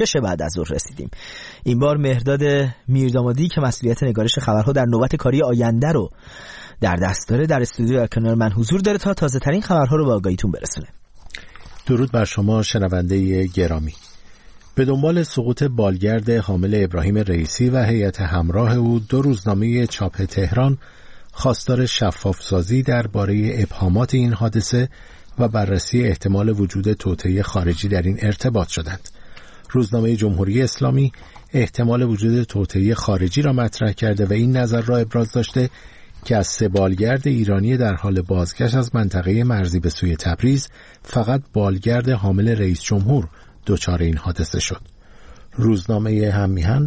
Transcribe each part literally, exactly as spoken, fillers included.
شش بعد از ظهر رسیدیم. این بار مهرداد میردامادی که مسئولیت نگارش خبرها در نوبت کاری آینده رو در دست داره در استودیو در کنار من حضور داره تا تازه ترین خبرها رو به آگاهیتون برسونه. درود بر شما شنونده گرامی. به دنبال سقوط بالگرد حامل ابراهیم رئیسی و هیئت همراه او، دو روزنامه چاپ تهران خواستار شفافسازی درباره ابهامات این حادثه و بررسی احتمال وجود توطئه خارجی در این ارتباط شدند. روزنامه جمهوری اسلامی احتمال وجود توطئه خارجی را مطرح کرده و این نظر را ابراز داشته که از سه بالگرد ایرانی در حال بازگشت از منطقه مرزی به سوی تبریز فقط بالگرد حامل رئیس جمهور دچار این حادثه شد. روزنامه هممیهن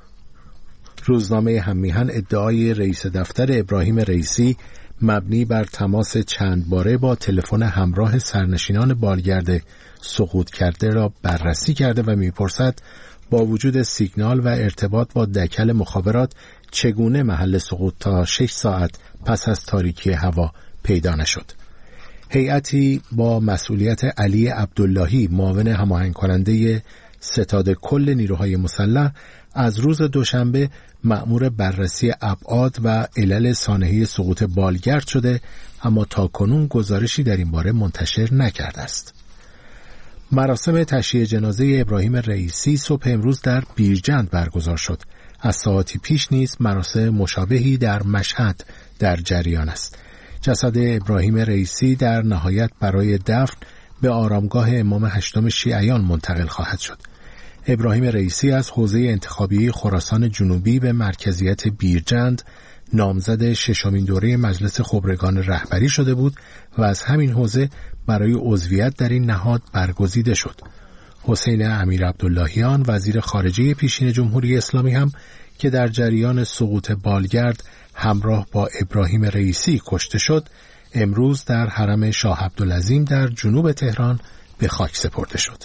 روزنامه هممیهن ادعای رئیس دفتر ابراهیم رئیسی مبنی بر تماس چند باره با تلفن همراه سرنشینان بالگرد سقوط کرده را بررسی کرده و میپرسد با وجود سیگنال و ارتباط با دکل مخابرات چگونه محل سقوط تا شش ساعت پس از تاریکی هوا پیدا نشد. هیئتی با مسئولیت علی عبداللهی معاون هماهنگ کننده ستاد کل نیروهای مسلح از روز دوشنبه مأمور بررسی ابعاد و علل سانحه سقوط بالگرد شده، اما تاکنون گزارشی در این باره منتشر نکرده است. مراسم تشییع جنازه ابراهیم رئیسی صبح امروز در بیرجند برگزار شد. از ساعتی پیش نیز مراسم مشابهی در مشهد در جریان است. جسد ابراهیم رئیسی در نهایت برای دفن به آرامگاه امام هشتم شیعیان منتقل خواهد شد. ابراهیم رئیسی از حوزه انتخابی خراسان جنوبی به مرکزیت بیرجند نامزد ششمین دوره مجلس خبرگان رهبری شده بود و از همین حوزه برای عضویت در این نهاد برگزیده شد. حسین امیر عبداللهیان وزیر خارجه پیشین جمهوری اسلامی هم که در جریان سقوط بالگرد همراه با ابراهیم رئیسی کشته شد، امروز در حرم شاه عبدالعظیم در جنوب تهران به خاک سپرده شد.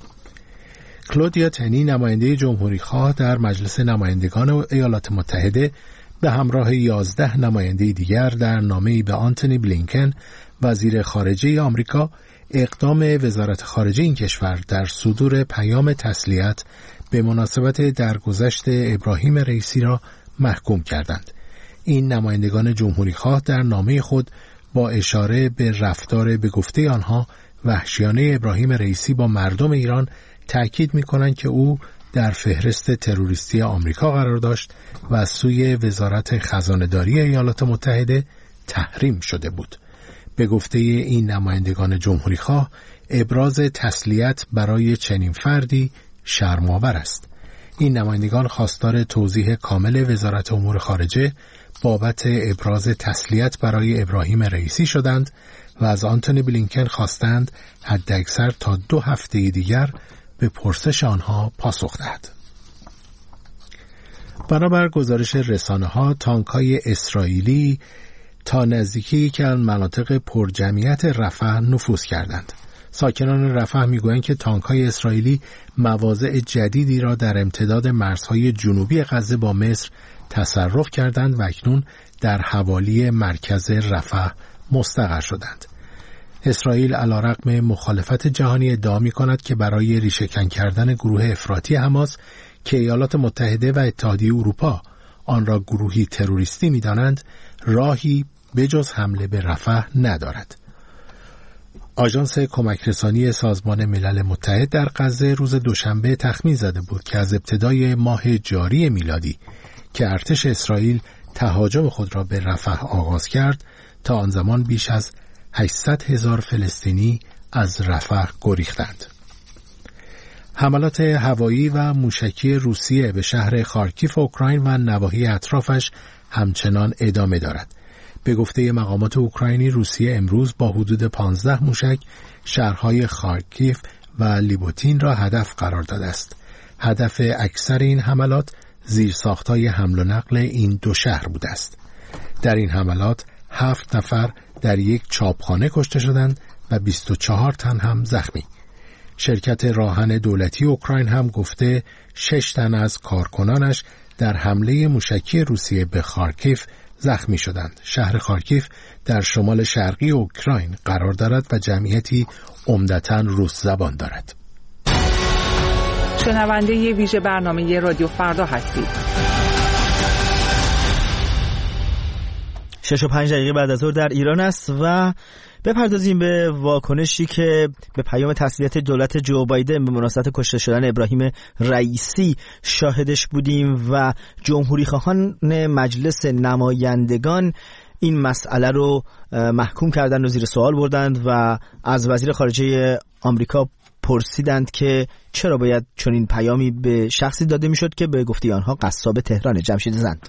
کلودیا تنی نماینده جمهوری‌خواه در مجلس نمایندگان ایالات متحده به همراه یازده نماینده دیگر در نامه‌ای به آنتونی بلینکن وزیر خارجه آمریکا اقدام وزارت خارجه این کشور در صدور پیام تسلیت به مناسبت درگذشت ابراهیم رئیسی را محکوم کردند. این نمایندگان جمهوری‌خواه در نامه خود با اشاره به رفتار به گفته آنها وحشیانه ابراهیم رئیسی با مردم ایران تأکید می‌کنند که او در فهرست تروریستی آمریکا قرار داشت و از سوی وزارت خزانه‌داری ایالات متحده تحریم شده بود. به گفته این نمایندگان جمهوری‌خواه ابراز تسلیت برای چنین فردی شرم‌آور است. این نمایندگان خواستار توضیح کامل وزارت امور خارجه بابت ابراز تسلیت برای ابراهیم رئیسی شدند و از آنتونی بلینکن خواستند حداکثر تا دو هفته دیگر به پرسش آنها پاسخ دهد. بنابر گزارش رسانه‌ها تانک‌های اسرائیلی تا نزدیکی یکی از مناطق پرجمعیت رفح نفوذ کردند. ساکنان رفح میگویند که تانک‌های اسرائیلی مواضع جدیدی را در امتداد مرزهای جنوبی غزه با مصر تصرف کردند و اکنون در حوالی مرکز رفح مستقر شدند. اسرائیل علیرغم مخالفت جهانی ادعا می‌کند که برای ریشه‌کن کردن گروه افراطی حماس که ایالات متحده و اتحادیه اروپا آن را گروهی تروریستی می‌دانند، راهی بجز حمله به رفح ندارد. آژانس کمک رسانی سازمان ملل متحد در غزه روز دوشنبه تخمین زده بود که از ابتدای ماه جاری میلادی که ارتش اسرائیل تهاجم خود را به رفح آغاز کرد تا آن زمان بیش از هشتصد هزار فلسطینی از رفح گریختند. حملات هوایی و موشکی روسیه به شهر خارکیف اوکراین و نواحی اطرافش همچنان ادامه دارد. به گفته مقامات اوکراینی، روسیه امروز با حدود پانزده موشک شهرهای خارکیف و لیبوتین را هدف قرار داده است. هدف اکثر این حملات زیرساخت‌های حمل و نقل این دو شهر بوده است. در این حملات هفت نفر در یک چاپخانه کشته شدند و بیست و چهار تن هم زخمی. شرکت راهن دولتی اوکراین هم گفته شش تن از کارکنانش در حمله موشکی روسیه به خارکیف زخمی شدند. شهر خارکیف در شمال شرقی اوکراین قرار دارد و جمعیتی عمدتاً روس زبان دارد. شنونده ویژه برنامه رادیو فردا هستید. شش و پنج دقیقه بعد از ظهر در ایران است و بپردازیم به واکنشی که به پیام تسلیت دولت جو بایدن به مناسبت کشته شدن ابراهیم رئیسی شاهدش بودیم و جمهوری خواهان مجلس نمایندگان این مسئله رو محکوم کردند و زیر سوال بردند و از وزیر خارجه آمریکا پرسیدند که چرا باید چنین پیامی به شخصی داده میشد که به گفته آنها قصاب تهران. جمشید زند.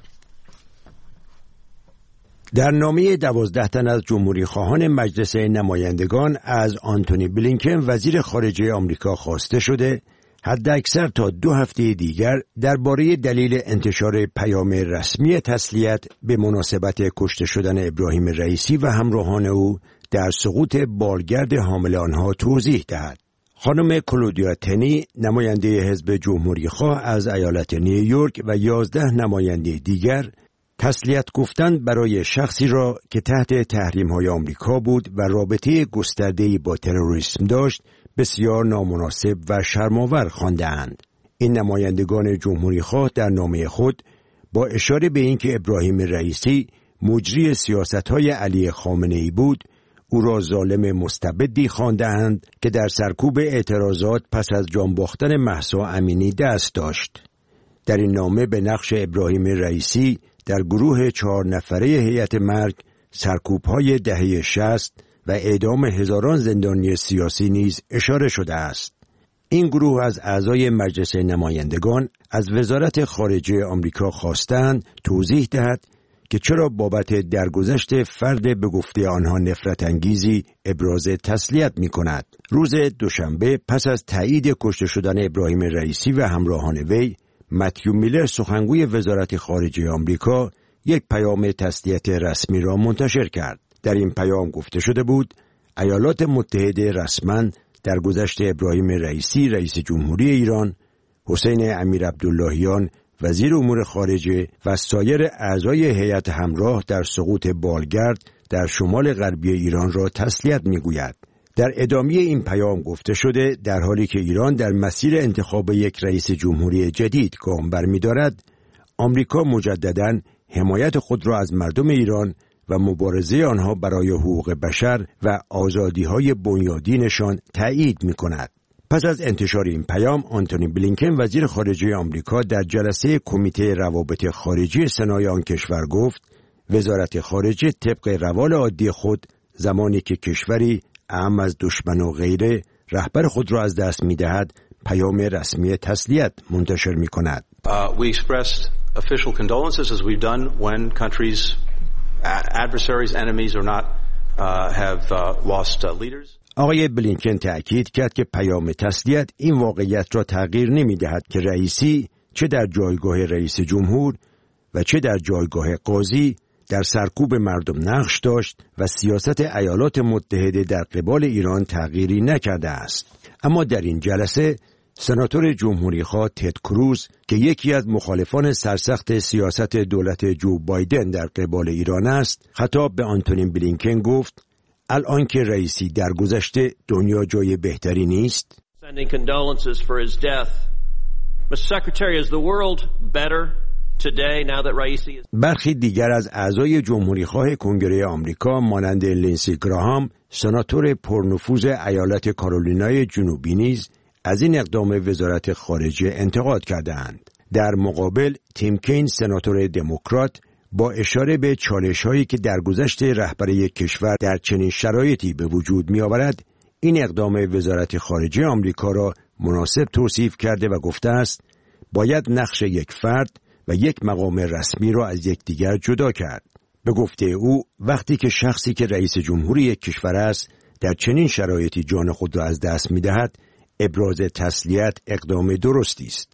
در نامه دوازده تن از جمهوری خواهان مجلس نمایندگان از آنتونی بلینکن وزیر خارجه آمریکا خواسته شده حداکثر تا دو هفته دیگر درباره دلیل انتشار پیام رسمی تسلیت به مناسبت کشته شدن ابراهیم رئیسی و همراهان او در سقوط بالگرد حامل آنها توضیح دهد. خانم کلودیا تنی نماینده حزب جمهوری خواه از ایالت نیویورک و یازده نماینده دیگر تسلیت گفتن برای شخصی را که تحت تحریم‌های آمریکا بود و رابطه گسترده‌ای با تروریسم داشت بسیار نامناسب و شرم‌آور خوانده‌اند. این نمایندگان جمهوری خواه در نامه خود با اشاره به اینکه ابراهیم رئیسی مجری سیاست‌های علی خامنه‌ای بود، او را ظالم مستبدی خوانده‌اند که در سرکوب اعتراضات پس از جان باختن مهسا امینی دست داشت. در این نامه به نقش ابراهیم رئیسی در گروه چهار نفره هیئت مرگ، سرکوب‌های دهه شصت و اعدام هزاران زندانی سیاسی نیز اشاره شده است. این گروه از اعضای مجلس نمایندگان از وزارت خارجه آمریکا خواستند توضیح دهد که چرا بابت درگذشت فرد به گفته آنها نفرت انگیزی ابراز تسلیت می کند. روز دوشنبه پس از تایید کشته شدن ابراهیم رئیسی و همراهان وی، متیو میلر سخنگوی وزارت خارجه آمریکا یک پیام تسلیت رسمی را منتشر کرد. در این پیام گفته شده بود ایالات متحده رسما در گذشت ابراهیم رئیسی رئیس جمهوری ایران، حسین امیر عبداللهیان وزیر امور خارجه و سایر اعضای هیئت همراه در سقوط بالگرد در شمال غربی ایران را تسلیت می‌گوید. در ادامه این پیام گفته شده در حالی که ایران در مسیر انتخاب یک رئیس جمهوری جدید گام برمی‌دارد، آمریکا مجدداً حمایت خود را از مردم ایران و مبارزه آنها برای حقوق بشر و آزادی‌های بنیادینشان تأیید می‌کند. پس از انتشار این پیام، آنتونی بلینکن وزیر خارجه آمریکا در جلسه کمیته روابط خارجی سنای آن کشور گفت وزارت خارجه طبق روال عادی خود زمانی که کشوری اعم از دشمن و غیره رهبر خود را از دست می‌دهد پیام رسمی تسلیت منتشر می‌کند. Uh, we expressed official condolences as we've done when countries adversaries enemies or not uh, have uh, lost uh, leaders. آقای بلینکن تأکید کرد که پیام تسلیت این واقعیت را تغییر نمی‌دهد که رئیسی چه در جایگاه رئیس جمهور و چه در جایگاه قاضی در سرکوب مردم نقش داشت و سیاست ایالات متحده در قبال ایران تغییری نکرده است. اما در این جلسه سناتور جمهوری خواه تد کروز که یکی از مخالفان سرسخت سیاست دولت جو بایدن در قبال ایران است، خطاب به آنتونی بلینکن گفت الان که رئیسی درگذشته دنیا جای بهتری نیست. Sending condolences for his death. Mister Secretary, is the world better today now that Raisi is... برخی دیگر از اعضای جمهوری خواه کنگره آمریکا مانند لینسی گراهام، سناتور پرنفوذ ایالت کارولینای جنوبی نیز از این اقدام وزارت خارجه انتقاد کردند. در مقابل تیم کین سناتور دموکرات با اشاره به چالش‌هایی که در گذشت رهبر یک کشور در چنین شرایطی به وجود می‌آورد، این اقدام وزارت خارجه آمریکا را مناسب توصیف کرده و گفته است باید نقش یک فرد و یک مقام رسمی را از یکدیگر جدا کرد. به گفته او وقتی که شخصی که رئیس جمهوری یک کشور است در چنین شرایطی جان خود را از دست می‌دهد، ابراز تسلیت اقدام درستی است.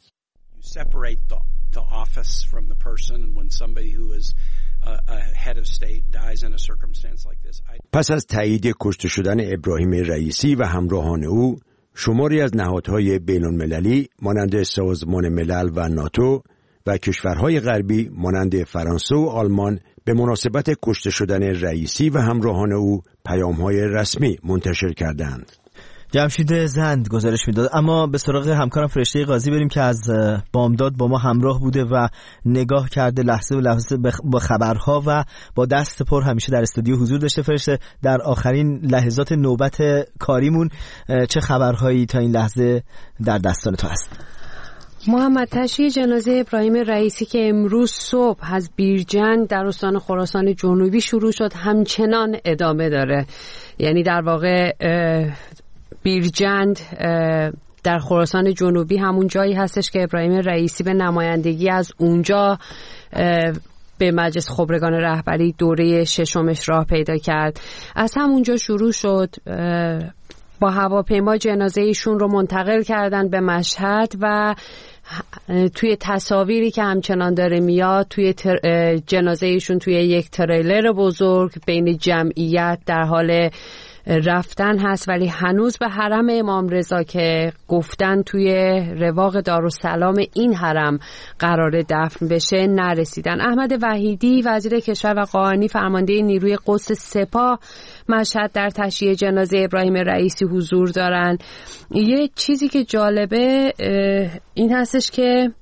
the office from the person and when somebody who is a head of state dies in a circumstance like this. پس از تایید کشته شدن ابراهیم رئیسی و همراهان او، شماری از نهادهای بین‌المللی مانند سازمان ملل و ناتو و کشورهای غربی مانند فرانسه و آلمان به مناسبت کشته شدن رئیسی و همراهان او پیام‌های رسمی منتشر کردند. جمشید زند گزارش میداد. اما به سراغ همکارم فرشته قاضی بریم که از بامداد با ما همراه بوده و نگاه کرده لحظه به لحظه با خبرها و با دست پر همیشه در استودیو حضور داشته. فرشته، در آخرین لحظات نوبت کاریمون چه خبرهایی تا این لحظه در دستان تو هست؟ محمد، تشییع جنازه ابراهیم رئیسی که امروز صبح از بیرجند در استان خراسان جنوبی شروع شد همچنان ادامه داره. یعنی در واقع بیرجند در خراسان جنوبی همون جایی هستش که ابراهیم رئیسی به نمایندگی از اونجا به مجلس خبرگان رهبری دوره ششمش راه پیدا کرد. از همونجا شروع شد. با هواپیما جنازه ایشون رو منتقل کردن به مشهد و توی تصاویری که همچنان داره میاد توی جنازه ایشون توی یک تریلر بزرگ بین جمعیت در حال رفتن هست، ولی هنوز به حرم امام رضا که گفتن توی رواق دارالسلام این حرم قرار دفن بشه نرسیدن. احمد وحیدی وزیر کشور و قاآنی فرمانده نیروی قدس سپاه مشهد در تشییع جنازه ابراهیم رئیسی حضور دارن. یه چیزی که جالبه این هستش که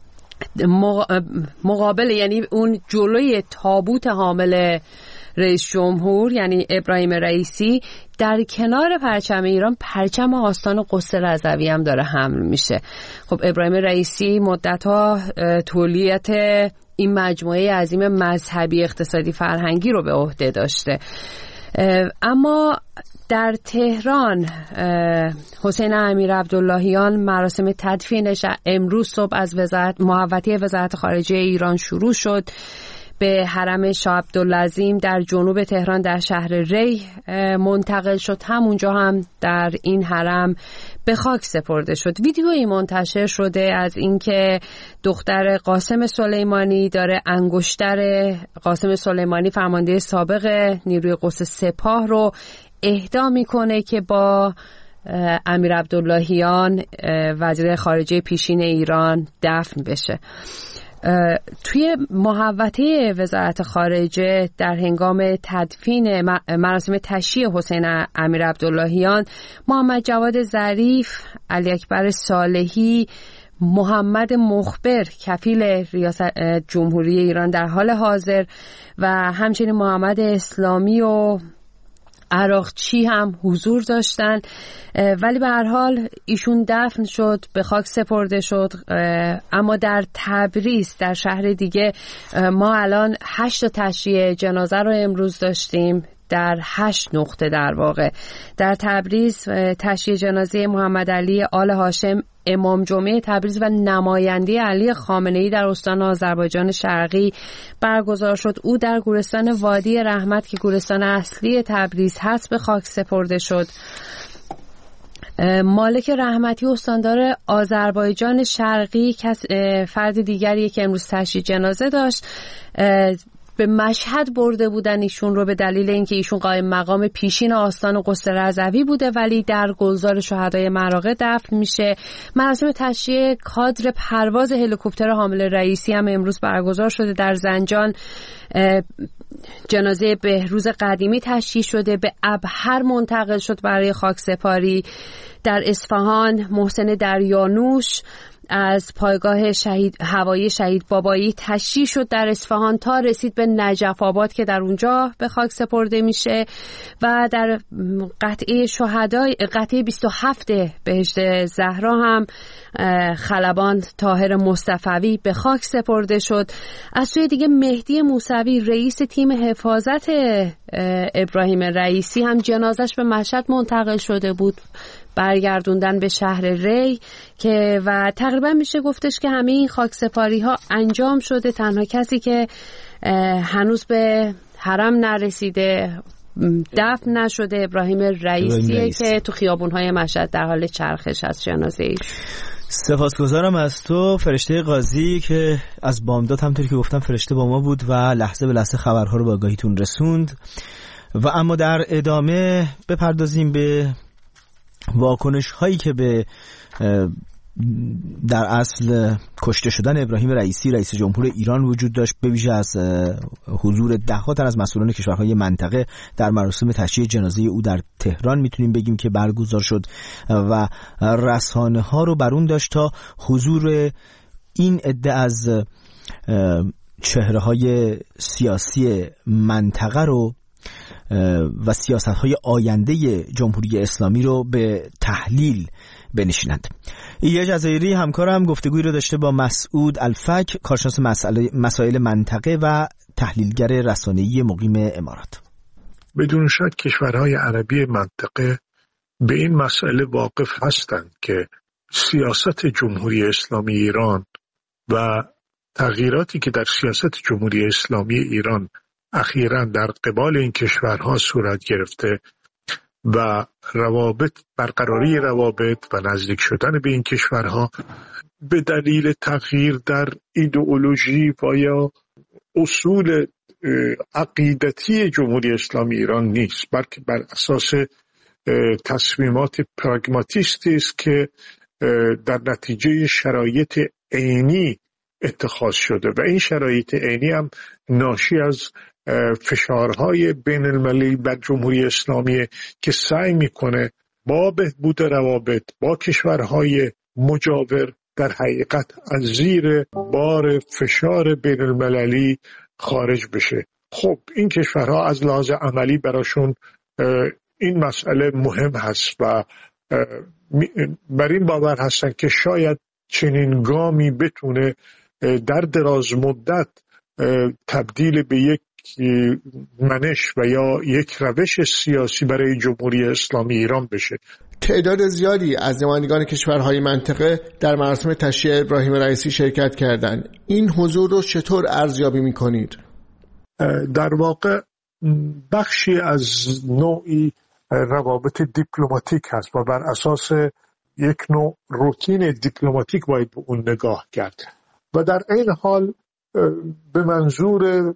مقابل، یعنی اون جلوی تابوت حامل رئیس جمهور یعنی ابراهیم رئیسی، در کنار پرچم ایران پرچم آستان قدس رضوی هم داره حمل میشه. خب ابراهیم رئیسی مدت‌ها تولیت این مجموعه عظیم مذهبی اقتصادی فرهنگی رو به عهده داشته. اما در تهران حسین امیرعبداللهیان مراسم تدفینش امروز صبح از وزارت محوطه وزارت خارجه ایران شروع شد. به حرم شاه عبدالعظیم در جنوب تهران در شهر ری منتقل شد. همونجا هم در این حرم به خاک سپرده شد. ویدیویی منتشر شده از اینکه دختر قاسم سلیمانی داره انگشتر قاسم سلیمانی فرمانده سابق نیروی قدس سپاه رو اهدا میکنه که با امیرعبداللهیان وزیر خارجه پیشین ایران دفن بشه. توی محوطه وزارت خارجه در هنگام تدفین مراسم تشییع حسین امیرعبداللهیان، محمد جواد ظریف، علی اکبر صالحی، محمد مخبر کفیل ریاست جمهوری ایران در حال حاضر و همچنین محمد اسلامی و عراقچی هم حضور داشتن. ولی به هر حال ایشون دفن شد، به خاک سپرده شد. اما در تبریز در شهر دیگه ما الان هشت تشییع جنازه رو امروز داشتیم در هشت نقطه. در واقع در تبریز تشییع جنازه محمد علی آل هاشم امام جمعه تبریز و نماینده علی خامنه‌ای در استان آذربایجان شرقی برگزار شد. او در گورستان وادی رحمت که گورستان اصلی تبریز هست به خاک سپرده شد. مالک رحمتی استاندار آذربایجان شرقی فرد دیگری که امروز تشییع جنازه داشت به مشهد برده بودن ایشون رو به دلیل اینکه ایشون قائم مقام پیشین آستان قدس رضوی بوده ولی در گلزار شهدای مراغه دفن میشه. مراسم تشییع کادر پرواز هلیکوپتر حامل رئیسی هم امروز برگزار شده. در زنجان جنازه بهروز قدیمی تشییع شده، به ابهر منتقل شد برای خاکسپاری. در اصفهان محسن دریانوش از پایگاه شهید هوایی شهید بابایی تشییع شد در اصفهان تا رسید به نجف آباد که در اونجا به خاک سپرده میشه. و در قطعه شهدای قطعه بیست و هفت بهشت زهرا هم خلبان طاهر مصطفوی به خاک سپرده شد. از سوی دیگه مهدی موسوی رئیس تیم حفاظت ابراهیم رئیسی هم جنازش به مشهد منتقل شده بود، برگردوندن به شهر ری که و تقریبا میشه گفتش که همه این خاکسپاری ها انجام شده. تنها کسی که هنوز به حرم نرسیده دفن نشده ابراهیم رئیسیه که تو خیابون‌های مشهد در حال چرخش از جنازه ایش. سپاسگزارم از تو فرشته قاضی که از بامداد همونطوری که گفتم فرشته با ما بود و لحظه به لحظه خبرها رو به آگاهیتون رسوند. و اما در ادامه بپردازیم به واکنش هایی که به در اصل کشته شدن ابراهیم رئیسی رئیس جمهور ایران وجود داشت، به ویژه از حضور ده‌ها تن از مسئولان کشورهای منطقه در مراسم تشییع جنازه او در تهران میتونیم بگیم که برگزار شد و رسانه‌ها رو بر اون داشت تا حضور این عده از چهره‌های سیاسی منطقه رو و سیاست‌های آینده جمهوری اسلامی رو به تحلیل بنشینند. ایه جزایری همکارم گفتگویی رو داشته با مسعود الفک، کارشناس مسائل منطقه و تحلیلگر رسانه‌ای مقیم امارات. بدون شک کشورهای عربی منطقه به این مسئله واقف هستند که سیاست جمهوری اسلامی ایران و تغییراتی که در سیاست جمهوری اسلامی ایران اخیراً در قبال این کشورها صورت گرفته و روابط برقراری روابط و نزدیک شدن به این کشورها به دلیل تغییر در ایدئولوژی و یا اصول عقیدتی جمهوری اسلامی ایران نیست، بلکه بر اساس تصمیمات پراگماتیستی است که در نتیجه شرایط عینی اتخاذ شده و این شرایط عینی هم ناشی از فشارهای بین المللی بر جمهوری اسلامی که سعی میکنه با بهبود روابط با کشورهای مجاور در حقیقت از زیر بار فشار بین المللی خارج بشه. خب این کشورها از لحاظ عملی براشون این مسئله مهم هست و بر این باور هستن که شاید چنین گامی بتونه در دراز مدت تبدیل به یک منش و یا یک روش سیاسی برای جمهوری اسلامی ایران بشه. تعداد زیادی از نمایندگان کشورهای منطقه در مراسم تشییع ابراهیم رئیسی شرکت کردند. این حضور رو چطور ارزیابی می‌کنید؟ در واقع بخشی از نوعی روابط دیپلماتیک هست و بر اساس یک نوع روتین دیپلماتیک باید به اون نگاه کرد و در این حال به منظور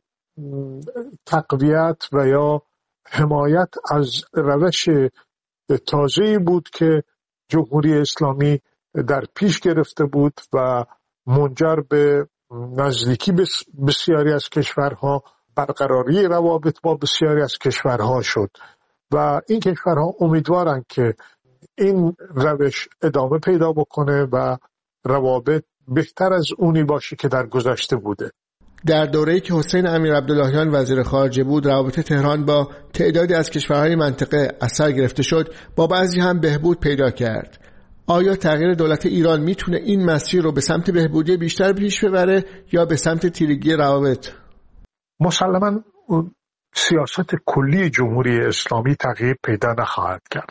تقویت و یا حمایت از روش تازه‌ای بود که جمهوری اسلامی در پیش گرفته بود و منجر به نزدیکی بسیاری از کشورها، برقراری روابط با بسیاری از کشورها شد و این کشورها امیدوارند که این روش ادامه پیدا بکنه و روابط بهتر از اونی باشه که در گذشته بوده. در دوره‌ای که حسین امیر عبداللهیان وزیر خارجه بود، روابط تهران با تعدادی از کشورهای منطقه از سر گرفته شد، با بعضی هم بهبود پیدا کرد. آیا تغییر دولت ایران میتونه این مسیر رو به سمت بهبودی بیشتر پیش ببره یا به سمت تیرگی روابط؟ مسلماً سیاست کلی جمهوری اسلامی تغییر پیدا نخواهد کرد.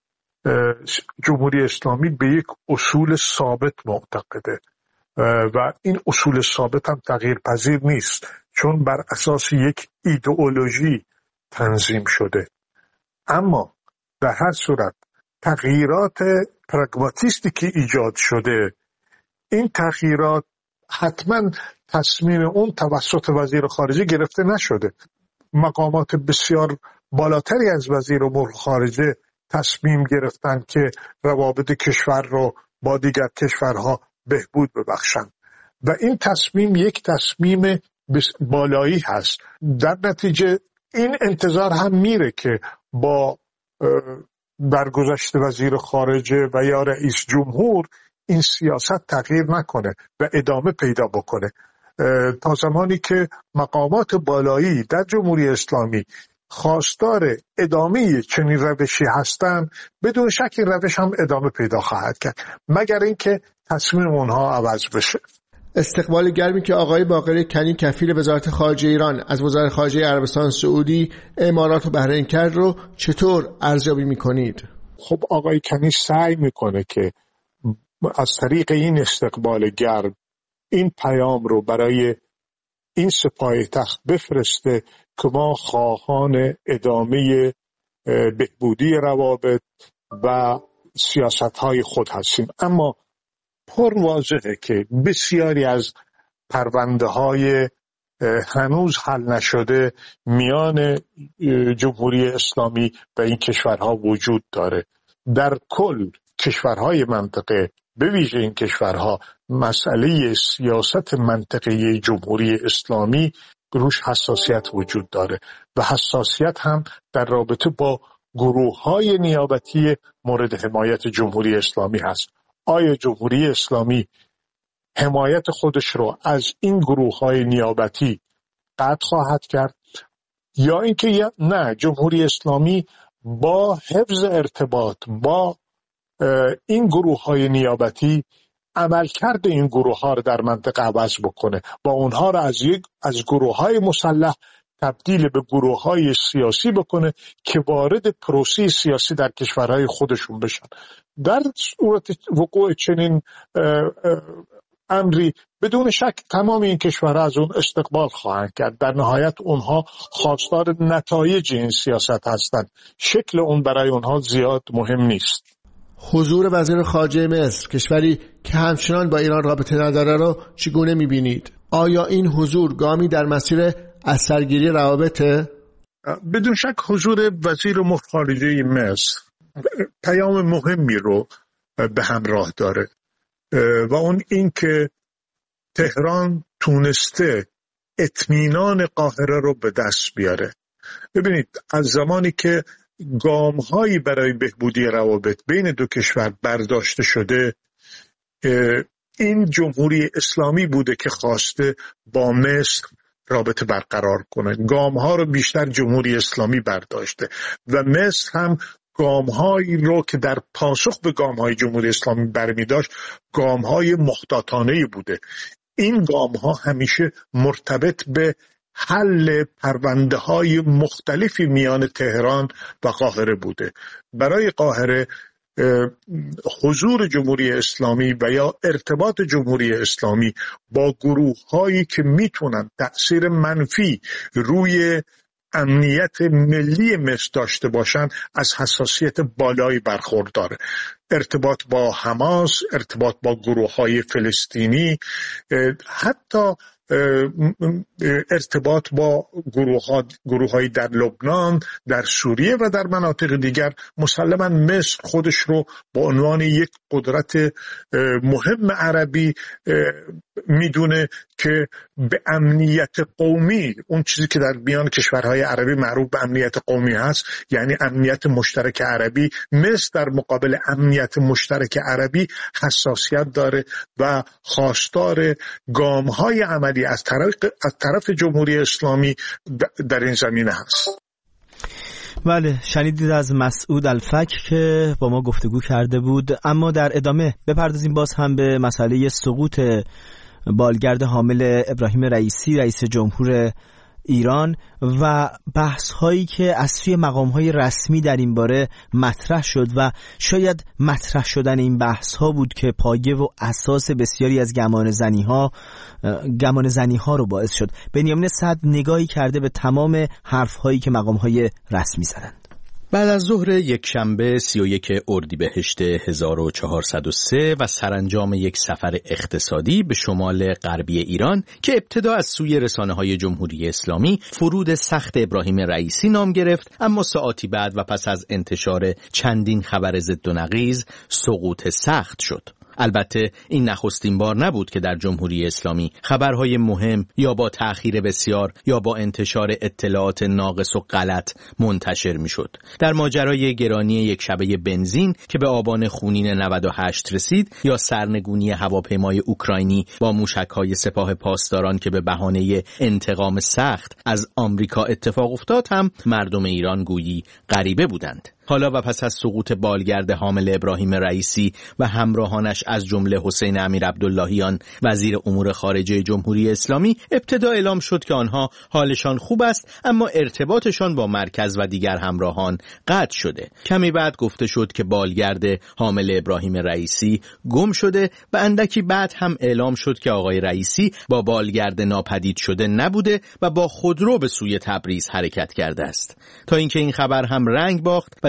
جمهوری اسلامی به یک اصول ثابت معتقده و این اصول ثابت هم تغییر پذیر نیست، چون بر اساس یک ایدئولوژی تنظیم شده. اما در هر صورت تغییرات پراگماتیستی که ایجاد شده، این تغییرات حتما تصمیم اون توسط وزیر خارجه گرفته نشده. مقامات بسیار بالاتری از وزیر امور خارجه تصمیم گرفتن که روابط کشور رو با دیگر کشورها بهبود ببخشند و این تصمیم یک تصمیم بالایی هست. در نتیجه این انتظار هم میره که با درگذشت وزیر خارجه و یا رئیس جمهور این سیاست تغییر نکنه و ادامه پیدا بکنه تا زمانی که مقامات بالایی در جمهوری اسلامی خواستار ادامه چنین روشی هستند. بدون شک این روش هم ادامه پیدا خواهد کرد مگر اینکه تصمیم اونها عوض بشه. استقبال گرمی که آقای باقر کنی کفیل وزارت خارجه ایران از وزارت خارجه عربستان سعودی، امارات و بحرین کرد رو چطور ارزیابی میکنید؟ خب آقای کنی سعی میکنه که از طریق این استقبال گرم این پیام رو برای این سپاهی‌تخت بفرسته که ما خواهان ادامه بهبودی روابط و سیاست‌های خود هستیم. اما پر واضحه که بسیاری از پرونده‌های هنوز حل نشده میان جمهوری اسلامی و این کشورها وجود داره. در کل کشورهای منطقه به ویژه این کشورها مسئله سیاست منطقه جمهوری اسلامی روش حساسیت وجود داره و حساسیت هم در رابطه با گروه‌های نیابتی مورد حمایت جمهوری اسلامی هست. آیا جمهوری اسلامی حمایت خودش رو از این گروه‌های نیابتی قطع خواهد کرد یا اینکه نه، جمهوری اسلامی با حفظ ارتباط با این گروه‌های نیابتی عملکرد این گروه‌ها رو در منطقه عوض بکنه و اونها رو از یک از گروه‌های مسلح تبدیل به گروه‌های سیاسی بکنه که وارد پروسه سیاسی در کشورهای خودشون بشن. در صورت وقوع چنین امری بدون شک تمام این کشورها از اون استقبال خواهند کرد. در نهایت اونها خواستار نتایج این سیاست هستند. شکل اون برای اونها زیاد مهم نیست. حضور وزیر خارجه مصر، کشوری که همچنان با ایران رابطه نداره، رو چگونه می‌بینید؟ آیا این حضور گامی در مسیر اثرگیری روابطه؟ بدون شک حضور وزیر امور خارجه مصر پیام مهمی رو به همراه داره و اون این که تهران تونسته اطمینان قاهره رو به دست بیاره. ببینید، از زمانی که گام‌هایی برای بهبودی روابط بین دو کشور برداشته شده، این جمهوری اسلامی بوده که خواسته با مصر رابطه برقرار کنه. گام‌ها رو بیشتر جمهوری اسلامی برداشته و مصر هم گام‌هایی رو که در پاسخ به گام‌های جمهوری اسلامی برمی داشت گام‌های محتاطانه‌ای بوده. این گام‌ها همیشه مرتبط به حل پرونده‌های مختلفی میان تهران و قاهره بوده. برای قاهره حضور جمهوری اسلامی و یا ارتباط جمهوری اسلامی با گروه‌هایی که میتونن تأثیر منفی روی امنیت ملی مصر داشته باشن از حساسیت بالایی برخورداره. ارتباط با حماس، ارتباط با گروه‌های فلسطینی، حتی ارتباط با گروه‌های در لبنان، در سوریه و در مناطق دیگر، مسلماً مصر خودش رو به عنوان یک قدرت مهم عربی میدونه که به امنیت قومی، اون چیزی که در میان کشورهای عربی معروف به امنیت قومی هست، یعنی امنیت مشترک عربی، مصر در مقابل امنیت مشترک عربی حساسیت داره و خواستار گام‌های عملی از طرف از طرف جمهوری اسلامی در این زمینه هست. بله، شنیدید از مسعود الفک که با ما گفتگو کرده بود. اما در ادامه بپردازیم باز هم به مسئله سقوط بالگرد حامل ابراهیم رئیسی، رئیس جمهور ایران، و بحث هایی که از سوی مقام های رسمی در این باره مطرح شد و شاید مطرح شدن این بحث ها بود که پایه و اساس بسیاری از گمان زنی ها گمان زنی ها رو باعث شد. بنیامین صدر نگاهی کرده به تمام حرف هایی که مقام های رسمی زدند. بعد از ظهر یک شنبه سی و یک اردیبهشت هزار و چهارصد و سه و سرانجام یک سفر اقتصادی به شمال غربی ایران که ابتدا از سوی رسانه‌های جمهوری اسلامی فرود سخت ابراهیم رئیسی نام گرفت، اما ساعتی بعد و پس از انتشار چندین خبر ضد و نقیض سقوط سخت شد. البته این نخستین بار نبود که در جمهوری اسلامی خبرهای مهم یا با تأخیر بسیار یا با انتشار اطلاعات ناقص و غلط منتشر میشد. در ماجرای گرانی یک شبه بنزین که به آبان خونین نود و هشت رسید، یا سرنگونی هواپیمای اوکراینی با موشک‌های سپاه پاسداران که به بهانه انتقام سخت از آمریکا اتفاق افتاد، هم مردم ایران گویی غریبه بودند. حالا و پس از سقوط بالگرد حامل ابراهیم رئیسی و همراهانش از جمله حسین امیر عبداللهیان وزیر امور خارجه جمهوری اسلامی، ابتدا اعلام شد که آنها حالشان خوب است، اما ارتباطشان با مرکز و دیگر همراهان قطع شده. کمی بعد گفته شد که بالگرد حامل ابراهیم رئیسی گم شده و اندکی بعد هم اعلام شد که آقای رئیسی با بالگرد ناپدید شده نبوده و با خودرو به سوی تبریز حرکت کرده است، تا اینکه این خبر هم رنگ باخت و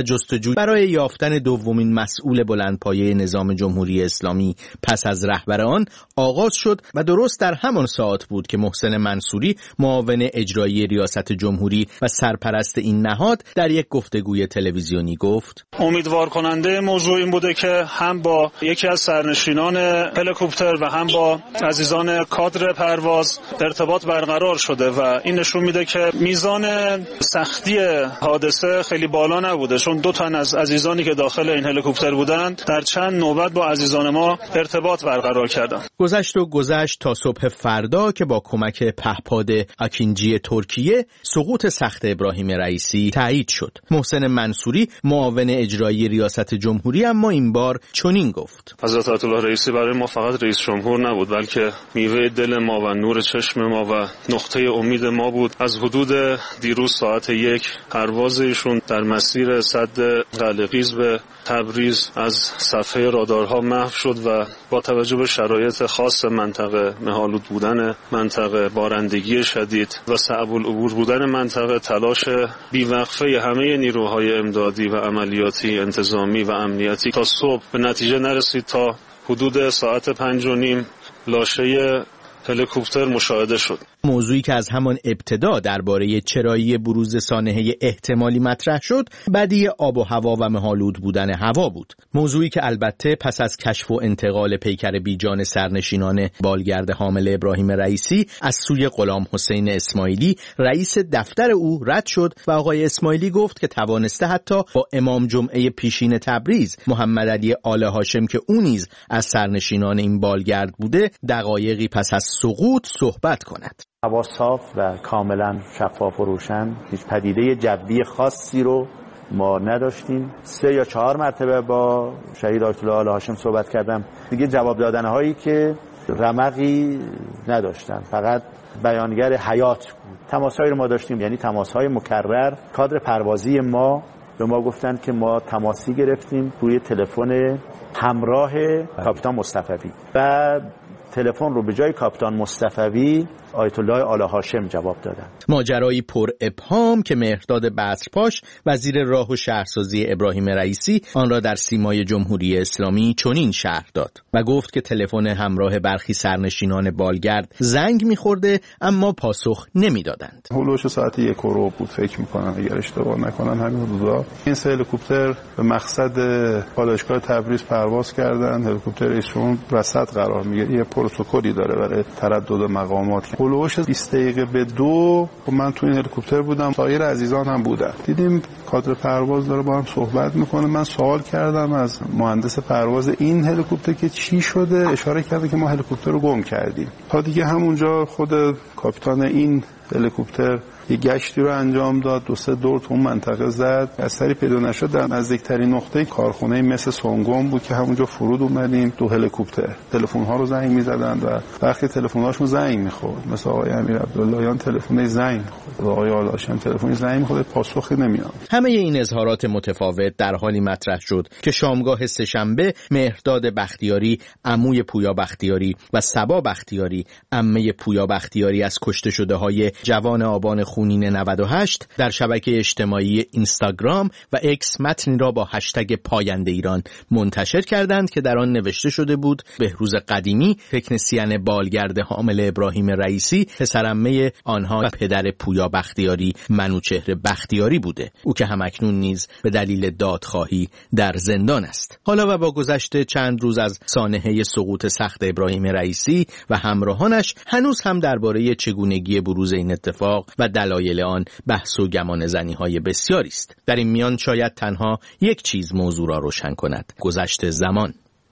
جستجو برای یافتن دومین مسئول بلندپایه نظام جمهوری اسلامی پس از رهبر آن آغاز شد و درست در همان ساعت بود که محسن منصوری معاون اجرایی ریاست جمهوری و سرپرست این نهاد در یک گفتگوی تلویزیونی گفت: امیدوار کننده موضوع این بوده که هم با یکی از سرنشینان هلیکوپتر و هم با عزیزان کادر پرواز ارتباط برقرار شده و این نشون میده که میزان سختی حادثه خیلی بالا نبوده، چون دو تن از عزیزانی که داخل این هلیکوپتر بودند در چند نوبت با عزیزان ما ارتباط برقرار کردند. گذشت و گذشت تا صبح فردا که با کمک پهپاد اکینجی ترکیه سقوط سخت ابراهیم رئیسی تایید شد. محسن منصوری معاون اجرایی ریاست جمهوری اما این بار چنین گفت: حضرت آیت الله رئیسی برای ما فقط رئیس جمهور نبود، بلکه میوه دل ما و نور چشم ما و نقطه امید ما بود. از حدود دیروز ساعت یک پرواز ایشون در مسیر سد قلعه‌قیز به تبریز از صفحه رادارها محو شد و با توجه به شرایط خاص منطقه، مه‌آلود بودن منطقه، بارندگی شدید و صعب العبور بودن منطقه، تلاش بیوقفه همه نیروهای امدادی و عملیاتی، انتظامی و امنیتی تا صبح به نتیجه نرسید. تا حدود ساعت پنج و نیم لاشه هلیکوپتر مشاهده شد. موضوعی که از همان ابتدا درباره چرایی بروز سانحه احتمالی مطرح شد، بدی آب و هوا و مه‌آلود بودن هوا بود. موضوعی که البته پس از کشف و انتقال پیکر بیجان سرنشینان بالگرد حامل ابراهیم رئیسی از سوی غلام حسین اسماعیلی رئیس دفتر او رد شد و آقای اسماعیلی گفت که توانسته حتی با امام جمعه پیشین تبریز محمد علی آل هاشم که او نیز از سرنشینان این بالگرد بوده دقایقی پس از سقوط صحبت کند. هوا صاف و کاملا شفاف و روشن، هیچ پدیده جوی خاصی رو ما نداشتیم. سه یا چهار مرتبه با شهید آیت الله آل هاشم صحبت کردم، دیگه جواب دادن هایی که رمقی نداشتن، فقط بیانگر حیات بود. تماس هایی رو ما داشتیم، یعنی تماس های مکرر. کادر پروازی ما به ما گفتن که ما تماسی گرفتیم روی تلفن همراه کاپیتان مصطفی و تلفن رو به جای کاپیتان مصطفی آیت الله آل هاشم جواب دادن. ماجرایی پر ابهام که مهرداد بصرپاش وزیر راه و شهرسازی ابراهیم رئیسی آن را در سیمای جمهوری اسلامی چنین شرح داد و گفت که تلفن همراه برخی سرنشینان بالگرد زنگ می‌خورده اما پاسخ نمی‌دادند. هولوش ساعت یک رو بود فکر می‌کنم اگر اشتباه نکنم همین حدودا. این سه هلیکوپتر به مقصد پالایشگاه تبریز پرواز کردند. هلیکوپتر ایشون وسط قرار می‌گیره، یه پروتکلی داره برای تردد مقامات. هولوش بیست دقیقه به دو من تو این هلیکوپتر بودم، سایر عزیزان هم بودن. دیدیم کادر پرواز داره با هم صحبت میکنه. من سوال کردم از مهندس پرواز این هلیکوپتر که چی شده، اشاره کرده که ما هلیکوپتر رو گم کردیم. تا دیگه همونجا خود کاپیتان این هلیکوپتر یه گشتی رو انجام داد، دو سه دور تو اون منطقه زد. اثری پیدا نشد. در نزدیکترین نقطه کارخونه مثل سونگوم بود که همونجا فرود اومدیم. دو هلیکوپتر تلفن ها رو زنگ می‌زدن و وقتی تلفن هاشون زنگ می‌خورد، مثلا آقای امیر عبداللهیان تلفن زنگ می‌خورد، آقای آل هاشم تلفن زنگ می‌خورد، پاسخی نمیاد. همه این اظهارات متفاوت در حالی مطرح شد که شامگاه سه‌شنبه مهرداد بختیاری، عموی پویا بختیاری و صبا بختیاری، عمه پویا بختیاری از کشته شده‌های جوان آبان خونین نود و هشت در شبکه اجتماعی اینستاگرام و اکس متنی را با هشتگ پاینده ایران منتشر کردند که در آن نوشته شده بود: بهروز قدیمی، تکنسین بالگرد حامل ابراهیم رئیسی، پسرعمه آنها و پدر پویا بختیاری منوچهر بختیاری بوده، او که همکنون نیز به دلیل دادخواهی در زندان است. حالا و با گذشت چند روز از سانحه سقوط سخت ابراهیم رئیسی و همراهانش هنوز هم درباره چگونگی بروز این اتفاق و دلایل آن بحث و گمانه‌زنی های بسیاری است. در این میان شاید تنها یک چیز موضوع را روشن کند: گذشت زمان.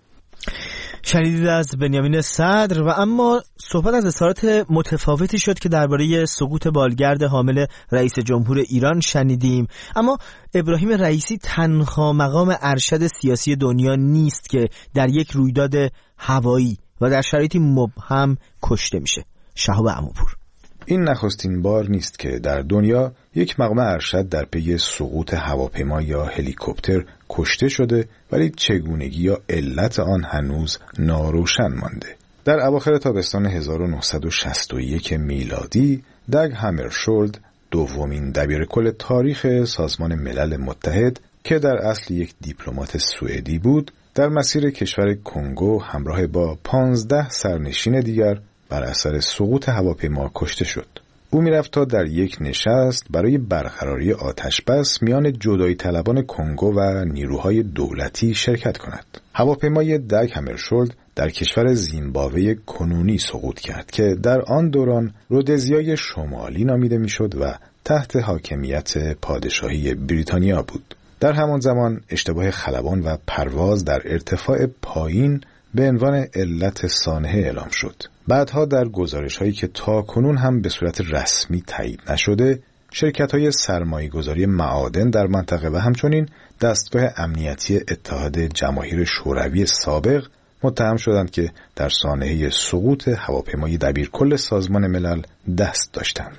شنیدید از بنیامین صدر. و اما صحبت از اظهارات متفاوتی شد که درباره سقوط بالگرد حامل رئیس جمهور ایران شنیدیم. اما ابراهیم رئیسی تنها مقام ارشد سیاسی دنیا نیست که در یک رویداد هوایی و در شرایطی مبهم کشته میشه. شهاب عموپور: این نخستین بار نیست که در دنیا یک مقام ارشد در پی سقوط هواپیما یا هلیکوپتر کشته شده، ولی چگونگی یا علت آن هنوز ناروشن مانده. در اواخر تابستان هزار و نهصد و شصت و یک میلادی دگ همرشولد، دومین دبیرکل تاریخ سازمان ملل متحد، که در اصل یک دیپلمات سوئدی بود، در مسیر کشور کنگو همراه با پانزده سرنشین دیگر بر اثر سقوط هواپیما کشته شد. او میرفت تا در یک نشست برای برقراری آتشبس میان جدایی طلبان کنگو و نیروهای دولتی شرکت کند. هواپیمای دگ همرشولد در کشور زیمبابوه کنونی سقوط کرد که در آن دوران رودزیای شمالی نامیده میشد و تحت حاکمیت پادشاهی بریتانیا بود. در همان زمان اشتباه خلبان و پرواز در ارتفاع پایین به عنوان علت سانحه اعلام شد. بعدها در گزارش‌هایی که تا کنون هم به صورت رسمی تایید نشده، شرکت‌های سرمایه‌گذاری معادن در منطقه و همچنین دستگاه امنیتی اتحاد جماهیر شوروی سابق متهم شدند که در سانحه سقوط هواپیمای دبیرکل سازمان ملل دست داشتند.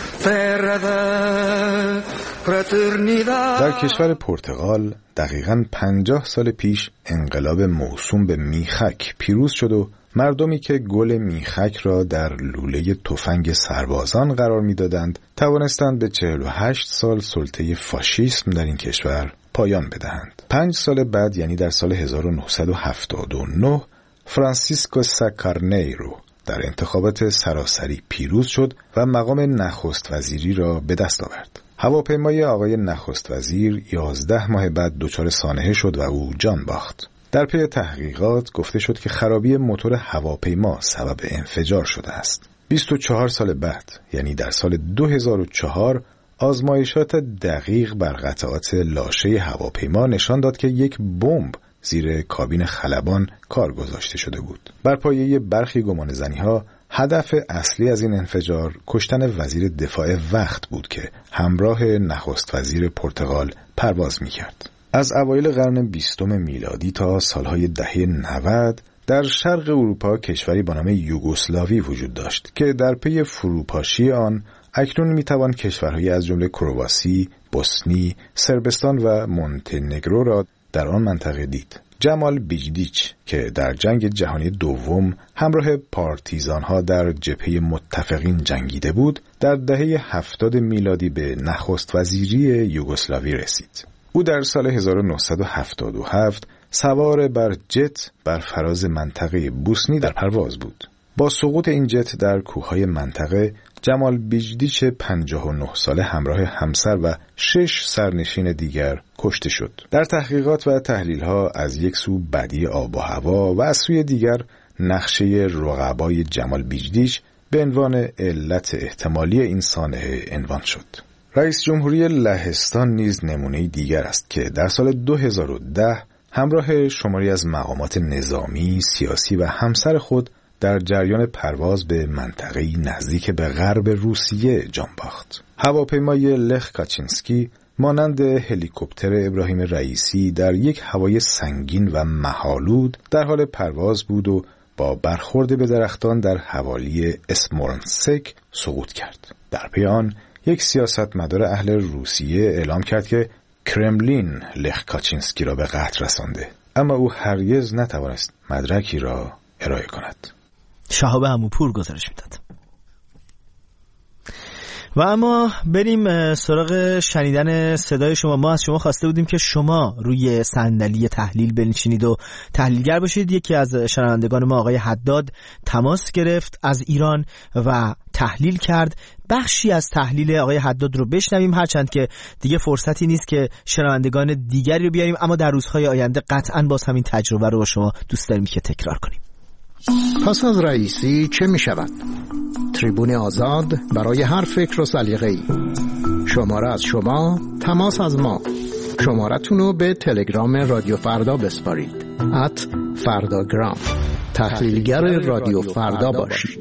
در کشور پرتغال دقیقاً پنجاه سال پیش انقلاب موسوم به میخک پیروز شد و مردمی که گل میخک را در لوله تفنگ سربازان قرار می‌دادند توانستند به چهل و هشت سال سلطه فاشیسم در این کشور پایان بدهند. پنج سال بعد یعنی در سال هزار و نهصد و هفتاد و نه فرانسیسکو ساکارنیرو در انتخابات سراسری پیروز شد و مقام نخست وزیری را به دست آورد. هواپیمای آقای نخست وزیر یازده ماه بعد دچار سانحه شد و او جان باخت. در پی تحقیقات گفته شد که خرابی موتور هواپیما سبب انفجار شده است. بیست و چهار سال بعد یعنی در سال دو هزار و چهار آزمایشات دقیق بر قطعات لاشه هواپیما نشان داد که یک بمب زیر کابین خلبان کار گذاشته شده بود. بر پایه برخی گمانه‌زنی‌ها هدف اصلی از این انفجار کشتن وزیر دفاع وقت بود که همراه نخست وزیر پرتغال پرواز می‌کرد. از اوایل قرن بیستم میلادی تا سالهای دهه نود در شرق اروپا کشوری با نام یوگسلاوی وجود داشت که در پی فروپاشی آن اکنون میتوان کشورهایی از جمله کرواسی، بوسنی، صربستان و مونتنگرو را در آن منطقه دید. جمال بیجدیچ که در جنگ جهانی دوم همراه پارتیزانها در جبهه متفقین جنگیده بود، در دهه هفتاد میلادی به نخست وزیری یوگسلاوی رسید. او در سال هزار و نهصد و هفتاد و هفت سوار بر جت بر فراز منطقه بوسنی در پرواز بود. با سقوط این جت در کوههای منطقه، جمال بیجدیچ پنجاه و نه ساله همراه همسر و شش سرنشین دیگر کشته شد. در تحقیقات و تحلیل‌ها از یک سو بدی آب و هوا و از سوی دیگر نقشه رقبای جمال بیجدیچ به عنوان علت احتمالی این سانحه عنوان شد. رئیس جمهوری لهستان نیز نمونه دیگر است که در سال دو هزار و ده همراه شماری از مقامات نظامی، سیاسی و همسر خود در جریان پرواز به منطقه‌ای نزدیک به غرب روسیه جان باخت. هواپیمای لخ کاچینسکی مانند هلیکوپتر ابراهیم رئیسی در یک هوای سنگین و مه‌آلود در حال پرواز بود و با برخورد به درختان در حوالی اسمورنسک سقوط کرد. در پی آن یک سیاستمدار اهل روسیه اعلام کرد که کرملین لخ کاچینسکی را به قتل رسانده، اما او هرگز نتوانست مدرکی را ارائه کند. شهاب عموپور گزارش میداد. و اما بریم سراغ شنیدن صدای شما. ما از شما خواسته بودیم که شما روی صندلی تحلیل بنشینید و تحلیلگر باشید. یکی از شنوندگان ما آقای حداد تماس گرفت از ایران و تحلیل کرد. بخشی از تحلیل آقای حداد رو بشنویم، هرچند که دیگه فرصتی نیست که شنوندگان دیگری رو بیاریم، اما در روزهای آینده قطعاً باز همین تجربه رو شما دوست داریم که تکرار کنیم. پس از رئیسی چه می شود؟ تریبون آزاد برای هر فکر و سلیقه‌ای. شماره از شما، تماس از ما. شمارتون رو به تلگرام رادیو فردا بسپارید. ات فرداگرام. تحلیلگر رادیو فردا باشید.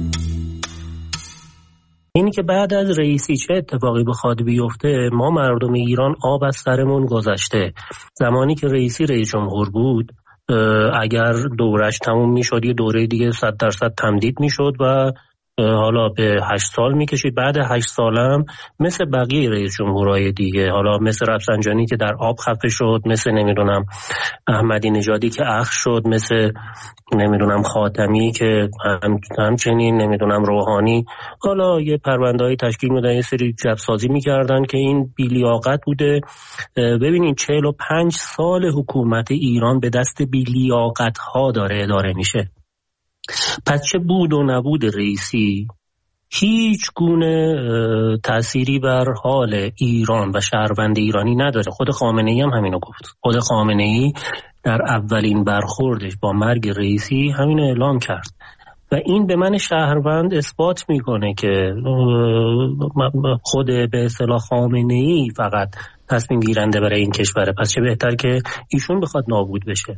اینی که بعد از رئیسی چه اتفاقی بخواد بیفته، ما مردم ایران آب از سرمون گذشته. زمانی که رئیسی رئیس جمهور بود، اگر دورش تموم میشد یه دوره دیگه صد درصد تمدید میشد و حالا به هشت سال میکشید. بعد هشت سالم مثل بقیه رئیس جمهورهای دیگه، حالا مثل رفسنجانی که در آب خفه شد، مثل نمیدونم احمدی نژادی که اخ شد، مثل نمیدونم خاتمی که هم همچنین، نمیدونم روحانی، حالا یه پرونده‌ای تشکیل میدن، یه سری جبسازی میکردن که این بیلیاقت بوده. ببینید چهل و پنج سال حکومت ایران به دست بیلیاقت ها داره اداره میشه. پس چه بود و نبود رئیسی هیچ گونه تأثیری بر حال ایران و شهروند ایرانی نداره. خود خامنه‌ای هم همینو گفت. خود خامنه‌ای در اولین برخوردش با مرگ رئیسی همینو اعلام کرد و این به من شهروند اثبات میکنه که خود به اصطلاح خامنه‌ای فقط تصمیم گیرنده برای این کشوره. پس چه بهتر که ایشون بخواد نابود بشه.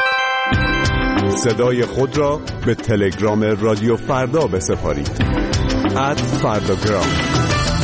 صدای خود را به تلگرام رادیو فردا بسپارید. ات فرداگرام.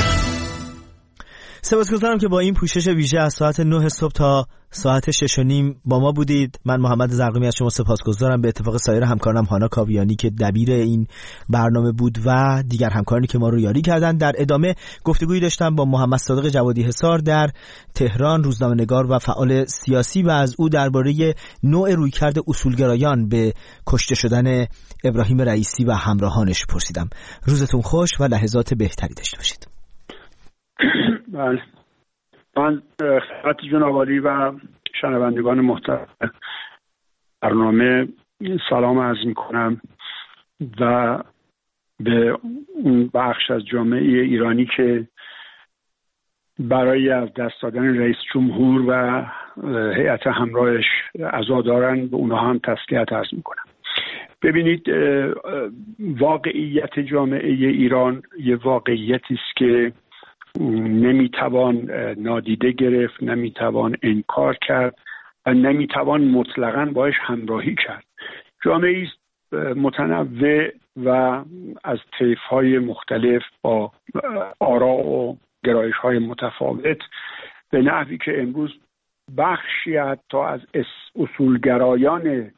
سپاسگزارم که با این پوشش ویژه از ساعت نه صبح تا ساعت شش و نیم با ما بودید. من محمد زرقمی از شما سپاسگزارم، به اتفاق سایر همکارانم هانا کاویانی که دبیر این برنامه بود و دیگر همکارانی که ما رو یاری کردن. در ادامه گفتگویی داشتم با محمد صادق جوادی حصار در تهران، روزنامه‌نگار و فعال سیاسی، و از او درباره نوع رویکرد اصولگرایان به کشته شدن ابراهیم رئیسی و همراهانش پرسیدم. روزتون خوش و لحظات بهتری داشته باشید. بله، من خدمت جناب عالی و شنوندگان محترم برنامه سلام عرض میکنم و به اون بخش از جامعه ایرانی که برای از دست دادن رئیس جمهور و هیئت همراهش عزادارن، به اونها هم تسلیت عرض میکنم. ببینید، واقعیت جامعه ایران یه واقعیتی است که نمیتوان نادیده گرفت، نمیتوان انکار کرد و نمیتوان مطلقاً باش همراهی کرد. جامعه است متنوع و از طیف‌های مختلف با آراء و گرایش‌های متفاوت، به نحوی که امروز بخشی حتی از اصولگرایان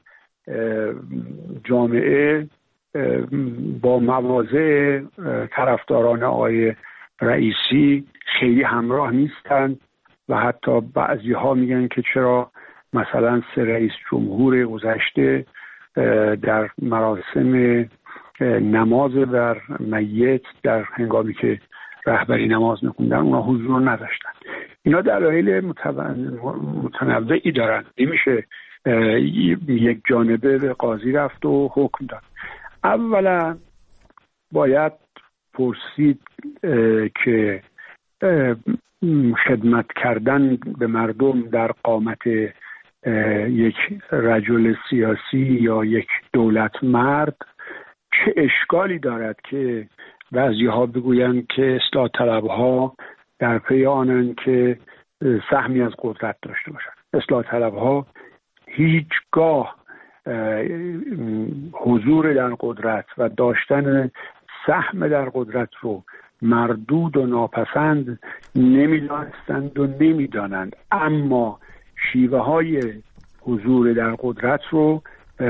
جامعه با مواضع طرفداران آقای رئیسی خیلی همراه نیستند و حتی بعضی ها میگن که چرا مثلا سه رئیس جمهور گذشته در مراسم نماز بر میت در هنگامی که رهبری نماز میخوندن اونا حضور نداشتن. اینا دلایل متنوعی دارن، نمیشه یک جانبه به قاضی رفت و حکم داد. اولا باید پرسید که خدمت کردن به مردم در قامت یک رجل سیاسی یا یک دولت مرد چه اشکالی دارد که بعضی ها بگویند که اصلاح طلبها در پی آنند که سهمی از قدرت داشته باشند. اصلاح طلبها هیچگاه حضور در قدرت و داشتن سهم در قدرت رو مردود و ناپسند نمیدانستند و نمیدانند، اما شیوه های حضور در قدرت رو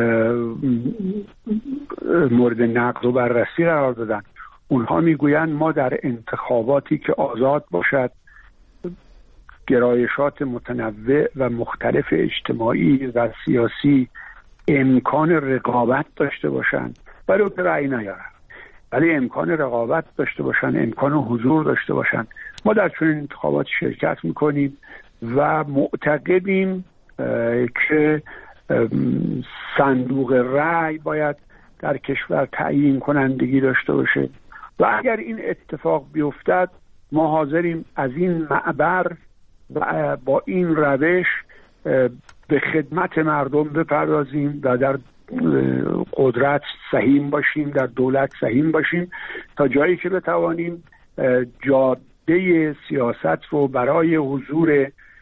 مورد نقد و بررسی قرار دادن. اونها میگویند ما در انتخاباتی که آزاد باشد، گرایشات متنوع و مختلف اجتماعی و سیاسی امکان رقابت داشته باشند، برای که رأی نیارن، ولی امکان رقابت داشته باشن، امکان حضور داشته باشن. ما در چنین انتخابات شرکت میکنیم و معتقدیم که صندوق رأی باید در کشور تعیین کنندگی داشته باشه و اگر این اتفاق بیفتد ما حاضریم از این معبر و با این روش به خدمت مردم بپردازیم و در قدرت سهیم باشیم، در دولت سهیم باشیم تا جایی که بتوانیم جاده سیاست رو برای حضور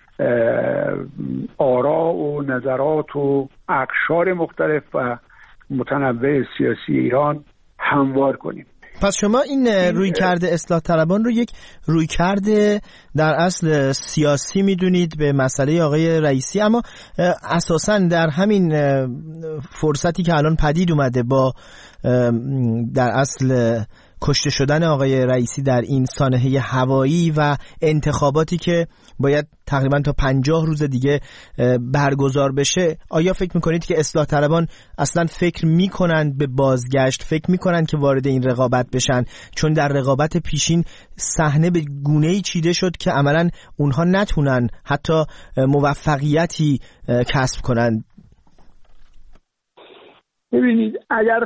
آراء و نظرات و اقشار مختلف و متنوع سیاسی ایران هموار کنیم. پس شما این روی کرده اصلاح طلبان رو یک روی کرده در اصل سیاسی میدونید به مسئله آقای رئیسی، اما اساساً در همین فرصتی که الان پدید اومده با در اصل کشته شدن آقای رئیسی در این سانحه هوایی و انتخاباتی که باید تقریبا تا پنجاه روز دیگه برگزار بشه، آیا فکر میکنید که اصلاح طلبان اصلا فکر میکنند به بازگشت، فکر میکنند که وارد این رقابت بشن؟ چون در رقابت پیشین صحنه به گونه‌ای چیده شد که عملاً اونها نتونن حتی موفقیتی کسب کنند. ببینید اگر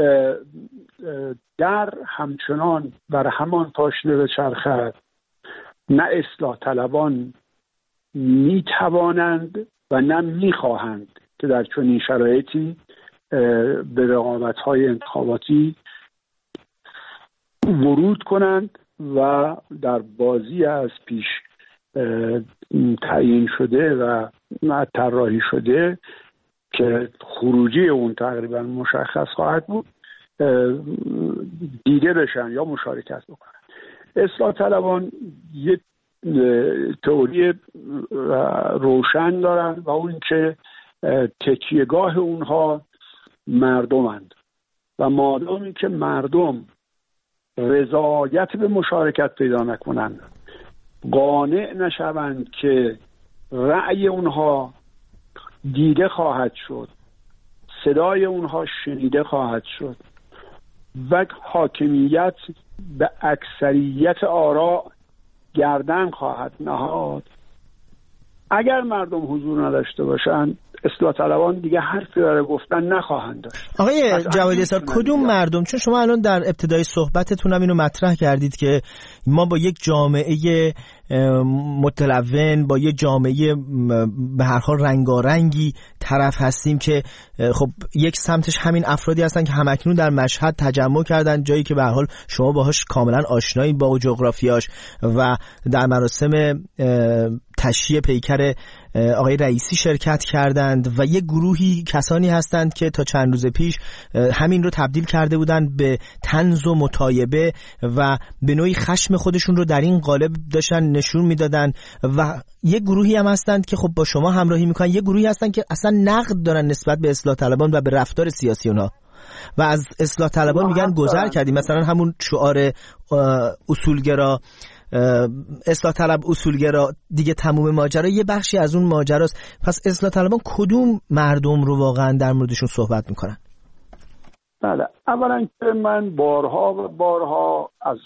در همچنان بر همان پاشنه بچرخد، نه اصلاح طلبان می توانند و نه می خواهند که در چنین شرایطی به رقابت‌های انتخاباتی ورود کنند و در بازی از پیش تعیین شده و طراحی شده که خروجی اون تقریبا مشخص خواهد بود دیده بشن یا مشارکت بکنن. اصلاح طلبان یک تئوری روشن دارن و اون که تکیهگاه اونها مردمند و مادامی که مردم رضایت به مشارکت پیدا نکنند، قانع نشوند که رأی اونها دیده خواهد شد، صدای اونها شنیده خواهد شد و حاکمیت به اکثریت آرا گردن خواهد نهاد، اگر مردم حضور نداشته باشند اصلاح طلبان دیگه حرفی برای گفتن نخواهند داشت. آقای جوادی اسار، کدوم مردم؟ چون شما الان در ابتدای صحبتتون هم اینو مطرح کردید که ما با یک جامعه متلون، با یک جامعه به هر حال رنگارنگی طرف هستیم که خب یک سمتش همین افرادی هستن که همکنون در مشهد تجمع کردن، جایی که به هر حال شما باهاش کاملا آشنایید با جغرافیاش، و در مراسم تشییع پیکر آقای رئیسی شرکت کردند و یک گروهی کسانی هستند که تا چند روز پیش همین رو تبدیل کرده بودند به طنز و متایبه و به نوعی خشم خودشون رو در این قالب داشتن نشون میدادن، و یک گروهی هم هستند که خب با شما همراهی میکنن، یک گروهی هستند که اصلا نقد دارن نسبت به اصلاح طلبان و به رفتار سیاسی اونها و از اصلاح طلبان میگن گذر کردیم. مثلا همون شعار اصولگرا، اصلاح طلب اصولگرا دیگه تموم ماجرا یه بخشی از اون ماجراست. پس اصلاح طلبان کدوم مردم رو واقعا در موردشون صحبت میکنن؟ بله، اولا که من بارها و بارها از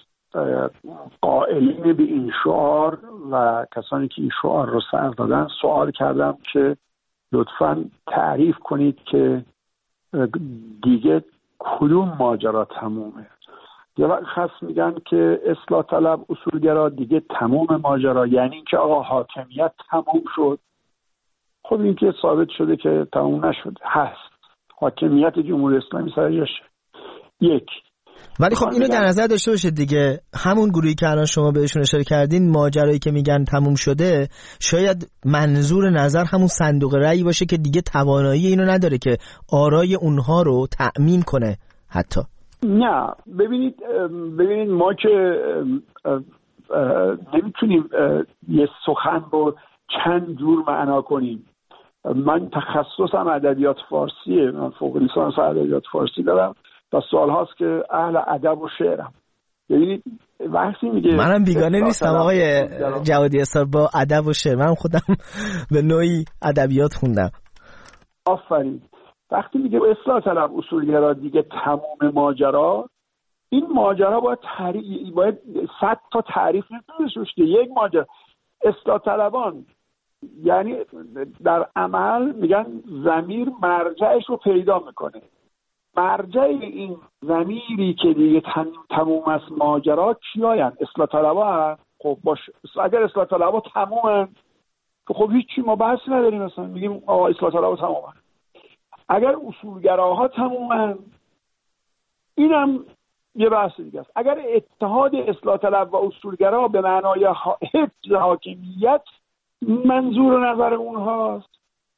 قائلین به این شعار و کسانی که این شعار رو سر دادن سوال کردم که لطفاً تعریف کنید که دیگه کدوم ماجرا تمومه. یه وقت خاص میگن که اصلاح طلب اصولگرا دیگه تموم ماجرا، یعنی که آقا حاکمیت تموم شد. خب این که ثابت شده که تموم نشده، هست حاکمیت جمهوری اسلامی سر جاشه. یک، ولی خب اینو در نظر داشته باشید دیگه، همون گروهی که الان شما بهشون اشاره کردین، ماجرایی که میگن تموم شده، شاید منظور نظر همون صندوق رأی باشه که دیگه توانایی اینو نداره که آرای اونها رو تأمین کنه. حتی نه، ببینید ببینید ما که نمیتونیم یه سخن رو چند جور معنا کنیم. من تخصصم ادبیات فارسیه، من فوق لیسانس ادبیات فارسی دارم و سوال هاست که اهل ادب و شعرم. ببینید وقتی میگه منم بیگانه نیستم آقای جوادی اسار با ادب و شعر، من خودم به نوعی ادبیات خوندم. آفرین. وقتی میگه اصلاح طلب اصولگرا دیگه تموم ماجرا، این ماجرا باید تعریف، باید صد تا تعریف نمیشه. یک ماجرا اصلاح طلبان یعنی در عمل میگن ضمیر مرجعش رو پیدا میکنه. مرجع این ضمیری که دیگه تموم است ماجرا کیاین؟ اصلاح طلبان. خب باش، اگر اصلاح طلبان تمومن خب هیچی، ما بحث نداریم، مثلا میگیم آقا اصلاح طلبان تمومن. اگر اصولگراها تمومن، اینم یه بحث دیگه است. اگر اتحاد اصلاح طلب و اصولگرا به معنای حفظ حاکمیت منظور نظر اونهاست،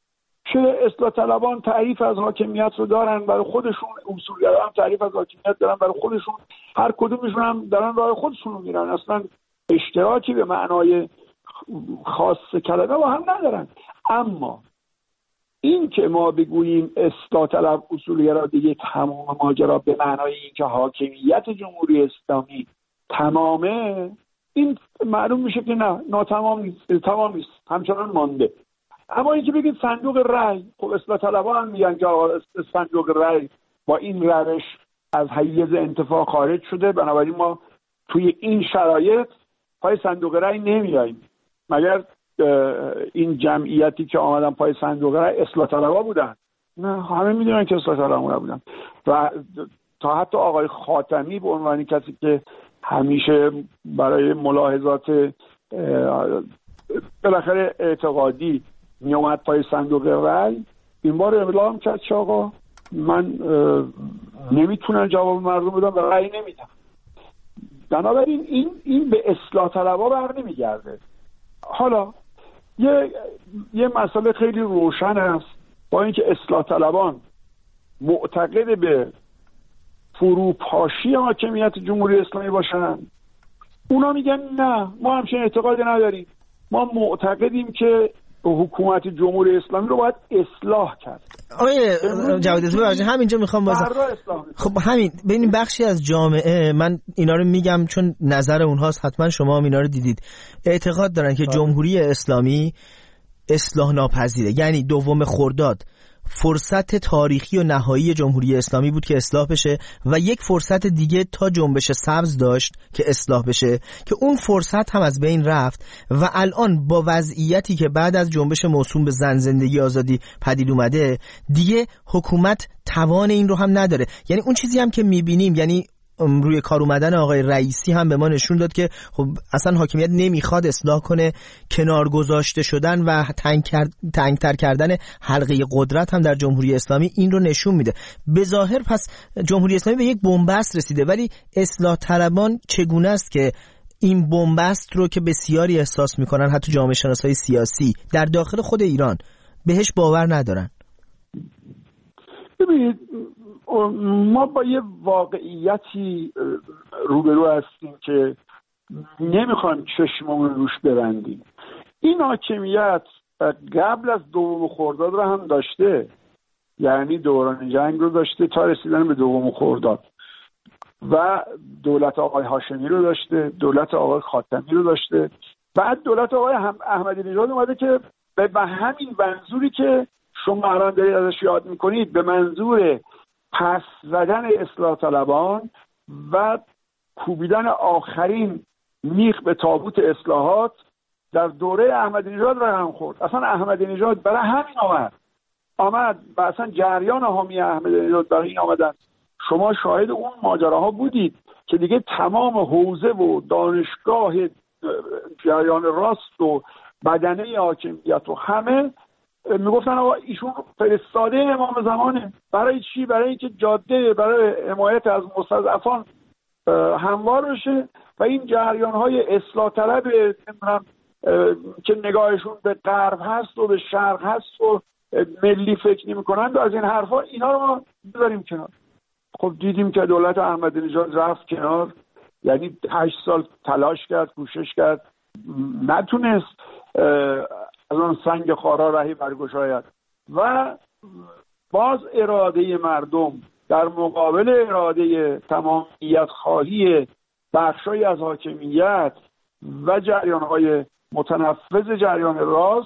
که اصلاح طلبان تعریف از حاکمیت رو دارن برای خودشون، اصولگرا هم تعریف از حاکمیت دارن برای خودشون، هر کدومشون هم دارن راه خودشون رو میرن، اصلا اشتراکی به معنای خاص کلمه با هم ندارن. اما این که ما بگوییم اصلاح طلب اصولگرا دیگه تمام ماجرا به معنای اینکه حاکمیت جمهوری اسلامی تمامه، این معلوم میشه که نه، ناتمام نیست، تمام نیست، همچنان مانده. اما اینکه بگید صندوق رأی، خب اصلاح طلبان هم میگن که صندوق رأی با این روش از حیز انتفاع خارج شده، بنابراین ما توی این شرایط پای صندوق رأی نمیاییم. مگر این جمعیتی که آمدن پای صندوق رأی اصلاح طلبان بودن؟ نه، همه میدونن که اصلاح طلبان بودن. و تا حتی آقای خاتمی به عنوان کسی که همیشه برای ملاحظات بالاخره اعتقادی می اومد پای صندوق رأی، این بار اعلام کرد که آقا من نمیتونم جواب مردم بدم و رأی نمیدم. بنابراین این این به اصلاح طلبها بر نمیگرده. حالا یه یه مسئله خیلی روشن است، با اینکه اصلاح طلبان معتقد به فروپاشی حاکمیت جمهوری اسلامی باشن، اونا میگن نه، ما همچین اعتقادی نداریم، ما معتقدیم که حکومت جمهوری اسلامی رو باید اصلاح کرد. آقای جوادی ببخشید همینجا میخوام بازم خب همین ببینیم بخشی از جامعه، من اینا رو میگم چون نظر اونهاست، حتما شما هم اینا رو دیدید، اعتقاد دارن که جمهوری اسلامی اصلاح ناپذیره. یعنی دوم خرداد فرصت تاریخی و نهایی جمهوری اسلامی بود که اصلاح بشه و یک فرصت دیگه تا جنبش سبز داشت که اصلاح بشه، که اون فرصت هم از بین رفت و الان با وضعیتی که بعد از جنبش موسوم به زن زندگی آزادی پدید اومده، دیگه حکومت توان این رو هم نداره. یعنی اون چیزی هم که میبینیم، یعنی روی کار اومدن آقای رئیسی هم به ما نشون داد که خب اصلا حاکمیت نمیخواد اصلاح کنه، کنار گذاشته شدن و تنگ کرد، تنگتر کردن حلقه قدرت هم در جمهوری اسلامی این رو نشون میده. به ظاهر پس جمهوری اسلامی به یک بنبست رسیده، ولی اصلاح طلبان چگونه است که این بنبست رو که بسیاری احساس میکنن، حتی جامعه شناسای سیاسی در داخل خود ایران بهش باور ندارن؟ ببینید ما با یه واقعیتی روبرو هستیم که نمیخوایم چشممون روش ببندیم. این حاکمیت قبل از دوم خرداد رو هم داشته، یعنی دوران جنگ رو داشته تا رسیدن به دوم خرداد، و دولت آقای هاشمی رو داشته، دولت آقای خاتمی رو داشته، بعد دولت آقای احمدی نژاد اومده که به همین منظوری که شما الان دارید ازش یاد میکنید، به منظور پس زدن اصلاح طلبان و کوبیدن آخرین میخ به تابوت اصلاحات در دوره احمدی نژاد رقم خورد. اصلا احمدی نژاد برای همین آمد آمد و اصلا جریان حامی احمدی نژاد برای این آمدن. شما شاهد اون ماجراها بودید که دیگه تمام حوزه و دانشگاه جریان راست و بدنه حاکمیت و همه میگفتن آقا ایشون فرستاده امام زمانه. برای چی؟ برای اینکه جاده برای حمایت از مستضعفان هموار بشه و این جریان‌های اصلاح طلب که نگاهشون به غرب هست و به شرق هست و ملی فکر نمی‌کنند و از این حرفا، اینا رو ما بذاریم کنار. خب دیدیم که دولت احمدی نژاد رفت کنار، یعنی هشت سال تلاش کرد، کوشش کرد، نتونست از اون سنگ خارا رهی برگشاید و باز اراده مردم در مقابل اراده تمامیت خواهی بخشای از حاکمیت و جریان‌های متنفذ جریان راست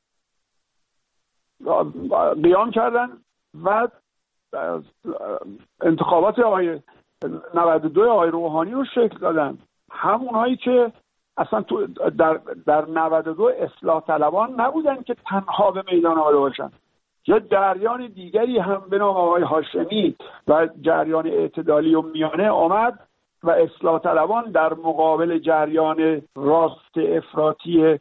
قیام کردن و انتخابات آقای نود و دو آقای روحانی رو شکل دادن. همونهایی که اصلا تو در در نود و دو اصلاح طلبان نبودن که تنها به میدان آمده باشن، یا جریان دیگری هم به نام آقای هاشمی و جریان اعتدالی و میانه آمد و اصلاح طلبان در مقابل جریان راست افراطی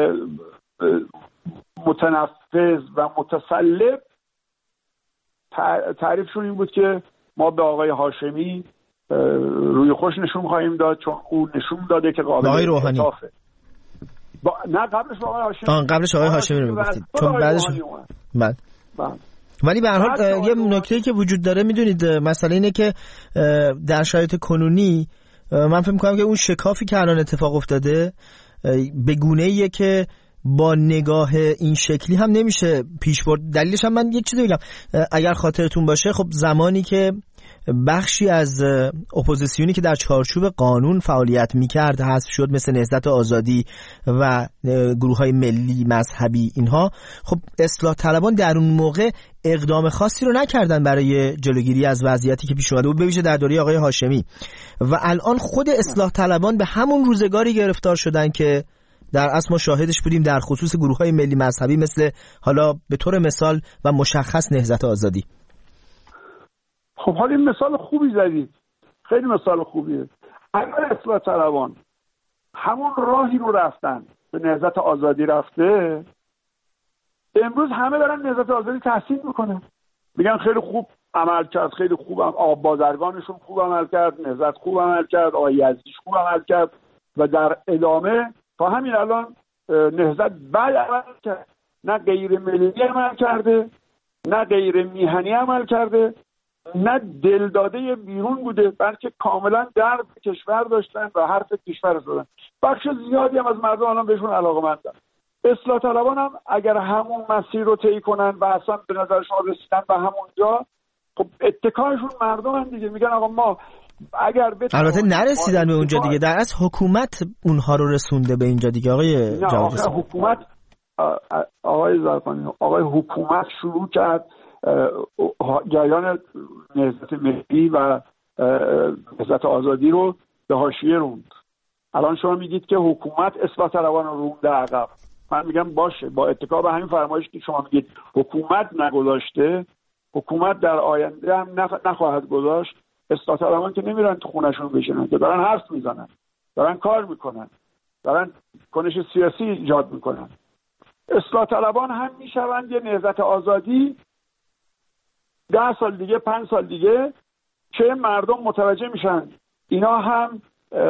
متنفذ و متسلب تعریفشون این بود که ما به آقای هاشمی روی خوش نشون خواهیم داد چون اون نشون داده که قابل انصافه. با... نه قبلش آقای هاشمی آن قبلش آقای هاشمی رو میگفتید چون بعدش بله ولی به هر حال یه نکته‌ای که وجود داره میدونید مسئله اینه که در شرایط کنونی من فکر می‌کنم که اون شکافی که الان اتفاق افتاده به گونه‌ایه که با نگاه این شکلی هم نمیشه پیش برد. دلیلش هم من یک چیزی بگم، اگر خاطرتون باشه خب زمانی که بخشی از اپوزیسیونی که در چارچوب قانون فعالیت میکرد حذف شد، مثل نهضت آزادی و گروه‌های ملی مذهبی، اینها خب اصلاح طلبان در اون موقع اقدام خاصی رو نکردن برای جلوگیری از وضعیتی که پیش اومده بود، بویژه در دوره آقای هاشمی. و الان خود اصلاح طلبان به همون روزگاری گرفتار شدن که در اصل ما شاهدش بودیم در خصوص گروه‌های ملی مذهبی مثل حالا به طور مثال و مشخص نهضت آزادی. خب حالا این مثال خوبی زدید، خیلی مثال خوبیه. اگر اصلاح طلبان همون راهی رو رفتن به نهضت آزادی رفته، امروز همه دارن نهضت آزادی تحسین میکنن، میگن خیلی خوب عمل کرد، خیلی خوب هم آب بازرگانشون خوب عمل کرد، نهضت خوب عمل کرد، آقای یزدیش خوب عمل کرد و در ادامه تا همین الان نهضت بد عمل کرد، نه غیر ملی عمل کرده، نه غیر میهنی عمل کرده، نه دل داده بیرون بوده، بلکه کاملا درد کشور داشتن و حرف کشور زدن. بخش زیادی هم از مردم الان بهشون علاقه‌مندن. اصلاح طلبان هم اگر همون مسیر رو طی کنن و اصلا به نظرشون رسیدن به همونجا، خب اتکایشون مردم هم دیگه میگن آقا ما اگر البته نرسیدن به اونجا دیگه، در اصل حکومت اونها رو رسونده به اینجا دیگه. آقای جوادی حکومت آقای زرقانی آقای حکومت شروع کرد جریان نهضت ملی و نهضت آزادی رو به حاشیه روند. الان شما میگید که حکومت اصلاح طلبان رو رونده عقب. من میگم باشه، با اتکا به همین فرمایشی که شما میگید حکومت نگذاشته، حکومت در آینده هم نخواهد گذاشت. اصلاح طلبان که نمیرن تو خونشون بشینن، که دارن حرف میزنن، دارن کار میکنن، دارن کنش سیاسی ایجاد میکنن. اصلاح طلبان هم میشوند یه نهضت آزادی ده سال دیگه، پنج سال دیگه که مردم متوجه میشن اینا هم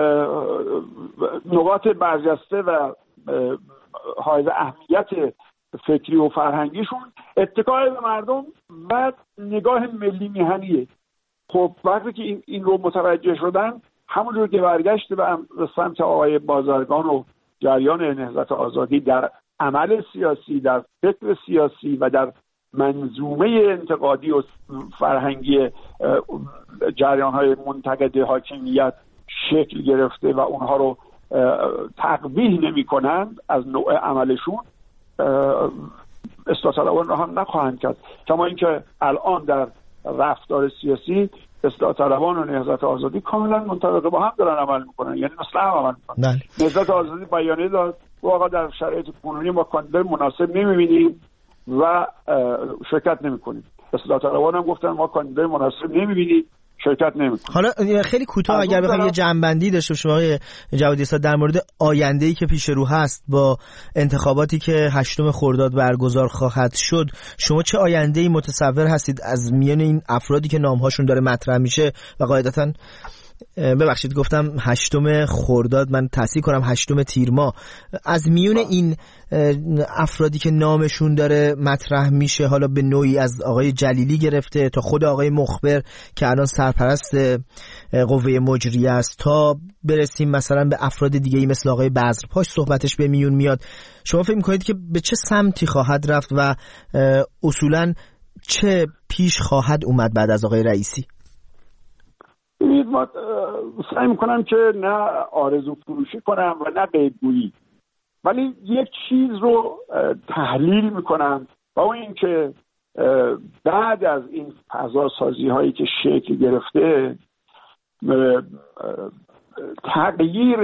نقاط برجسته و حائز اهمیت فکری و فرهنگیشون اتکای به مردم و نگاه ملی میهنیه. خب وقتی که این, این رو متوجه شدن، همونجور که برگشت به سمت آقای بازرگان و جریان نهضت آزادی در عمل سیاسی، در فکر سیاسی و در منظومه انتقادی و فرهنگی جریان‌های منتقد حاکمیت شکل گرفته و اونها رو تقبیح نمی‌کنند از نوع عملشون، اصلاح طلبان رو هم نخواهند کرد. کما اینکه الان در رفتار سیاسی اصلاح طلبان و نهضت آزادی کاملا منطبق با هم دارن عمل میکنن، یعنی مثل هم عمل میکنن. نهضت آزادی بیانیه داد واقعا در شرایط کنونی ما کاندیدای مناسب نمیبینیم و شرکت نمیکنیم. اصلاح طلبان هم گفتن ما کاندیدای مناسب نمیبینیم، شرکت نمیکنیم. حالا خیلی کوتاه اگر بخوایم یه جنبندی داشته باشیم آقای جوادی استاد در مورد آینده‌ای که پیش رو هست با انتخاباتی که هشتم خرداد برگزار خواهد شد، شما چه آینده‌ای متصور هستید از میان این افرادی که نام‌هاشون داره مطرح میشه و قاعدتاً ببخشید گفتم هشتم خرداد، من تصحیح کنم هشتم تیر ماه، از میون این افرادی که نامشون داره مطرح میشه، حالا به نوعی از آقای جلیلی گرفته تا خود آقای مخبر که الان سرپرست قوه مجریه است، تا برسیم مثلا به افراد دیگه‌ای مثل آقای بذرپاش صحبتش به میون میاد، شما فکر می‌کنید که به چه سمتی خواهد رفت و اصولاً چه پیش خواهد اومد بعد از آقای رئیسی؟ من سعی میکنم که نه آرزو فروشی کنم و نه غیب‌گویی، ولی یک چیز رو تحلیل میکنم و اون این که بعد از این فضاسازی هایی که شکل گرفته، تغییر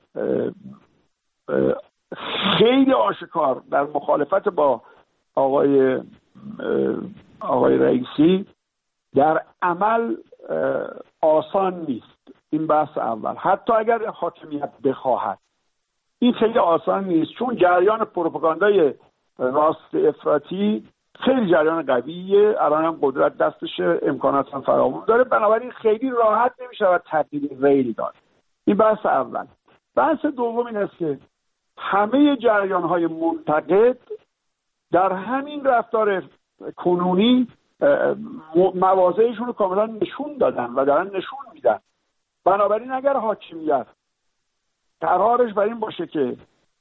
خیلی آشکار در مخالفت با آقای آقای رئیسی در عمل آسان نیست. این بحث اول. حتی اگر حاکمیت بخواهد، این خیلی آسان نیست، چون جریان پروپاگاندای راست افراطی خیلی جریان قویه، الان هم قدرت دستشه، امکانات هم فراوان داره، بنابراین خیلی راحت نمیشه و تغییر ریلی داد. این بحث اول. بحث دوم این است که همه جریان‌های منتقد در همین رفتار کنونی مواضعشون رو کاملا نشون دادن و دارن نشون میدن. بنابراین اگر حاکمیت قرارش بر این باشه که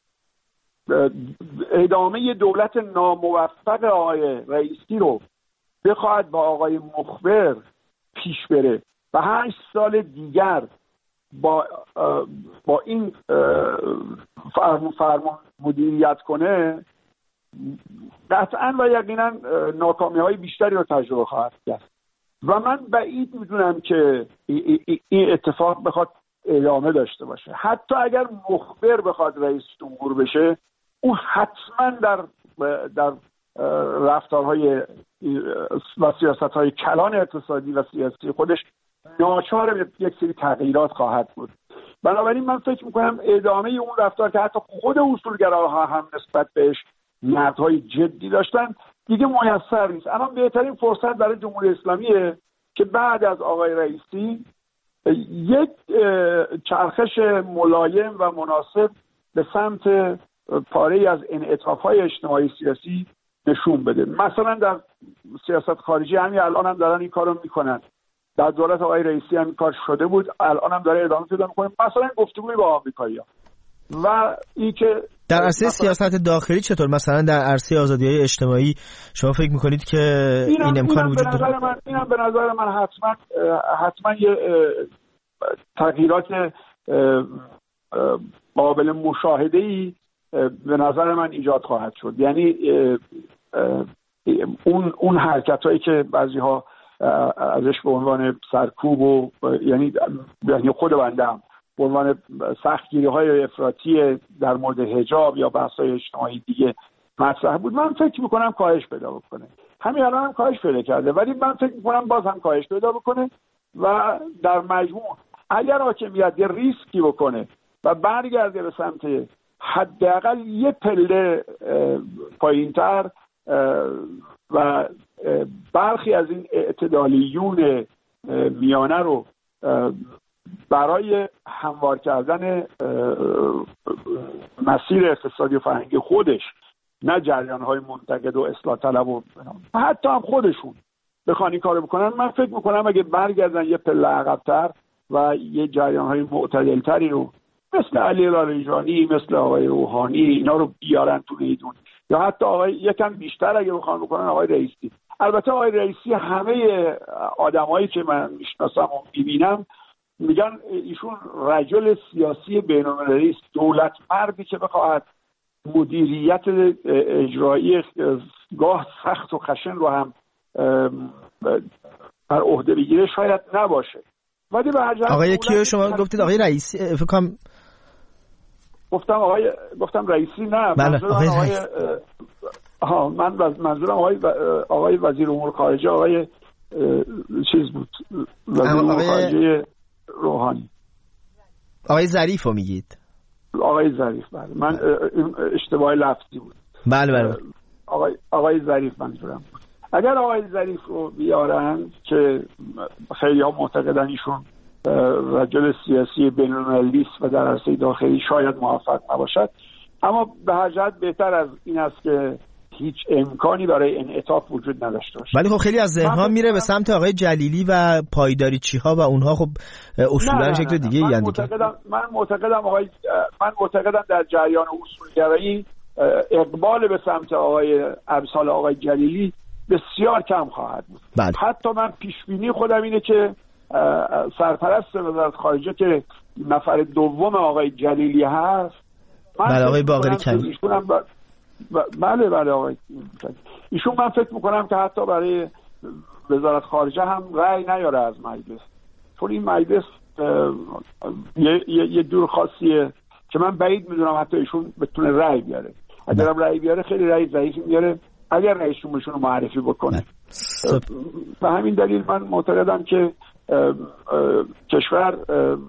ادامه دولت ناموفق آقای رئیسی رو بخواهد با آقای مخبر پیش بره و هشت سال دیگر با با این فرمان فرمان مدیریت کنه، قطعا و یقینا ناکامی های بیشتری رو تجربه خواهد کرد و من بعید میدونم که این اتفاق بخواد ادامه داشته باشه. حتی اگر مخبر بخواد رئیس جمهور بشه، اون حتما در در رفتارهای و سیاست‌های کلان اقتصادی و سیاسی خودش ناچار یک سری تغییرات خواهد بود. بنابراین من فکر میکنم ادامه اون رفتار که حتی خود اصولگراها هم نسبت بهش نقدهای جدی داشتن دیگه میسر نیست. الان بهترین فرصت برای جمهوری اسلامیه که بعد از آقای رئیسی یک چرخش ملایم و مناسب به سمت پاره‌ای از انعطاف‌های اجتماعی سیاسی نشون بده. مثلا در سیاست خارجی همین الان هم دارن این کارو میکنن. در دولت آقای رئیسی هم این کار شده بود، الان هم داره ادامه پیدا میکنه. مثلا گفتگوی با آمریکایی‌ها و این که در عرصه سیاست داخلی چطور؟ مثلا در عرصه آزادی‌های اجتماعی شما فکر میکنید که این, این امکان وجود داره؟ من اینم به نظر من حتما حتما یه تغییرات قابل مشاهده‌ای به نظر من ایجاد خواهد شد. یعنی اون اون حرکتایی که بعضی‌ها ازش به عنوان سرکوب و یعنی یعنی خود بنده هم به عنوان سختگیری‌های افراطی در مورد حجاب یا بحث‌های اجتماعی دیگه مطرح بود، من فکر می‌کنم کاهش پیدا بکنه. همین الان هم کاهش پیدا کرده، ولی من فکر می‌کنم باز هم کاهش پیدا بکنه و در مجموع اگر حاکمیت یه ریسکی بکنه و برگرده به سمت حداقل یه پله پایین‌تر و برخی از این اعتدالیون میانه رو برای هموار کردن مسیر اقتصادی و فرهنگی خودش، نه جریان‌های منتقد و اصلاح طلب و حتی هم خودشون بخوان این کارو بکنن، من فکر میکنم اگه برگردن یه پله عقب‌تر و یه جریان‌های معتدل‌تری رو مثل علی لاریجانی، مثل آقای روحانی اینا رو بیارن تو ایدون، یا حتی آقای یکم بیشتر اگه بخوان بکنن آقای رئیسی. البته آقای رئیسی همه آدمایی که من میشناسم و میبینم میگن ایشون رجل سیاسی بین‌المللی است، دولت مردی که بخواهد مدیریت اجرایی گاه سخت و خشن رو هم بر عهده بگیره شاید نباشه. ولی به هر جهت آقای کیو شما گفتید آقای رئیسی فکر کنم گفتم آقای گفتم رئیسی نه منظورم آقای, آقای ها من منظورم آقای آقای وزیر امور خارجه آقای چیز بود، وزیر امور خارجه روحانی. آقای ظریف رو میگید؟ آقای ظریف بله، من اشتباه لفظی بود. بله بله آقای آقای ظریف منظورم بود. اگر آقای ظریف رو بیارن که خیلی ها معتقدن ایشون رجل سیاسی بین‌المللی است و در عرصه داخلی شاید موفق نباشد، اما به هر جهت بهتر از این است که هیچ امکانی برای انعطاف وجود نداشته باشه. ولی خب خیلی از ذهن‌ها میره به سمت آقای جلیلی و پایداریچی‌ها و اونها خب اصولاً شکل دیگه من یعنی معتقدم من معتقدم آقای من معتقدم در جریان اصولگرایی اقبال به سمت آقای امثال آقای جلیلی بسیار کم خواهد بود. بله. حتی من پیش بینی خودم اینه که سرپرست وزارت خارجه که نفر دوم آقای جلیلی هست، بله آقای باقری کنی، بله بله آقای ایشون من فکر میکنم که حتی برای وزارت خارجه هم رأی نیاره از مجلس، چون این مجلس یه, یه،, یه دور خاصیه که من بعید میدونم حتی ایشون بتونه رأی بیاره. اگر هم رأی بیاره خیلی رأی ضعیفی میاره اگر رئیس جمهورشون رو معرفی بکنه. به همین دلیل من معتقدم که اه اه کشور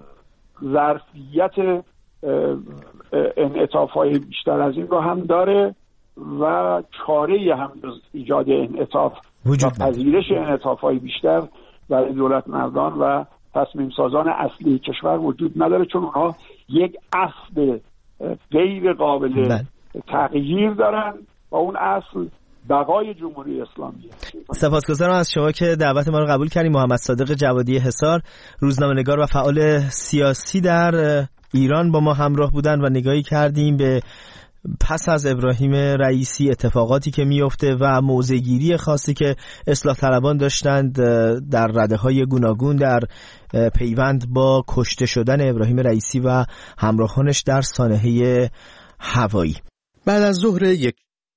ظرفیت انعطاف‌های بیشتر از این رو هم داره و چاره‌ای هم ایجاد انعطاف و پذیرش انعطاف‌های بیشتر برای دولت مردان و تصمیم سازان اصلی کشور وجود نداره، چون اونها یک اصل غیر قابل تغییر دارن و اون اصل بقای جمهوری اسلامی. سپاسگزارم از شما که دعوت ما رو قبول کردید. محمد صادق جوادی حصار، روزنامه‌نگار و فعال سیاسی در ایران با ما همراه بودن و نگاهی کردیم به پس از ابراهیم رئیسی اتفاقاتی که میفته و موضع‌گیری خاصی که اصلاح طلبان داشتند در رده‌های گوناگون در پیوند با کشته شدن ابراهیم رئیسی و همراهانش در سانحه هوایی. بعد از ظهر یک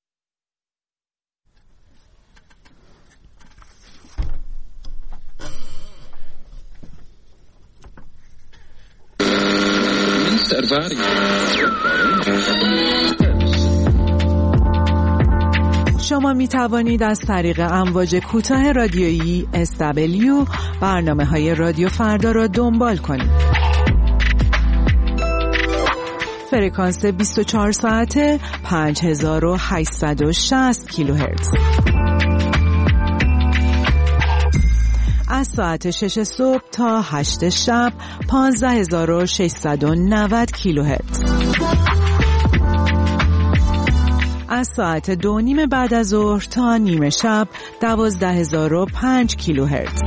شما می توانید از طریق امواج کوتاه رادیویی اس دبلیو برنامه های رادیو فردا را دنبال کنید. فرکانس بیست و چهار ساعته پنج هزار و هشتصد و شصت کیلوهرتز. از ساعت شش صبح تا هشت شب پانزده هزار و ششصد و نود کیلوهرتز. از ساعت دو نیم بعد از ظهر تا نیمه شب دوازده هزار و پنج کیلوهرتز.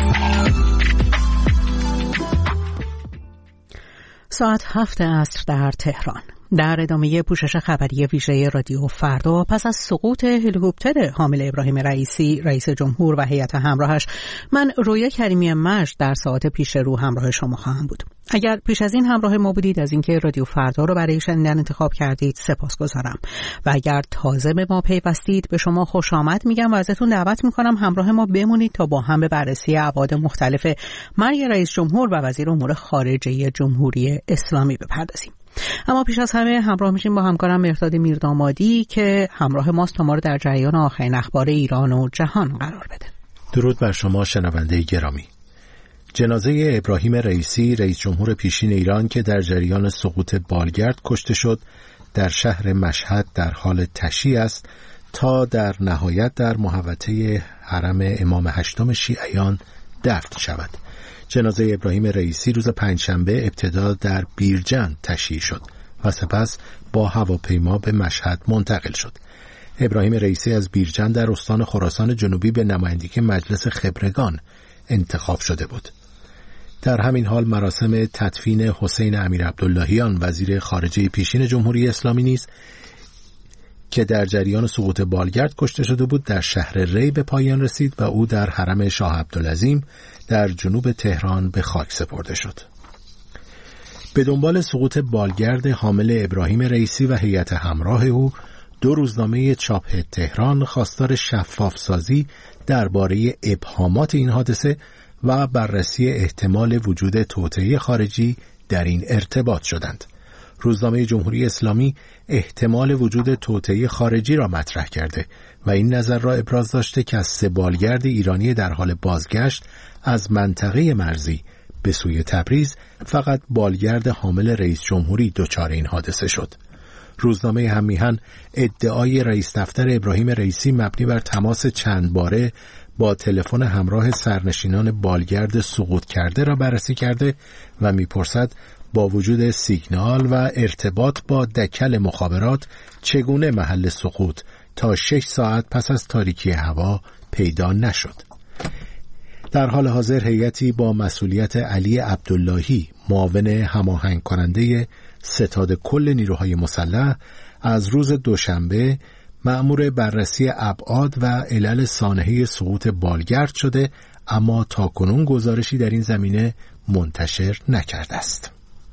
ساعت هفت عصر در تهران. در ادامه پوشش خبری ویژه رادیو فردا پس از سقوط هلیکوپتر حامل ابراهیم رئیسی رئیس جمهور و هیئت همراهش، من رویا کریمی مجد در ساعت پیش رو همراه شما خواهم بود. اگر پیش از این همراه ما بودید، از اینکه رادیو فردا رو برای شنیدن انتخاب کردید سپاسگزارم و اگر تازه به ما پیوستید به شما خوش آمد میگم و ازتون دعوت میکنم همراه ما بمونید تا با هم به بررسی ابعاد مختلف مرگ رئیس جمهور و وزیر امور خارجه جمهوری اسلامی بپردازیم. اما پیش از همه همراه میشیم با همکارم مهرداد میردامادی که همراه ماست تا ما رو در جریان آخرین اخبار ایران و جهان قرار بده. درود بر شما شنونده گرامی. جنازه ابراهیم رئیسی رئیس جمهور پیشین ایران که در جریان سقوط بالگرد کشته شد در شهر مشهد در حال تشییع است تا در نهایت در محوطه حرم امام هشتم شیعیان دفن شود. جنازه ابراهیم رئیسی روز پنجشنبه ابتدا در بیرجند تشییع شد و سپس با هواپیما به مشهد منتقل شد. ابراهیم رئیسی از بیرجند در استان خراسان جنوبی به نمایندگی مجلس خبرگان انتخاب شده بود. در همین حال مراسم تدفین حسین امیرعبداللهیان وزیر خارجه پیشین جمهوری اسلامی نیز که در جریان سقوط بالگرد کشته شده بود در شهر ری به پایان رسید و او در حرم شاه عبدالعظیم در جنوب تهران به خاک سپرده شد. به دنبال سقوط بالگرد حامل ابراهیم رئیسی و هیئت همراه او، دو روزنامه چاپ تهران خواستار شفافسازی درباره ابهامات این حادثه و بررسی احتمال وجود توطئه خارجی در این ارتباط شدند. روزنامه جمهوری اسلامی احتمال وجود توطئه خارجی را مطرح کرده و این نظر را ابراز داشته که از سه بالگرد ایرانی در حال بازگشت از منطقه مرزی به سوی تبریز فقط بالگرد حامل رئیس جمهوری دچار این حادثه شد. روزنامه هم میهن ادعای رئیس دفتر ابراهیم رئیسی مبنی بر تماس چند باره با تلفن همراه سرنشینان بالگرد سقوط کرده را بررسی کرده و میپرسد با وجود سیگنال و ارتباط با دکل مخابرات چگونه محل سقوط تا شش ساعت پس از تاریکی هوا پیدا نشد. در حال حاضر هیئتی با مسئولیت علی عبداللهی معاون هماهنگ کننده ستاد کل نیروهای مسلح از روز دوشنبه مأمور بررسی ابعاد و علل سانحه سقوط بالگرد شده، اما تاکنون گزارشی در این زمینه منتشر نکرده است.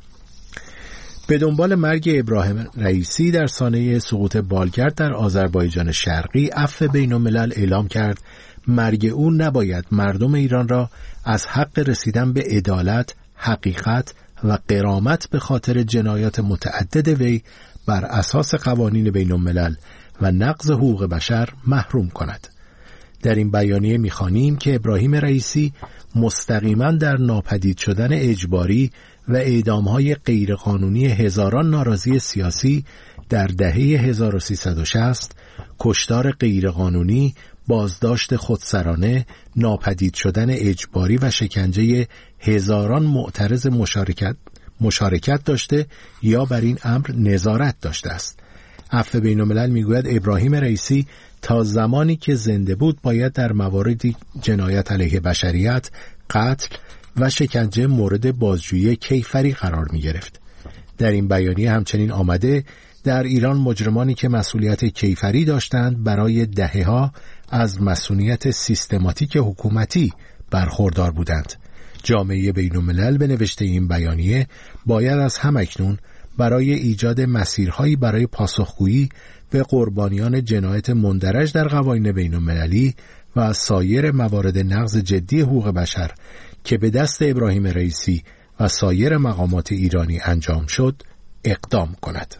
به دنبال مرگ ابراهیم رئیسی در سانحه سقوط بالگرد در آذربایجان شرقی، عفو بین الملل اعلام کرد مرگ او نباید مردم ایران را از حق رسیدن به عدالت، حقیقت و غرامت به خاطر جنایات متعدد وی بر اساس قوانین بین الملل و نقض حقوق بشر محروم کند. در این بیانیه می‌خوانیم که ابراهیم رئیسی مستقیما در ناپدید شدن اجباری و اعدام‌های غیرقانونی هزاران ناراضی سیاسی در دهه هزار و سیصد و شصت، کشتار غیرقانونی، بازداشت خودسرانه، ناپدید شدن اجباری و شکنجه هزاران معترض مشارکت مشارکت داشته یا بر این امر نظارت داشته است. عفو بین‌الملل میگوید ابراهیم رئیسی تا زمانی که زنده بود باید در مواردی جنایت علیه بشریت، قتل و شکنجه مورد بازجویی کیفری قرار می گرفت. در این بیانیه همچنین آمده در ایران مجرمانی که مسئولیت کیفری داشتند برای دهه‌ها از مسئولیت سیستماتیک حکومتی برخوردار بودند. جامعه بین‌الملل به نوشته این بیانیه باید از همکنون برای ایجاد مسیرهایی برای پاسخگویی به قربانیان جنایت مندرج در قوانین بین‌المللی و سایر موارد نقض جدی حقوق بشر که به دست ابراهیم رئیسی و سایر مقامات ایرانی انجام شد اقدام کند.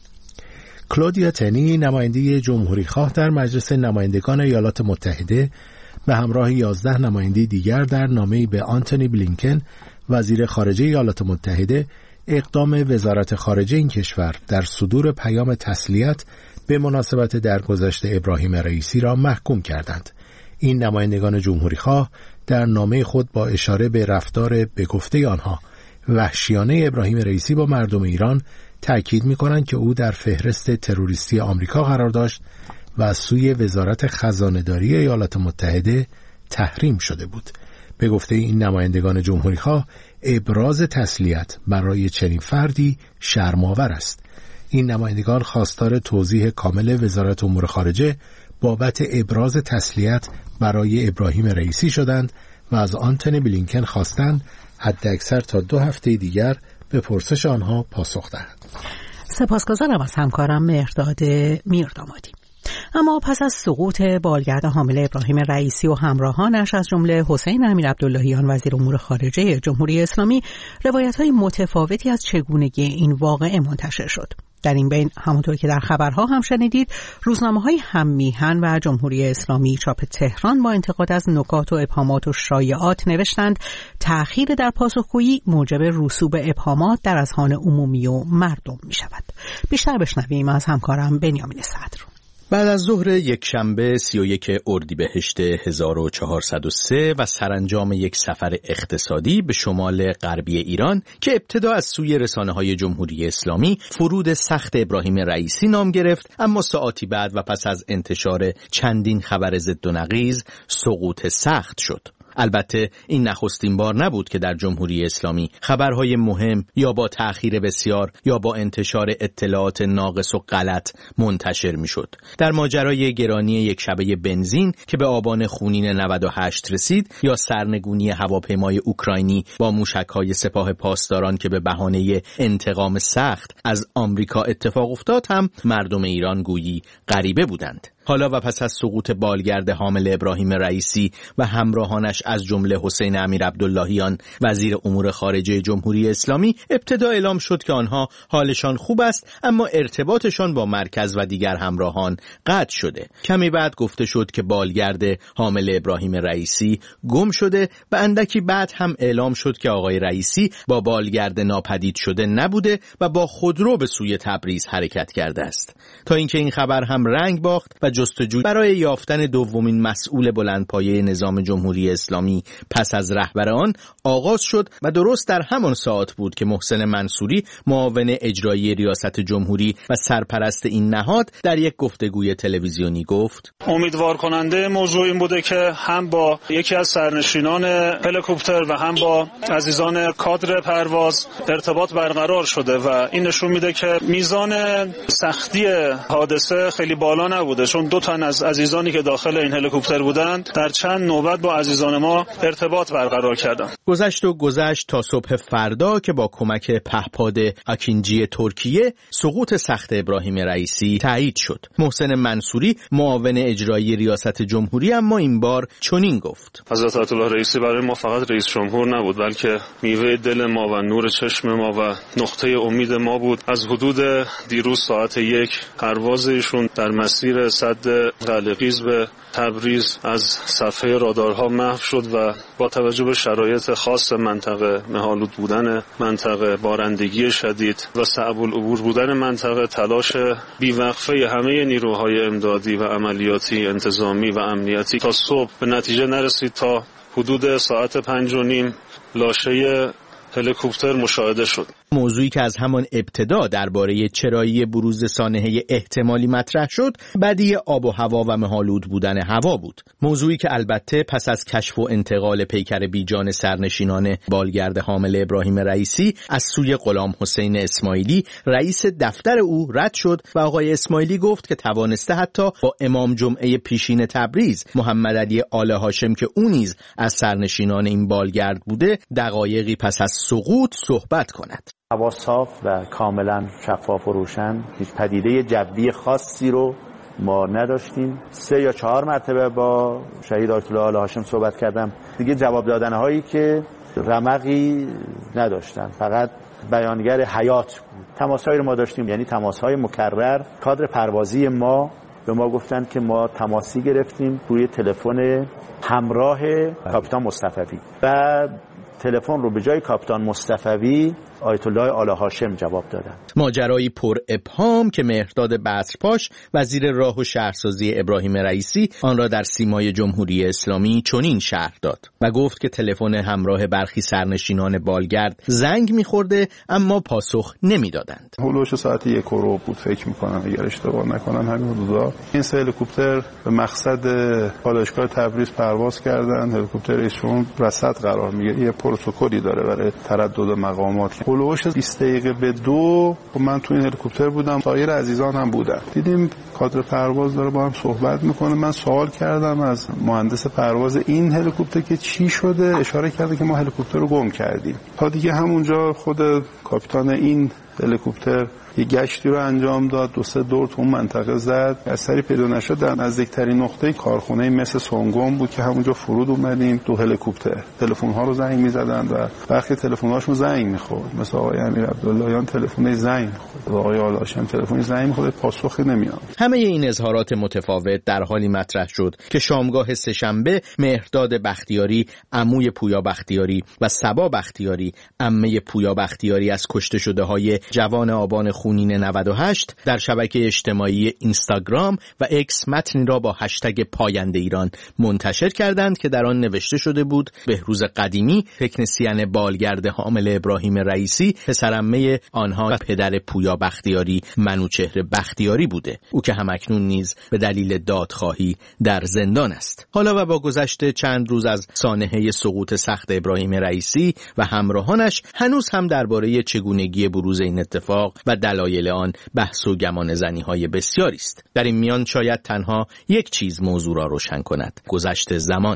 کلودیا تنی نماینده جمهوری‌خواه در مجلس نمایندگان ایالات متحده به همراه یازده نماینده دیگر در نامه‌ای به آنتونی بلینکن وزیر خارجه ایالات متحده اقدام وزارت خارجه این کشور در صدور پیام تسلیت به مناسبت درگذشت ابراهیم رئیسی را محکوم کردند. این نمایندگان جمهوری‌خواه در نامه خود با اشاره به رفتار به گفته آنها وحشیانه ابراهیم رئیسی با مردم ایران تأکید می‌کنند که او در فهرست تروریستی آمریکا قرار داشت و از سوی وزارت خزانه‌داری ایالات متحده تحریم شده بود. به گفته این نمایندگان جمهوری‌خواه ابراز تسلیت برای چنین فردی شرم‌آور است. این نمایندگان خواستار توضیح کامل وزارت امور خارجه بابت ابراز تسلیت برای ابراهیم رئیسی شدند و از آنتونی بلینکن خواستند حداکثر تا دو هفته دیگر به پرسش آنها پاسخ دهند. سپاسگزارم از همکارم مهرداد میردامادی. اما پس از سقوط بالگرد حامل ابراهیم رئیسی و همراهانش از جمله حسین امیر عبداللهیان وزیر امور خارجه جمهوری اسلامی روایت‌های متفاوتی از چگونگی این واقعه منتشر شد. در این بین همونطور که در خبرها هم شنیدید روزنامه‌های هم میهن و جمهوری اسلامی چاپ تهران با انتقاد از نکات و ابهامات و شایعات نوشتند تأخیر در پاسخگویی موجب رسوب ابهامات در اذهان عمومی و مردم می شود. بیشتر بشنویم از همکارم بنیامین صدر. بعد از ظهر یک شنبه سی و یک اردیبهشت هزار و چهارصد و سه و سرانجام یک سفر اقتصادی به شمال غربی ایران که ابتدا از سوی رسانه‌های جمهوری اسلامی فرود سخت ابراهیم رئیسی نام گرفت، اما ساعتی بعد و پس از انتشار چندین خبر ضد و نقیض سقوط سخت شد. البته این نخستین بار نبود که در جمهوری اسلامی خبرهای مهم یا با تأخیر بسیار یا با انتشار اطلاعات ناقص و غلط منتشر میشد. در ماجرای گرانی یک شبه بنزین که به آبان خونین نود و هشت رسید، یا سرنگونی هواپیمای اوکراینی با موشک‌های سپاه پاسداران که به بهانه انتقام سخت از آمریکا اتفاق افتاد، هم مردم ایران گویی غریبه بودند. حالا و پس از سقوط بالگرد حامل ابراهیم رئیسی و همراهانش از جمله حسین امیر عبداللهیان وزیر امور خارجه جمهوری اسلامی، ابتدا اعلام شد که آنها حالشان خوب است اما ارتباطشان با مرکز و دیگر همراهان قطع شده. کمی بعد گفته شد که بالگرد حامل ابراهیم رئیسی گم شده و اندکی بعد هم اعلام شد که آقای رئیسی با بالگرد ناپدید شده نبوده و با خودرو به سوی تبریز حرکت کرده است. تا اینکه این خبر هم رنگ باخت و جستجو برای یافتن دومین مسئول بلندپایه نظام جمهوری اسلامی پس از رهبر آن آغاز شد و درست در همان ساعت بود که محسن منصوری معاون اجرایی ریاست جمهوری و سرپرست این نهاد در یک گفتگوی تلویزیونی گفت: امیدوار کننده موضوع این بوده که هم با یکی از سرنشینان هلیکوپتر و هم با عزیزان کادر پرواز ارتباط برقرار شده و این نشون میده که میزان سختی حادثه خیلی بالا نبوده، چون دو تن از عزیزانی که داخل این هلیکوپتر بودند در چند نوبت با عزیزان ما ارتباط برقرار کردند. گذشت و گذشت تا صبح فردا که با کمک پهپاد اکینجی ترکیه سقوط سخت ابراهیم رئیسی تایید شد. محسن منصوری معاون اجرایی ریاست جمهوری اما این بار چنین گفت: حضرت آیت الله رئیسی برای ما فقط رئیس جمهور نبود، بلکه میوه دل ما و نور چشم ما و نقطه امید ما بود. از حدود دیروز ساعت یک پرواز ایشون در مسیر سد قلقیز به تبریز از صفحه رادارها محو شد و با توجه به شرایط خاص منطقه، مه‌آلود بودن منطقه، بارندگی شدید و صعب العبور بودن منطقه، تلاش بیوقفه همه نیروهای امدادی و عملیاتی، انتظامی و امنیتی تا صبح به نتیجه نرسید. تا حدود ساعت پنج و نیم لاشه هلیکوپتر مشاهده شد. موضوعی که از همان ابتدا درباره چرایی بروز سانحه احتمالی مطرح شد، بدی آب و هوا و مه‌آلود بودن هوا بود. موضوعی که البته پس از کشف و انتقال پیکر بیجان سرنشینان بالگرد حامل ابراهیم رئیسی از سوی غلام حسین اسماعیلی رئیس دفتر او رد شد و آقای اسماعیلی گفت که توانسته حتی با امام جمعه پیشین تبریز محمد علی آل هاشم که او نیز از سرنشینان این بالگرد بوده دقایقی پس از سقوط صحبت کند. هوا صاف و کاملا شفاف و روشن، هیچ پدیده جوی خاصی رو ما نداشتیم. سه یا چهار مرتبه با شهید آیت الله آل هاشم صحبت کردم. دیگه جواب دادن هایی که رمقی نداشتن، فقط بیانگر حیات بود. تماس هایی رو ما داشتیم، یعنی تماس های مکرر. کادر پروازی ما به ما گفتن که ما تماسی گرفتیم روی تلفن همراه کاپیتان مصطفوی و تلفن رو به جای کاپیتان مصطفوی آیت الله آل هاشم جواب دادن. ماجرایی پر ابهام که مهرداد بصرپاش وزیر راه و شهرسازی ابراهیم رئیسی آن را در سیمای جمهوری اسلامی چنین شرح داد و گفت که تلفن همراه برخی سرنشینان بالگرد زنگ می‌خورده اما پاسخ نمی‌دادند. هولوش ساعت یک رو بود فکر می‌کنم اگر اشتباه نکنم همین حدودا. این سه هلیکوپتر به مقصد پالایشگاه تبریز پرواز کردن. هلیکوپتر ایشون رصد قرار می‌گیره، یه پروتکلی داره برای تردد مقامات. هولوش بیست دقیقه به دو من تو این هلیکوپتر بودم، سایر عزیزان هم بودن. دیدیم کادر پرواز داره با هم صحبت میکنه. من سوال کردم از مهندس پرواز این هلیکوپتر که چی شده، اشاره کرده که ما هلیکوپتر رو گم کردیم. تا دیگه همونجا خود کاپیتان این هلیکوپتر یه گشتی رو انجام داد، دو سه دور تو اون منطقه زد. اثری پیدا نشد. در نزدیکترین نقطه کارخونه مثل سونگوم بود که همونجا فرود اومدیم. دو هلیکوپتر تلفن ها رو زنگ می‌زدن و برخی تلفن هاشون زنگ می‌خورد. مثل آقای امیر عبداللهیان تلفن زنگ می‌خورد، آقای آل هاشم تلفن زنگ می‌خورد، پاسخی نمیاد. همه این اظهارات متفاوت در حالی مطرح شد که شامگاه سه‌شنبه مهرداد بختیاری، عموی پویا بختیاری و صبا بختیاری، عمه پویا بختیاری از کشته شده‌های جوان آبان خونین نود و هشت در شبکه اجتماعی اینستاگرام و اکس متنی را با هشتگ پاینده ایران منتشر کردند که در آن نوشته شده بود: بهروز قدیمی، تکنسین بالگرد حامل ابراهیم رئیسی، پسرعمه آنها و پدر پویا بختیاری منوچهر بختیاری بوده. او که همکنون نیز به دلیل دادخواهی در زندان است. حالا و با گذشت چند روز از سانحه سقوط سخت ابراهیم رئیسی و همراهانش هنوز هم درباره چگونگی بروز این اتفاق و دلایل آن بحث و گمانه‌زنی های بسیاری است. در این میان شاید تنها یک چیز موضوع را روشن کند: گذشت زمان.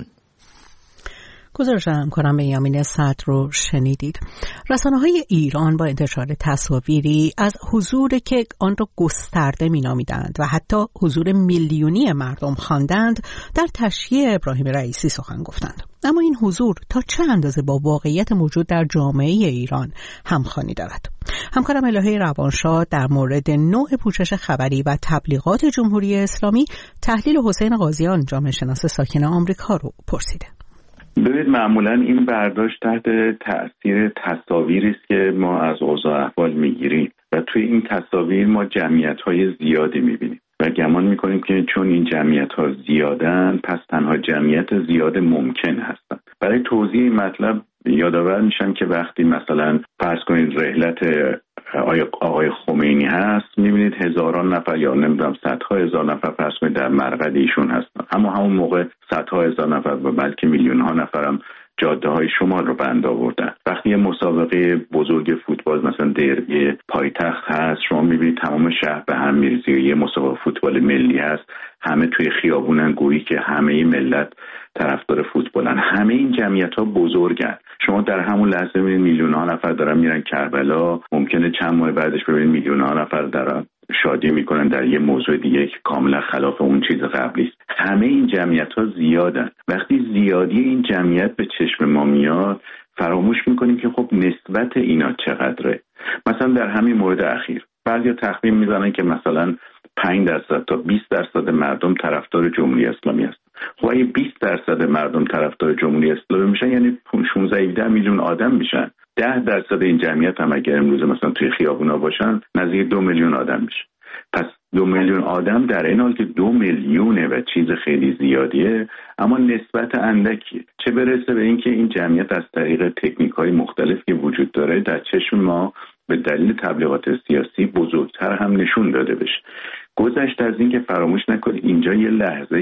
گزارش همکارم بنیامین صدر رو شنیدید. رسانه‌های ایران با انتشار تصاویری از حضور که آن را گسترده می‌نامیدند و حتی حضور میلیونی مردم خواندند در تشییع ابراهیم رئیسی سخن گفتند. اما این حضور تا چه اندازه با واقعیت موجود در جامعه ایران همخوانی دارد؟ همکارم الهه روانشاد در مورد نوع پوشش خبری و تبلیغات جمهوری اسلامی تحلیل حسین قاضیان، جامعه شناس ساکن آمریکا رو پرسیده. ببینید، معمولا این برداشت تحت تأثیر تصاویری است که ما از اوضاع احوال میگیریم و توی این تصاویر ما جمعیت‌های زیادی میبینیم و گمان میکنیم که چون این جمعیت‌ها زیادن پس تنها جمعیت زیاد ممکن هستن. برای توضیح این مطلب یادآور میشم که وقتی مثلا فرض کنید رحلت آقای خمینی هست، میبینید هزاران نفر یا نمیدونم صدها هزار نفر فرض کنید در مرقد ایشون هستن، اما همون موقع صدها هزار نفر و بلکه میلیون ها نفرم جاده های شمال رو بند آوردن. وقتی یه مسابقه بزرگ فوتبال مثلا دربی پایتخت هست، شما میبینید تمام شهر به هم میریزه. یه مسابقه فوتبال ملی هست، همه توی خیابونن، گویی که همه ملت طرفدار فوتبالن. همه این جمعیت ها بزرگن. شما در همون لحظه میبینید میلیون ها نفر دارن میرن کربلا، ممکنه چند ماه بعدش ببینید میلیون ها نفر دارن شادی میکنن در یه موضوع دیگه که کاملا خلاف اون چیز قبلی است. همه این جمعیت ها زیادن. وقتی زیادی این جمعیت به چشم ما میاد، فراموش میکنیم که خب نسبت اینا چقدره. مثلا در همین مورد اخیر بعضی تخمین میزنن که مثلا پنج درصد تا بیست درصد مردم طرفدار جمهوری اسلامی است. خب اگه بیست درصد مردم طرفدار جمهوری اسلامی میشن، یعنی شانزده هفده میلیون آدم میشن. ده درصد این جمعیت هم اگر امروز مثلا توی خیابونا باشن، نزدیک دو میلیون آدم میشه. پس دو میلیون آدم در این حال که دو میلیونه و چیز خیلی زیادیه، اما نسبت اندکیه. چه برسه به اینکه این جمعیت از طریق تکنیک‌های مختلف که وجود داره در چشم ما به دلیل تبلیغات سیاسی بزرگتر هم نشون داده بشه. گذشته از این که فراموش نکنید اینجا یه لحظه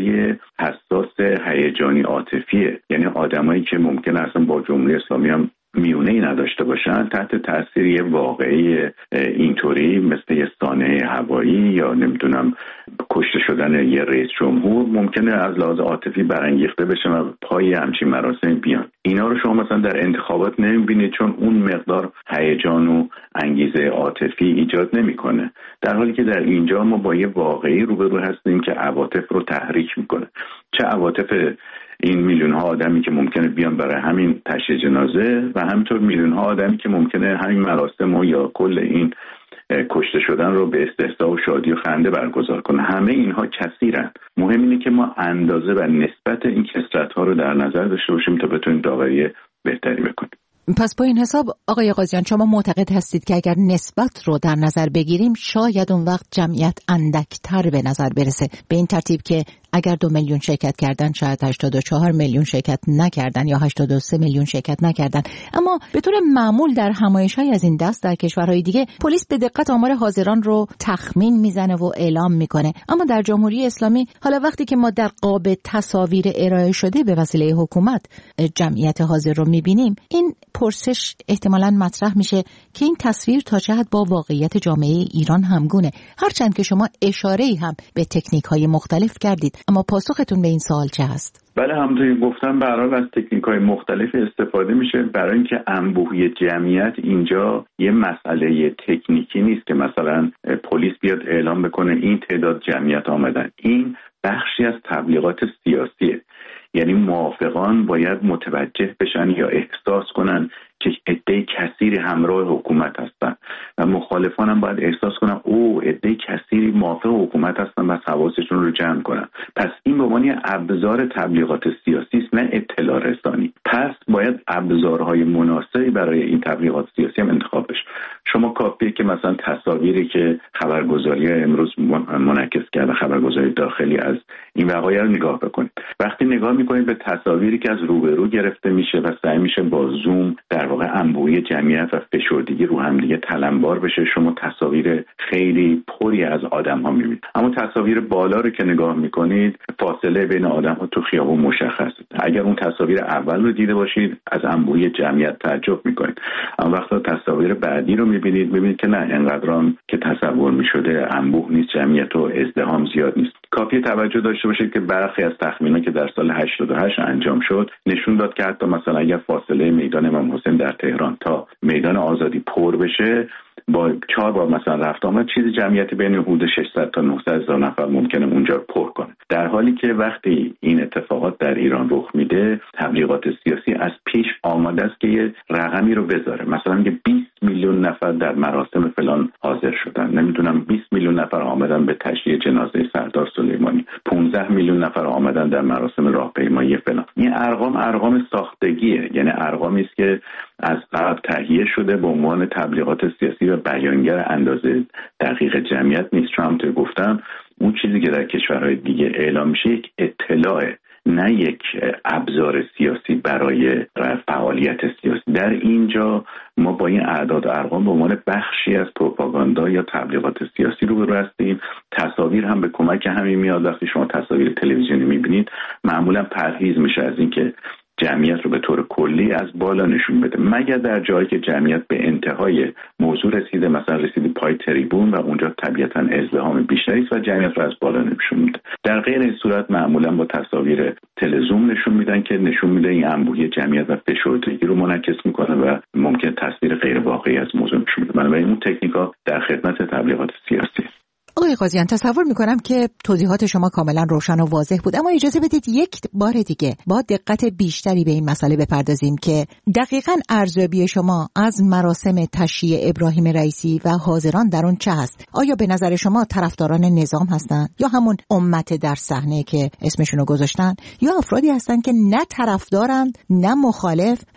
حساس هیجانی عاطفیه، یعنی آدمایی که ممکن اصلا با جمهوری اسلامی هم میونه‌ای نداشته باشن تحت تاثیر یه واقعی اینطوری مثل یه سانحه هوایی یا نمیدونم کشته شدن یه رئیس جمهور ممکنه از لحاظ عاطفی برانگیخته بشن و پای همچین مراسم بیان. اینا رو شما مثلا در انتخابات نمیبینید چون اون مقدار هیجان و انگیزه عاطفی ایجاد نمیکنه، در حالی که در اینجا ما با یه واقعی روبرو هستیم که عواطف رو تحریک میکنه. چه عواطف این میلیون ها آدمی که ممکنه بیان برای همین تشییع جنازه و همینطور میلیون ها آدمی که ممکنه همین مراسم و یا کل این کشته شدن رو به استحضاء و شادی و خنده برگزار کنه. همه اینها کثیرن. مهم اینه که ما اندازه و نسبت این کثرت ها رو در نظر داشته باشیم تا بتونیم داوری بهتری بکنیم. پس با این حساب آقای قاضیان شما معتقد هستید که اگر نسبت رو در نظر بگیریم شاید اون وقت جمعیت اندکتر به نظر برسه، به این ترتیب که اگر دو میلیون شرکت کردن شاید هشتاد و چهار میلیون شرکت نکردن یا هشتاد و سه میلیون شرکت نکردن. اما به طور معمول در همایش‌های از این دست در کشورهای دیگه پلیس به دقت آمار حاضران رو تخمین میزنه و اعلام میکنه، اما در جمهوری اسلامی حالا وقتی که ما در قاب تصاویر ارائه شده به وسیله حکومت جمعیت حاضر رو میبینیم، این پرسش احتمالاً مطرح میشه که این تصویر تا چه حد با واقعیت جامعه ایران همگونه، هرچند که شما اشاره‌ای هم به تکنیک‌های مختلف کردید، اما پاسختون به این سوال چه هست؟ بله همونطوری گفتم به هر حال از تکنیک‌های مختلف استفاده میشه برای اینکه انبوهی جمعیت اینجا یه مسئله تکنیکی نیست که مثلا پلیس بیاد اعلام بکنه این تعداد جمعیت آمدن. این بخشی از تبلیغات سیاسیه، یعنی موافقان باید متوجه بشن یا احساس کنن که عده کثیری همراه حکومت هستن و مخالفان هم باید احساس کنن او عده کثیری موافق حکومت هستن و حواسشون رو جمع کنن. پس این به عنوان ابزار تبلیغات سیاسی است نه اطلاع رسانی. پس باید ابزارهای مناسبی برای این تبلیغات سیاسی هم انتخاب بشه. شما کافیه که مثلا تصاویری که خبرگزاری امروز منعکس کرده، خبرگزاری داخلی از این وقایع رو نگاه بکنید. وقتی نگاه میکنید به تصاویری که از روبرو گرفته میشه و سعی میشه با زوم در واقع انبوهی جمعیت و فشردگی رو هم دیگه تلمبار بشه، شما تصاویر خیلی پری از آدم ها میبینید. اما تصاویر بالا رو که نگاه میکنید فاصله بین آدم ها تو خیابون مشخصه. اگر اون تصاویر اول رو دیده باشید از انبوهی جمعیت تعجب میکنید، اما وقتی تصاویر بعدی رو میبینید میبینید که نه انقدرام که تصور میشده انبوه نیست، جمعیت و ازدحام زیاد نیست. کافی توجه داشته باشید که برخی از تخمینا که در سال هشتاد و هشت انجام شد نشون داد که حتی مثلا اگر فاصله میدان امام حسین در تهران تا میدان آزادی پر بشه با چهار بار مثلا رفت آمد چیزی جمعیت بین حدود ششصد تا نهصد هزار نفر ممکنه اونجا رو پر کنه، در حالی که وقتی این اتفاقات در ایران رخ میده تبلیغات سیاسی از پیش آماده است که یه رقمی رو بذاره، مثلا میگه بیست میلیون نفر در مراسم فلان حاضر شدن، نمیدونم بیست میلیون نفر آمدن به تشییع جنازه سردار سلیمانی، پانزده میلیون نفر آمدن در مراسم راهپیمایی فلان. این ارقام ارقام ساختگیه، یعنی ارقامی است که از قبل تهیه شده به عنوان تبلیغات سیاسی و بیانگر اندازه دقیق جمعیت نیست. چون همونطور گفتم اون چیزی که در کشورهای دیگه اعلام میشه یک اطلاعه نه یک ابزار سیاسی برای فعالیت سیاسی. در اینجا ما با این اعداد و ارقام به عنوان بخشی از پروپاگاندا یا تبلیغات سیاسی رو هستیم. تصاویر هم به کمک همین میاد. وقتی شما تصاویر تلویزیونی میبینید معمولا پرهیز میشه از اینکه جمعیت رو به طور کلی از بالا نشون بده، مگر در جایی که جمعیت به انتهای موضوع رسیده، مثلا رسیده پای تریبون و اونجا طبیعتاً ازدحام بیشتری است و جمعیت رو از بالا نشون میده. در غیر این صورت معمولا با تصاویر تلزوم نشون میدن که نشون میده این انبوهی جمعیت و فشردگی رو منعکس میکنه و ممکن تصویر غیر واقعی از موضوع نشون بده. بنابراین اون تکنیک‌ها در خدمت تبلیغات سیاسی. آقای قاضیان تصور میکنم که توضیحات شما کاملا روشن و واضح بود، اما اجازه بدید یک بار دیگه با دقت بیشتری به این مسئله بپردازیم که دقیقاً ارزیابی شما از مراسم تشییع ابراهیم رئیسی و حاضران در اون چه هست؟ آیا به نظر شما طرفداران نظام هستند یا همون امت در صحنه که اسمشون رو گذاشتن، یا افرادی هستند که نه طرفدارند نه مخالف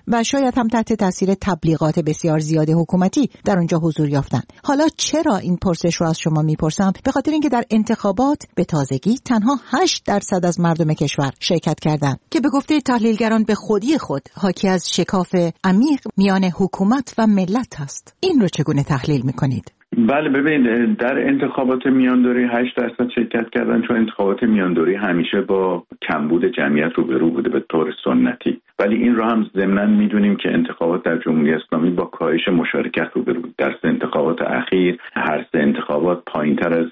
و شاید هم تحت تاثیر تبلیغات بسیار زیاد حکومتی در اونجا حضور یافتند. حالا چرا این پرسش رو از شما میپرسم؟ به خاطر اینکه در انتخابات به تازگی تنها هشت درصد از مردم کشور شرکت کردند که به گفته تحلیلگران به خودی خود حاکی از شکاف عمیق میان حکومت و ملت هست. این رو چگونه تحلیل میکنید؟ بله ببینید، در انتخابات میاندوری هشت درصد شرکت کردن، چون انتخابات میاندوری همیشه با کمبود جمعیت روبرو بوده به طور سنتی، ولی این رو هم ضمناً میدونیم که انتخابات در جمهوری اسلامی با کاهش مشارکت روبرو بود. در سه انتخابات اخیر هر سه انتخابات پایینتر از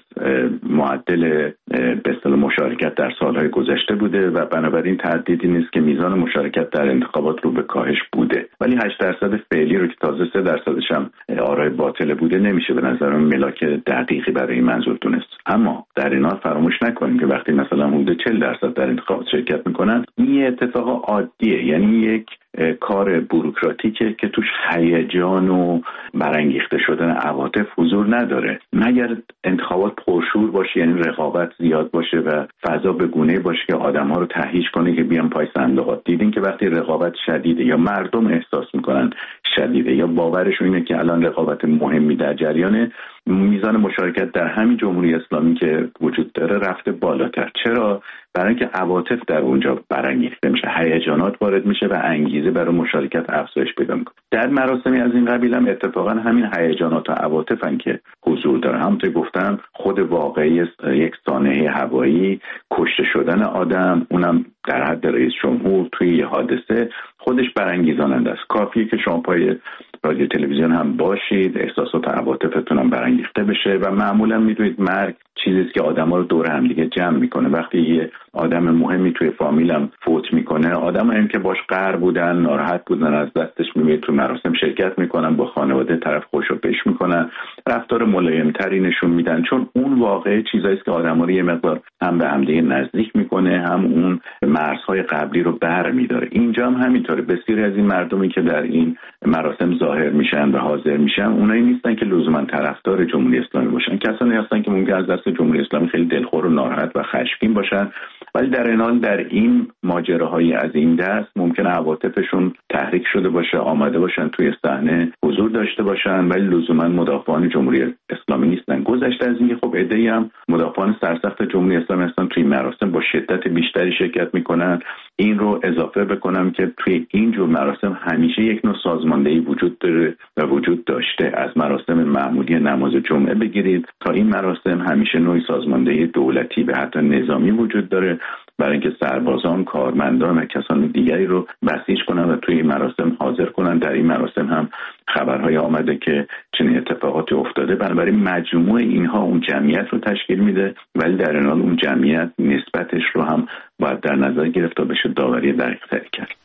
معدل به اصطلاح مشارکت در سالهای گذشته بوده و بنابراین تردیدی نیست که میزان مشارکت در انتخابات رو به کاهش بوده، ولی هشت درصد فعلی رو که تازه سه درصدش هم آرای باطله بوده نمیشه به نظر من ملاک دقیقی برای این منظور دونست. اما در این حال فراموش نکنیم که وقتی مثلا حدود چهل درصد در انتخابات شرکت میکنن، این اتفاق عادیه، یعنی یک کار بوروکراتیکه که توش هیجان و برانگیخته شدن عواطف حضور نداره، مگر انتخابات پرشور باشه، یعنی رقابت زیاد باشه و فضا به گونه‌ای باشه که آدم‌ها رو تهییج کنه که بیان پای صندوقات. دیدین که وقتی رقابت شدیده یا مردم احساس میکنن شدیده یا باورشون اینه که الان رقابت مهمی در جریانه، میزان مشارکت در همین جمهوری اسلامی که وجود داره رفته بالاتر. چرا؟ برای اینکه عواطف در اونجا برانگیخته میشه، هیجانات وارد میشه و انگیزه برای مشارکت افزایش پیدا میکنه. در مراسمی از این قبیل هم اتفاقا همین هیجانات و عواطفن که حضور داره. همونطور گفتم خود واقعی یک سانحه هوایی، کشته شدن آدم، اونم در حد رئیس جمهور توی حادثه، خودش برانگیزاننده است. کافیه که شما پای رادیو تلویزیون هم باشید، احساسات و عواطفتون هم برانگیخته بشه و معمولا میدونید مرگ چیزی است که آدما رو دور هم دیگه جمع میکنه. وقتی یه آدم مهمی توی فامیلم فوت میکنه، آدمایی که باش قهر بودن، ناراحت بودن از دستش، میاد تو مراسم شرکت میکنن، با خانواده طرف خوشو پیش میکنن، رفتار ملایمتری نشون میدن، چون اون واقعه چیزایی است که آدما رو یه مقدار هم به هم دیگه نزدیک میکنه، هم اون مرزهای قبلی رو برمی‌داره. اینجا هم همینطوره. بسیاری از این مردمی که در این مراسم ظاهر میشن و حاضر میشن، اونایی نیستن که لزوما طرفدار جمهوری اسلامی باشن، کسانی هستن که ممکن از دست جمهوری اسلامی خیلی دلخور و ناراحت و خشمگین باشن، ولی در این حال در این ماجراهای از این دست ممکنه عواطفشون تحریک شده باشه، آماده باشن توی صحنه حضور داشته باشن، ولی لزوما مدافعان جمهوری اسلامی نیستن. گذشته از اینکه خب عده‌ای هم مدافعان سرسخت جمهوری اسلامی هستن، توی مراسم با شدت بیشتری شرکت میکنن. این رو اضافه بکنم که توی این جور مراسم همیشه یک نوع سازماندهی وجود داره و وجود داشته. از مراسم معمولی نماز جمعه بگیرید تا این مراسم همیشه نوعی سازماندهی دولتی و حتی نظامی وجود داره برای اینکه سربازان، کارمندان و کسان دیگری رو بسیج کنن و توی این مراسم حاضر کنن. در این مراسم هم خبرهای آمده که چنین اتفاقاتی افتاده. بنابراین مجموع اینها اون جمعیت رو تشکیل میده، ولی در این حال اون جمعیت نسبتش رو هم باید در نظر گرفت تا بشه داوری دقیق‌تری کرد.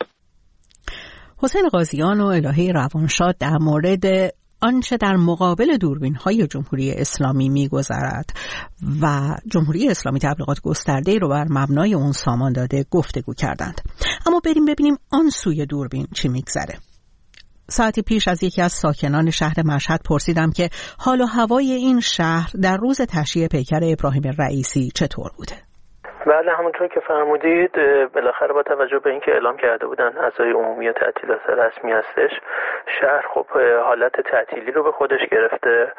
حسین قاضیان و الهه روانشاد در مورد آنچه در مقابل دوربین‌های جمهوری اسلامی می‌گذرد و جمهوری اسلامی تبلیغات گسترده‌ای رو بر مبنای اون سامان داده گفتگو کردند. اما بریم ببینیم آن سوی دوربین چی می‌گذره. ساعتی پیش از یکی از ساکنان شهر مشهد پرسیدم که حال و هوای این شهر در روز تشییع پیکر ابراهیم رئیسی چطور بوده. بله، همونطور که فرمودید بالاخره با توجه به اینکه اعلام کرده بودن اعضای عمومی تعطیلات رسمی هستش، شهر خب حالت تعطیلی رو به خودش گرفته.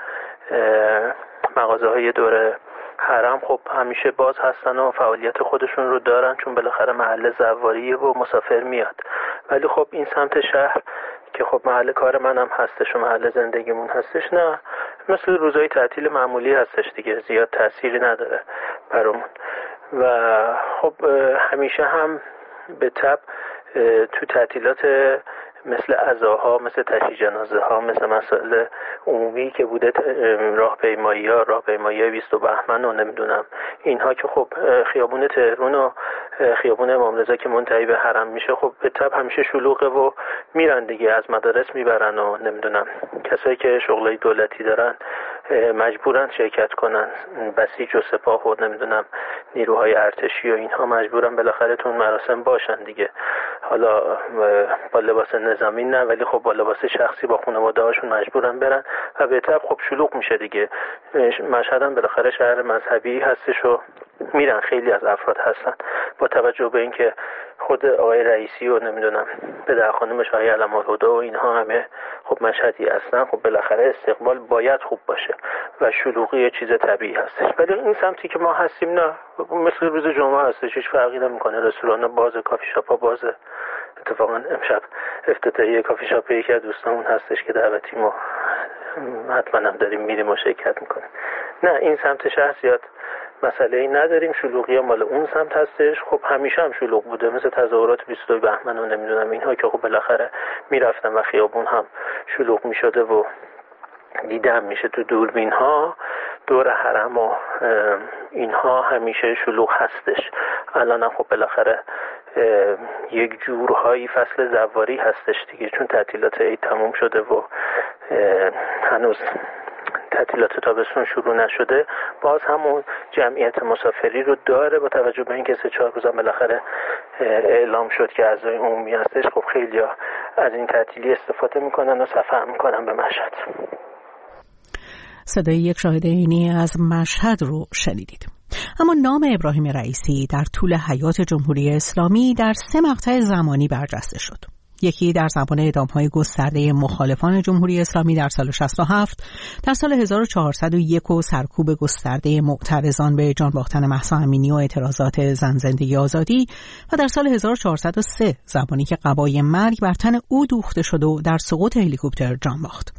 مغازه‌های دور حرم خب همیشه باز هستن و فعالیت خودشون رو دارن، چون بالاخره محل زواریه و مسافر میاد. ولی خب این سمت شهر که خب محل کار منم هستش و محل زندگیمون هستش، نه مثل روزهای تعطیل معمولی هستش دیگه، زیاد تأثیری نداره برامون. و خب همیشه هم به تبع تو تعطیلات مثل عزاها، مثل تشییع جنازه ها، مثل مسائل عمومی که بوده، راهپیمایی ها راهپیمایی بیست بهمن و نمیدونم اینها که خب خیابون تهران و خیابون امام رضا که منتهی به حرم میشه خب به تبع همیشه شلوغه و میرن دیگه، از مدارس میبرن و نمیدونم کسایی که شغلای دولتی دارن مجبورن شرکت کنن، بسیج و سپاه و نمیدونم نیروهای ارتشی و اینها مجبورن بالاخره تو مراسم باشن دیگه. حالا با لباس نظامی نه، ولی خب با لباس شخصی با خانواده هاشون مجبورن برن و به طب خب شلوغ میشه دیگه. مشهد هم بالاخره شهر مذهبی هستش و میرن، خیلی از افراد هستن. با توجه به اینکه خود آقای رئیسی و نمیدونم پدر خانومش آقای علم‌الهدی و اینها همه خب مشهدی هستن، خب بالاخره استقبال باید خوب باشه و شلوغی یه چیز طبیعی هستش. ولی این سمتی که ما هستیم نه، مثل روز جمعه هستش، هیچ فرقی نمیکنه. رستوران‌ها بازه، کافی شاپ‌ها بازه. اتفاقا امشب افتتاحیه کافی شاپ یکی از دوستامون هستش که دعوتیم و حتما هم داریم میریم و شرکت میکنیم. نه این سمت شهر زیاد مسئله ای نداریم، شلوغی مال اون سمت هستش. خب همیشه هم شلوغ بوده، مثل تظاهرات بیست و دو بهمن و نمیدونم اینها که خب بالاخره میرفتن و خیابون هم شلوغ میشده و دیده هم میشه تو دوربین ها. دور حرم و اینها همیشه شلوغ هستش. الان هم خب بالاخره یک جورهایی فصل زواری هستش دیگه، چون تعطیلات عید تموم شده و هنوز تعطیلات تابستون شروع نشده. باز همون جمعیت مسافری رو داره، با توجه به اینکه سه چهار روز هم بالاخره اعلام شد که اعضای عمومی هستش. خب خیلی ها از این تعطیلی استفاده میکنن و سفر میکنن به مشهد. صدای یک شاهد عینی از مشهد رو شنیدید. اما نام ابراهیم رئیسی در طول حیات جمهوری اسلامی در سه مقطع زمانی برجسته شد. یکی در زمان اعدام‌های گسترده مخالفان جمهوری اسلامی در سال شصت و هفت، در سال هزار و چهارصد و یک و سرکوب گسترده معترضان به جان باختن مهسا امینی و اعتراضات زن زندگی آزادی، و در سال هزار و چهارصد و سه زمانی که قبای مرگ بر تن او دوخته شد و در سقوط هلیکوپتر جان باخت.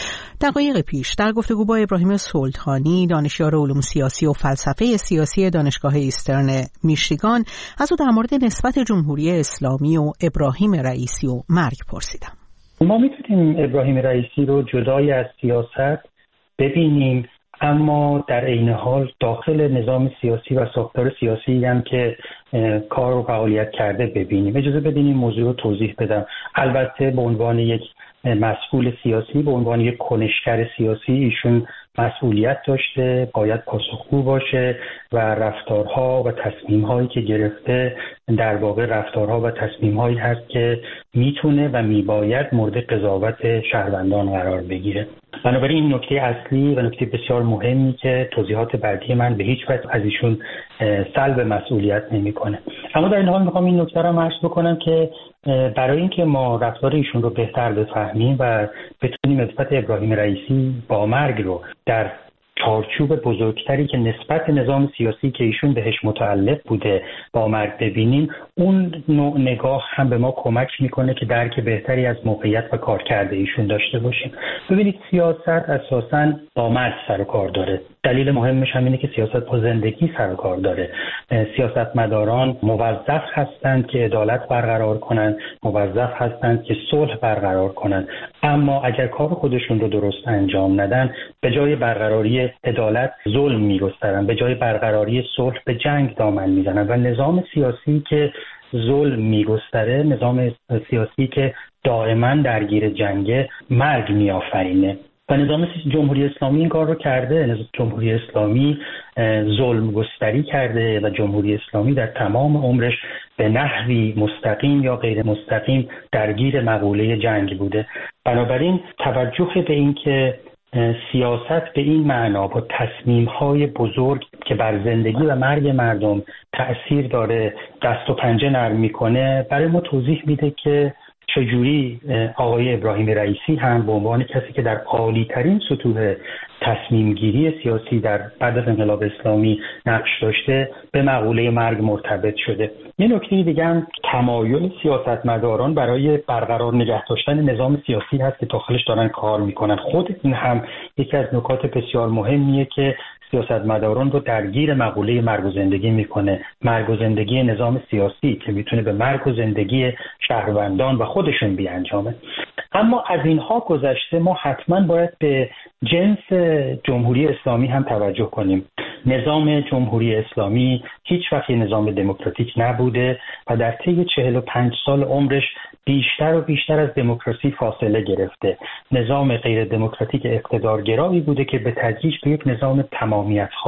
دقایق پیش در گفتگو با ابراهیم سلطانی، دانشیار علوم سیاسی و فلسفه سیاسی دانشگاه ایسترن میشیگان، از او در مورد نسبت جمهوری اسلامی و ابراهیم رئیسی و مرگ پرسیدم. ما میتونیم ابراهیم رئیسی رو جدای از سیاست ببینیم، اما در عین حال داخل نظام سیاسی و ساختار سیاسی هم که کار و فعالیت کرده ببینیم. اجازه بدین این موضوع رو توضیح بدم. البته به عنوان یک مسئول سیاسی، به عنوان یک کنشگر سیاسی، ایشون مسئولیت داشته، باید پاسخگو باشه و رفتارها و تصمیم‌هایی که گرفته در واقع رفتارها و تصمیم‌هایی هست که میتونه و میباید مورد قضاوت شهروندان قرار بگیره. بنابراین این نکته اصلی و نکته بسیار مهمی که توضیحات بعدی من به هیچ وجه از ایشون سلب مسئولیت نمیکنه. اما در این حال میخوام این نکته رو عرض بکنم که برای اینکه ما رفتار ایشون رو بهتر بفهمیم و بتونیم نسبت ابراهیم رئیسی با مرگ رو در چارچوب بزرگتری که نسبت نظام سیاسی که ایشون بهش متعلق بوده با مرگ ببینیم، اون نوع نگاه هم به ما کمک میکنه که درک بهتری از موقعیت و کارکرد ایشون داشته باشیم. ببینید سیاست اساساً با مرگ سر و کار داره. دلیل مهمش هم اینه که سیاست با زندگی سر و کار داره. سیاستمداران موظف هستند که عدالت برقرار کنند، موظف هستند که صلح برقرار کنند، اما اگر کار خودشون رو درست انجام ندن، به جای برقراری عدالت ظلم می‌گسترن، به جای برقراری صلح به جنگ دامن میزنن و نظام سیاسی که ظلم می‌گستره، نظام سیاسی که دائما درگیر جنگه، مرگ می‌آفرینه. و نظام جمهوری اسلامی این کار رو کرده. نظام جمهوری اسلامی ظلم گستری کرده و جمهوری اسلامی در تمام عمرش به نحوی مستقیم یا غیر مستقیم درگیر مقوله جنگ بوده. بنابراین توجه به این که سیاست به این معنا با تصمیم‌های بزرگ که بر زندگی و مرگ مردم تأثیر داره دست و پنجه نرم می‌کنه، برای ما توضیح میده که چجوری آقای ابراهیم رئیسی هم به عنوان کسی که در عالی‌ترین سطوح تصمیم گیری سیاسی در بعد از انقلاب اسلامی نقش داشته به مقوله مرگ مرتبط شده. یه نکته دیگه هم تمایل سیاستمداران برای برقرار نگه داشتن نظام سیاسی هست که داخلش دارن کار میکنن. خود این هم یکی از نکات بسیار مهمیه که سیاستمداران رو درگیر مقوله مرگ و زندگی میکنه. مرگ و زندگی نظام سیاسی که میتونه به مرگ و زندگی شهروندان و خودشون بیانجامه. اما از اینها گذشته ما حتما باید به جنس جمهوری اسلامی هم توجه کنیم. نظام جمهوری اسلامی هیچ وقت نظام دموکراتیک نبوده و در طی چهل و پنج سال عمرش بیشتر و بیشتر از دموکراسی فاصله گرفته. نظام غیر دموکراتیک اقتدارگرایی بوده که به تدریج به یک نظام تمامیت‌خواه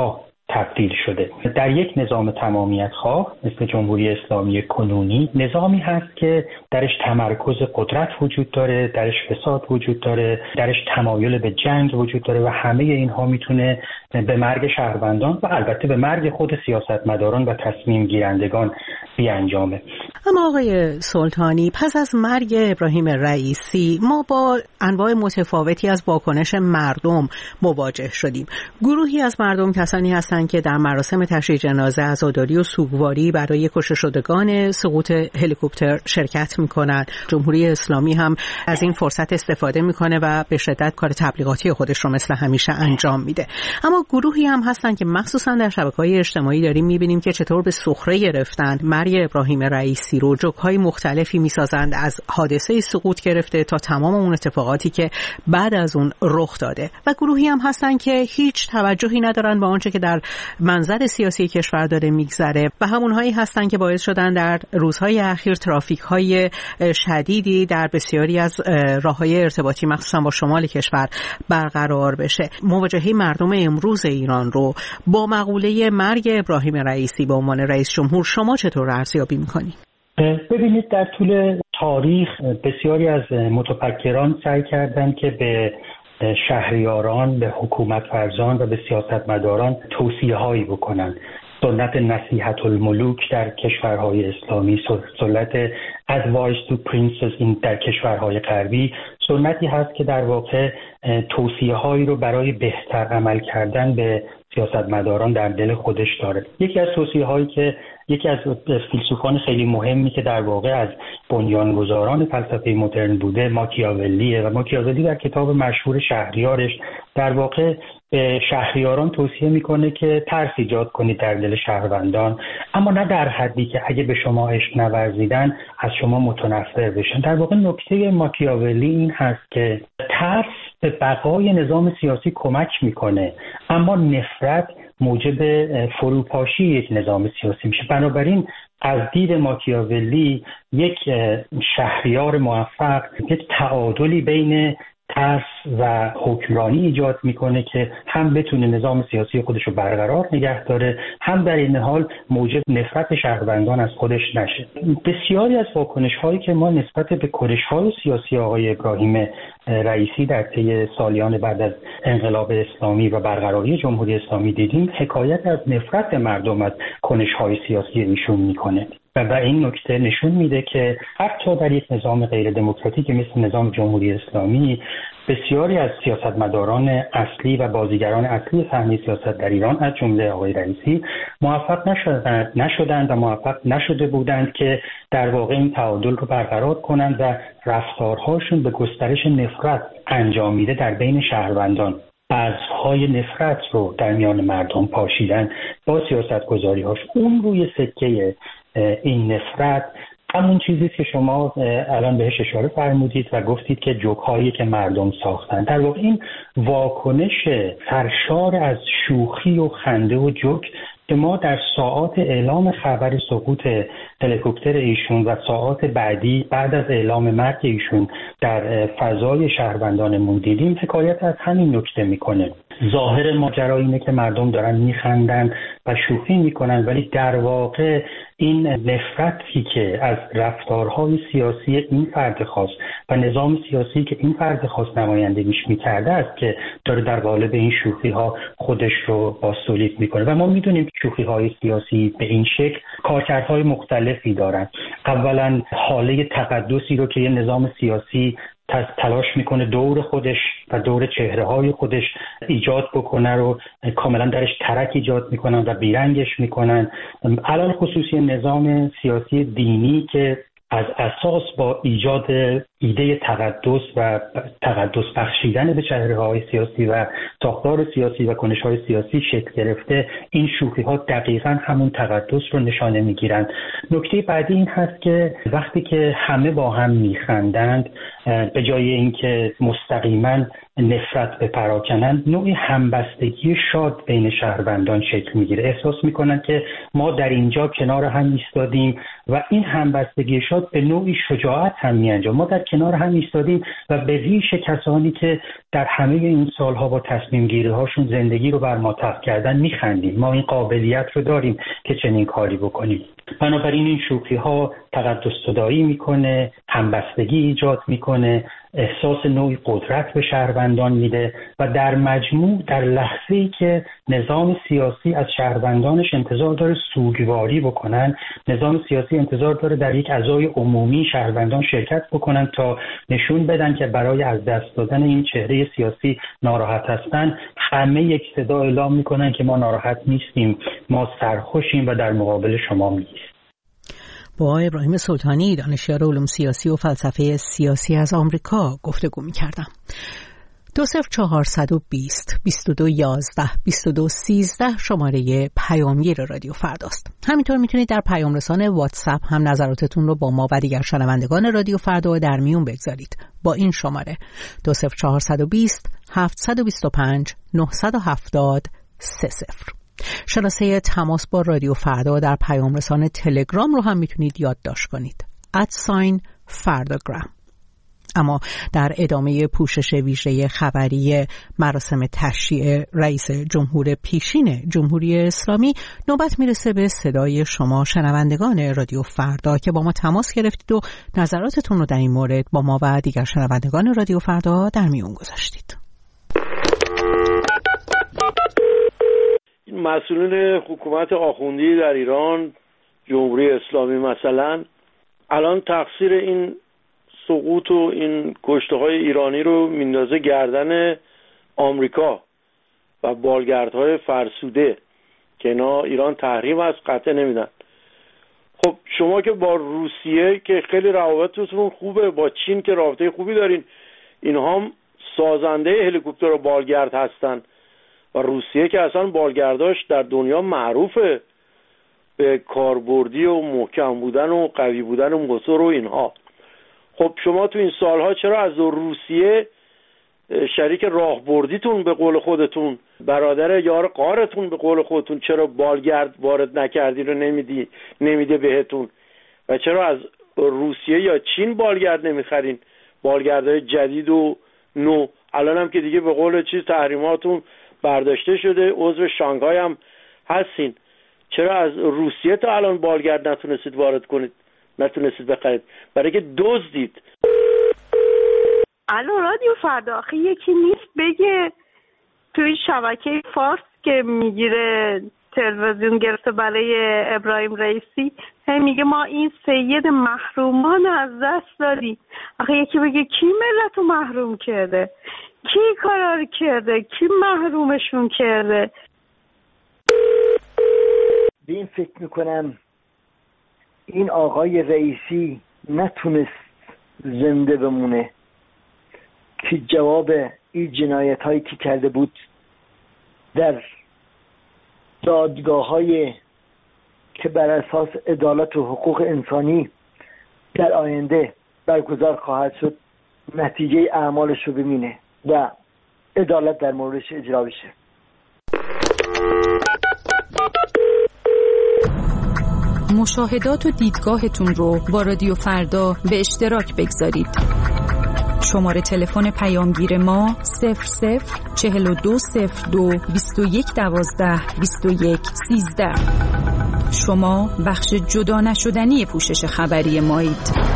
تبدیل شده. در یک نظام تمامیت خواه مثل جمهوری اسلامی کنونی، نظامی هست که درش تمرکز قدرت وجود داره، درش فساد وجود داره، درش تمایل به جنگ وجود داره و همه اینها میتونه به مرگ شهروندان و البته به مرگ خود سیاستمداران و تصمیم گیرندگان بیانجامه. اما آقای سلطانی، پس از مرگ ابراهیم رئیسی ما با انواع متفاوتی از واکنش مردم مواجه شدیم. گروهی از مردم کسانی هستند که در مراسم تشییع جنازه عزاداری و سوگواری برای کشته شدگان سقوط هلیکوپتر شرکت میکنند. جمهوری اسلامی هم از این فرصت استفاده میکنه و به شدت کار تبلیغاتی خودش رو مثل همیشه انجام میده. اما گروهی هم هستن که مخصوصا در شبکه‌های اجتماعی داریم میبینیم که چطور به سخره گرفتن مرگ ابراهیم رئیسی رو، جوک‌های مختلفی میسازند از حادثه سقوط گرفته تا تمام اون اتفاقاتی که بعد از اون رخ داده، و گروهی هم هستن که هیچ توجهی ندارن به آنچه که در منظر سیاسی کشور داره میگذره و همونهایی هستن که باعث شدن در روزهای اخیر ترافیک‌های شدیدی در بسیاری از راه‌های ارتباطی مخصوصا با شمال کشور برقرار بشه. مواجهه مردم امروز ایران رو با مقوله مرگ ابراهیم رئیسی به عنوان رئیس جمهور شما چطور ارزیابی می‌کنید؟ ببینید، در طول تاریخ بسیاری از متفکران سعی کردند که به شهریاران، به حکومت فرزان و به سیاستمداران توصیه هایی بکنن. سنت نصیحت الملوک در کشورهای اسلامی، سنت advice to princes این در کشورهای غربی، سنتی هست که در واقع توصیه هایی رو برای بهتر عمل کردن به سیاستمداران در دل خودش داره. یکی از توصیه هایی که یکی از فیلسوفان خیلی مهمی که در واقع از بنیانگذاران فلسفه مدرن بوده ماکیاولیه و ماکیاولی در کتاب مشهور شهریارش در واقع به شهریاران توصیه میکنه که ترس ایجاد کنید در دل شهروندان، اما نه در حدی که اگه به شما عشق نورزیدن از شما متنفر بشن. در واقع نکته ماکیاولی این هست که ترس به بقای نظام سیاسی کمک میکنه، اما نفرت موجب فروپاشی یک نظام سیاسی میشه. بنابراین از دید ماکیاولی یک شهریار موفق یک تعادلی بین ترس و حکمرانی ایجاد میکنه که هم بتونه نظام سیاسی خودش رو برقرار نگه داره، هم در این حال موجب نفرت شهروندان از خودش نشه. بسیاری از واکنش هایی که ما نسبت به کنش های سیاسی آقای ابراهیم رئیسی در طی سالیان بعد از انقلاب اسلامی و برقراری جمهوری اسلامی دیدیم، حکایت از نفرت مردم از کنش های سیاسی ایشون میکنه و به این نکته نشون میده که حتی در یک نظام غیر دموکراتیک مثل نظام جمهوری اسلامی بسیاری از سیاستمداران اصلی و بازیگران اصلی صحنه سیاست در ایران از جمله آقای رئیسی موفق نشدند نشدند و موفق نشده بودند که در واقع این تعادل رو برقرار کنند و رفتارهاشون به گسترش نفرت انجام میده در بین شهروندان. بذرهای نفرت رو در میان مردم پاشیدن با سیاستگذاری هاش. اون روی سکه این نفرت همون چیزی که شما الان بهش اشاره فرمودید و گفتید که جوک‌هایی که مردم ساختن. در واقع این واکنش سرشار از شوخی و خنده و جوک که ما در ساعات اعلام خبر سقوط هلیکوپتر ایشون و ساعات بعدی بعد از اعلام مرگ ایشون در فضای شهروندانمون دیدیم، حکایت از همین نکته میکنه. ظاهر ماجرا اینه که مردم دارن میخندن و شوخی میکنن، ولی در واقع این نفرتی که از رفتارهای سیاسی این فرد خاص و نظام سیاسی که این فرد خاص نمایندگیش میکرده است که داره در قالب این شوخی ها خودش رو باستولید میکنه. و ما میدونیم که شوخی های سیاسی به این شکل کارکردهای مختلفی دارن. اولا حاله تقدسی رو که یه نظام سیاسی تلاش میکنه دور خودش و دور چهره های خودش ایجاد بکنه رو کاملا درش ترک ایجاد میکنن و بیرنگش میکنن. علل خصوصی نظام سیاسی دینی که از اساس با ایجاد ایده تقدس و تقدس بخشیدن به چهره‌های سیاسی و ساختار سیاسی و کنش‌های سیاسی شکل گرفته، این شوخی‌ها دقیقاً همون تقدس رو نشانه می‌گیرند. نکته بعدی این هست که وقتی که همه با هم می‌خندند، به جای اینکه مستقیماً نفرت بپراکنند، نوعی همبستگی شاد بین شهروندان شکل می‌گیره. احساس می‌کنند که ما در اینجا کنار هم ایستادیم و این همبستگی شاد به نوعی شجاعت هم می‌انجام. ما در کنار هم ایستادیم و به ریش کسانی که در همه این سالها با تصمیم گیری هاشون زندگی رو بر ما تلخ کردن میخندیم. ما این قابلیت رو داریم که چنین کاری بکنیم. بنابراین این شوخی ها تقدس زدایی میکنه، همبستگی ایجاد میکنه، احساس نوعی قدرت به شهروندان میده و در مجموع در لحظه‌ای که نظام سیاسی از شهروندانش انتظار داره سوگواری بکنن، نظام سیاسی انتظار داره در یک عزای عمومی شهروندان شرکت بکنن تا نشون بدن که برای از دست دادن این چهره سیاسی ناراحت هستن، همه یک صدا اعلام میکنن که ما ناراحت نیستیم، ما سرخوشیم و در مقابل شما میایستیم. با ابراهیم سلطانی، دانشیار علوم سیاسی و فلسفه سیاسی از آمریکا گفتگو می‌کردم. دو صفر چهارصد و بیست بیست و دو یازده بیست و دو سیزده شماره پیامگیر رادیو فرداست. همینطور میتونید در پیام رسان واتساپ هم نظراتتون رو با ما و دیگر شنوندگان رادیو فردا در میون بگذارید با این شماره دو صفر چهارصد و بیست هفتصد و بیست و پنج نهصد و هفتاد سه صفر. شناسه تماس با رادیو فردا در پیام رسان تلگرام رو هم میتونید یادداشت کنید. ادساین فرداگرام. اما در ادامه پوشش ویژه خبری مراسم تشییع رئیس جمهور پیشین جمهوری اسلامی، نوبت میرسه به صدای شما شنوندگان رادیو فردا که با ما تماس گرفتید و نظراتتون رو در این مورد با ما و دیگر شنوندگان رادیو فردا در میون گذاشتید. مسئولین حکومت آخوندی در ایران، جمهوری اسلامی مثلا، الان تقصیر این سقوط و این کشته‌های ایرانی رو میندازه گردن آمریکا و بالگردهای فرسوده که اینا ایران تحریم از قطع نمیدن. خب شما که با روسیه که خیلی روابطتون خوبه، با چین که رابطه خوبی دارین، اینها هم سازنده هلیکوپتر و بالگرد هستن و روسیه که اصلا بالگرداش در دنیا معروفه به کاربردی و محکم بودن و قوی بودن موتور و اینها. خب شما تو این سالها چرا از روسیه شریک راهبردیتون به قول خودتون، برادر یار قارتون به قول خودتون، چرا بالگرد وارد نکردی رو نمیدی نمیده بهتون؟ و چرا از روسیه یا چین بالگرد نمیخرین؟ بالگردهای جدید و نو الان هم که دیگه به قول چیز تحریماتون برداشته شده، عضو شانگهای هم هستین. چرا از روسیه تا الان بالگرد نتونستید وارد کنید، نتونستید بخرید؟ برای که دزدید. الو رادیو فردا، آخه یکی نیست بگه توی شبکه فارس که میگیره تلویزیون گرفته برای ابراهیم رئیسی، هی میگه ما این سید محرومان از دست دادیم. آخه یکی بگه کی ملتو محروم کرده، کی کارا کرده، کی محرومشون کرده. به این فکر میکنم این آقای رئیسی نتونست زنده بمونه که جواب این جنایت هایی که کرده بود در دادگاه های که بر اساس عدالت و حقوق انسانی در آینده برگزار خواهد شد نتیجه اعمالش رو ببینه و عدالت در موردش اجرا بشه. مشاهدات و دیدگاهتون رو با رادیو فردا به اشتراک بگذارید. شماره تلفن پیامگیر ما صفر صفر چهل و دو صفر دو بیست و یک دوازده بیست و یک سیزده. شما بخش جدا نشدنی پوشش خبری مایید.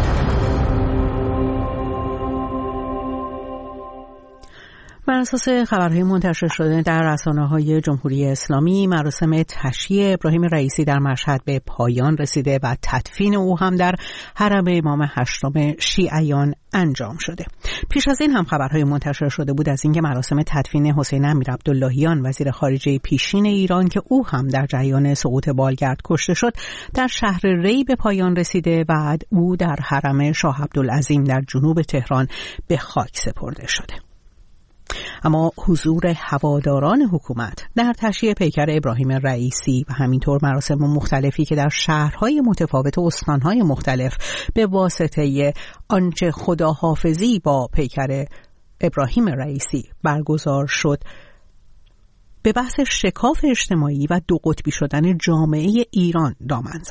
بر اساس خبرهای منتشر شده در رسانه‌های جمهوری اسلامی، مراسم تشییع ابراهیم رئیسی در مشهد به پایان رسیده و تدفین او هم در حرم امام هشتم شیعیان انجام شده. پیش از این هم خبرهای منتشر شده بود از اینکه مراسم تدفین حسین امیرعبداللهیان وزیر خارجه پیشین ایران که او هم در جریان سقوط بالگرد کشته شد در شهر ری به پایان رسیده و او در حرم شاه عبدالعظیم در جنوب تهران به خاک سپرده شده. اما حضور هواداران حکومت در تشییع پیکر ابراهیم رئیسی و همینطور مراسم مختلفی که در شهرهای متفاوت و استانهای مختلف به واسطه آنچه خداحافظی با پیکر ابراهیم رئیسی برگزار شد، به بحث شکاف اجتماعی و دو قطبی شدن جامعه ایران دامن زد.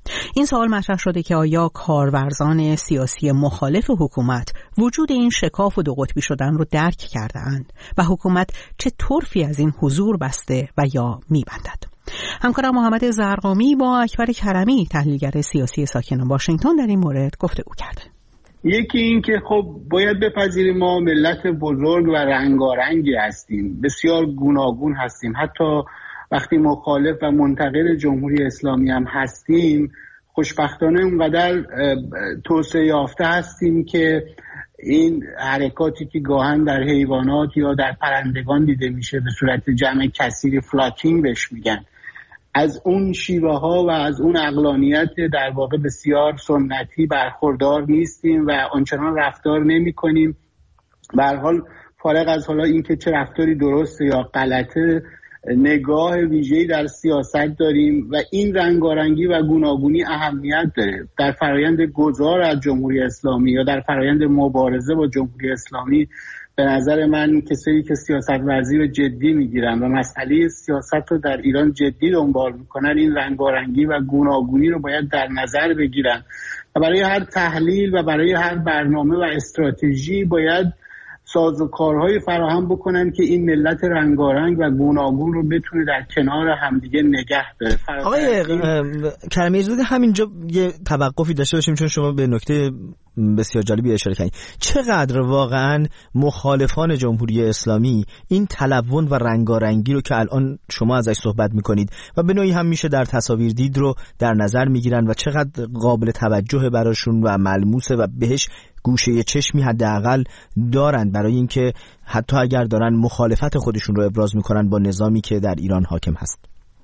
این سوال مطرح شده که آیا کارورزان سیاسی مخالف حکومت وجود این شکاف و دو قطبی شدن رو درک کرده اند و حکومت چه طرفی از این حضور بسته و یا میبندد؟ همکارم محمد زرقامی با اکبر کرمی تحلیلگر سیاسی ساکن واشنگتن در این مورد گفتگو کرده. یکی این که خب باید بپذیریم ما ملت بزرگ و رنگارنگی هستیم، بسیار گوناگون هستیم، حتی وقتی مخالف و منتقد جمهوری اسلامی هم هستیم خوشبختانه اونقدر توسعه یافته هستیم که این حرکاتی که گاهن در حیوانات یا در پرندگان دیده میشه به صورت جمع کثیری فلاکینگ بهش میگن، از اون شیوه ها و از اون عقلانیت در واقع بسیار سنتی برخوردار نیستیم و آنچنان رفتار نمی کنیم. به هر حال فارغ از حالا این که چه رفتاری درسته یا غلطه، نگاه ویژه‌ای در سیاست داریم و این رنگارنگی و گوناگونی اهمیت داره. در فرایند گذار از جمهوری اسلامی یا در فرایند مبارزه با جمهوری اسلامی به نظر من کسایی که سیاست ورزی رو جدی میگیرن و مسئله سیاست رو در ایران جدی دنبال میکنن این رنگارنگی و گوناگونی رو باید در نظر بگیرن و برای هر تحلیل و برای هر برنامه و استراتژی باید سازوکارهای فراهم بکنن که این ملت رنگارنگ و گوناگون رو بتونه در کنار همدیگه نگه داره. آقای کرمی اجازه همینجا یه توقفی داشته باشیم چون شما به نکته بسیار جالبی اشاره کردید. چقدر واقعا مخالفان جمهوری اسلامی این تلون و رنگارنگی رو که الان شما ازش صحبت میکنید و به نوعی هم میشه در تصاویر دید رو در نظر میگیرن و چقدر قابل توجه براشون و ملموسه و بهش گوشه چشمی حداقل دارن برای اینکه حتی اگر دارن مخالفت خودشون رو ابراز میکنن با نظامی که در ایران حاکم هست؟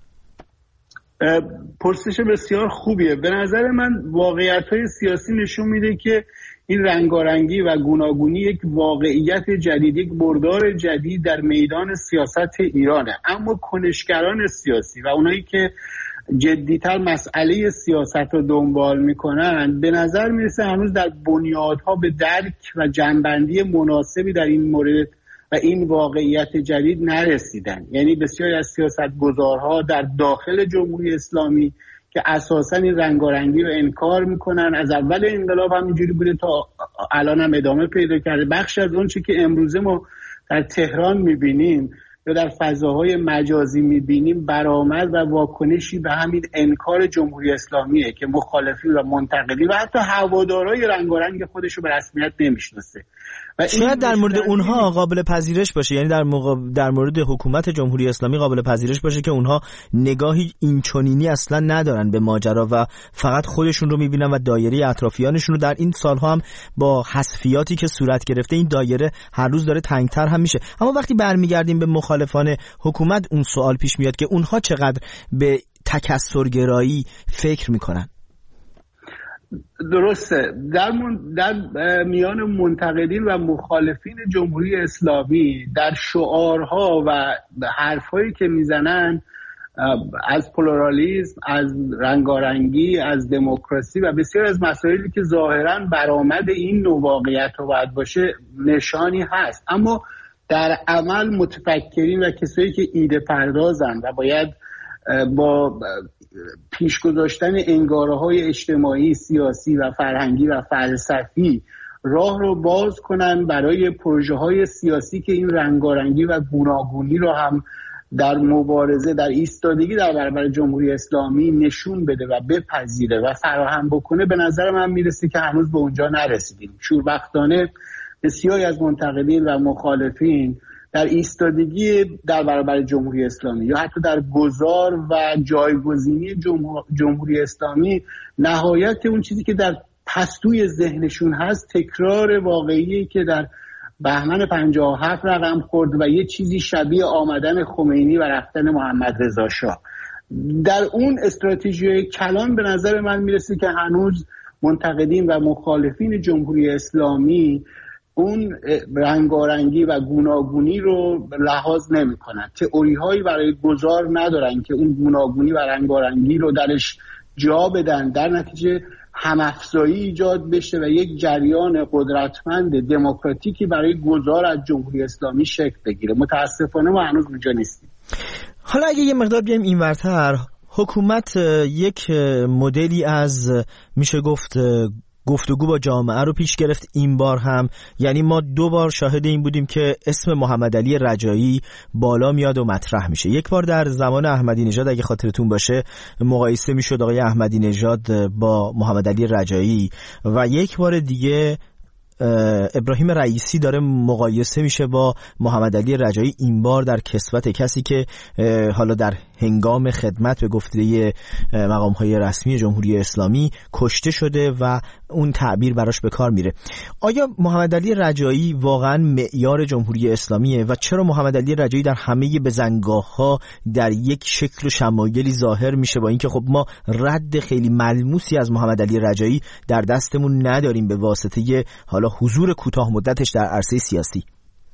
پرسش بسیار خوبیه. به نظر من واقعیت‌های سیاسی نشون میده که این رنگارنگی و گوناگونی یک واقعیت جدید، یک بردار جدید در میدان سیاست ایرانه. اما کنشگران سیاسی و اونایی که جدیتر مسئله سیاست رو دنبال میکنن به نظر میرسه هنوز در بنیادها به درک و جنبندی مناسبی در این مورد و این واقعیت جدید نرسیدن. یعنی بسیاری از سیاستگزارها در داخل جمهوری اسلامی که اساساً این رنگارنگی رو انکار میکنن، از اول انقلاب همینجوری بوده تا الان هم ادامه پیدا کرده. بخش از اون چی که امروزه ما در تهران میبینیم یا در فضاهای مجازی میبینیم برآمد و واکنشی به همین انکار جمهوری اسلامیه که مخالفین و منتقدین و حتی هوادارهای رنگارنگ خودش رو به رسمیت نمیشناسه. شاید در مورد اونها قابل پذیرش باشه، یعنی در, مقاب... در مورد حکومت جمهوری اسلامی قابل پذیرش باشه که اونها نگاهی اینچنینی اصلا ندارن به ماجرا و فقط خودشون رو میبینن و دایره اطرافیانشون رو. در این سالها هم با حذفیاتی که صورت گرفته این دایره هر روز داره تنگتر هم میشه. اما وقتی برمیگردیم به مخالفان حکومت اون سوال پیش میاد که اونها چقدر به تکثرگرایی فکر میکنن. درسته. در, من... در میان منتقدین و مخالفین جمهوری اسلامی در شعارها و حرفهایی که میزنن از پلورالیسم، از رنگارنگی، از دموکراسی و بسیار از مسائلی که ظاهراً برآمد این نوع واقعیت رو باید باشه نشانی هست، اما در عمل متفکرین و کسایی که ایده پردازن و باید با پیش گذاشتن انگاره‌های اجتماعی، سیاسی و فرهنگی و فلسفی راه رو باز کنن برای پروژه‌های سیاسی که این رنگارنگی و گوناگونی رو هم در مبارزه، در ایستادگی در برابر جمهوری اسلامی نشون بده و بپذیره و فراهم بکنه. به نظر من میرسه که هنوز به اونجا نرسیدیم. شوربختانه بسیاری از منتقدین و مخالفین در ایستادگی در برابر جمهوری اسلامی یا حتی در گذار و جایگزینی جمهور... جمهوری اسلامی نهایت اون چیزی که در پستوی ذهنشون هست تکرار واقعی که در بهمن پنجاه و هفت رقم خورد و یه چیزی شبیه آمدن خمینی و رفتن محمد رضا شاه. در اون استراتژی کلان به نظر من میرسه که هنوز منتقدین و مخالفین جمهوری اسلامی اون رنگارنگی و گوناگونی رو لحاظ نمی کنن. تئوری هایی برای گذار ندارن که اون گوناگونی و رنگارنگی رو درش جا بدن، در نتیجه همافزایی ایجاد بشه و یک جریان قدرتمند دموکراتیکی برای گذار از جمهوری اسلامی شکل بگیره. متاسفانه ما هنوز اونجا نیستیم. حالا اگه یه مقدار بیایم اینورتر، حکومت یک مدلی از میشه گفت گفتگو با جامعه رو پیش گرفت این بار هم، یعنی ما دو بار شاهد این بودیم که اسم محمد علی رجایی بالا میاد و مطرح میشه. یک بار در زمان احمدی نژاد اگه خاطرتون باشه مقایسه میشد آقای احمدی نژاد با محمد علی رجایی و یک بار دیگه ابراهیم رئیسی داره مقایسه میشه با محمد علی رجایی، این بار در کسوت کسی که حالا در هنگام خدمت به گفته مقام‌های رسمی جمهوری اسلامی کشته شده و اون تعبیر براش به کار میره. آیا محمد علی رجایی واقعا معیار جمهوری اسلامیه و چرا محمد علی رجایی در همه بزنگاه‌ها در یک شکل و شمایلی ظاهر میشه، با اینکه خب ما رد خیلی ملموسی از محمد علی رجایی در دستمون نداریم به واسطه حالا حضور کوتاه مدتش در عرصه سیاسی؟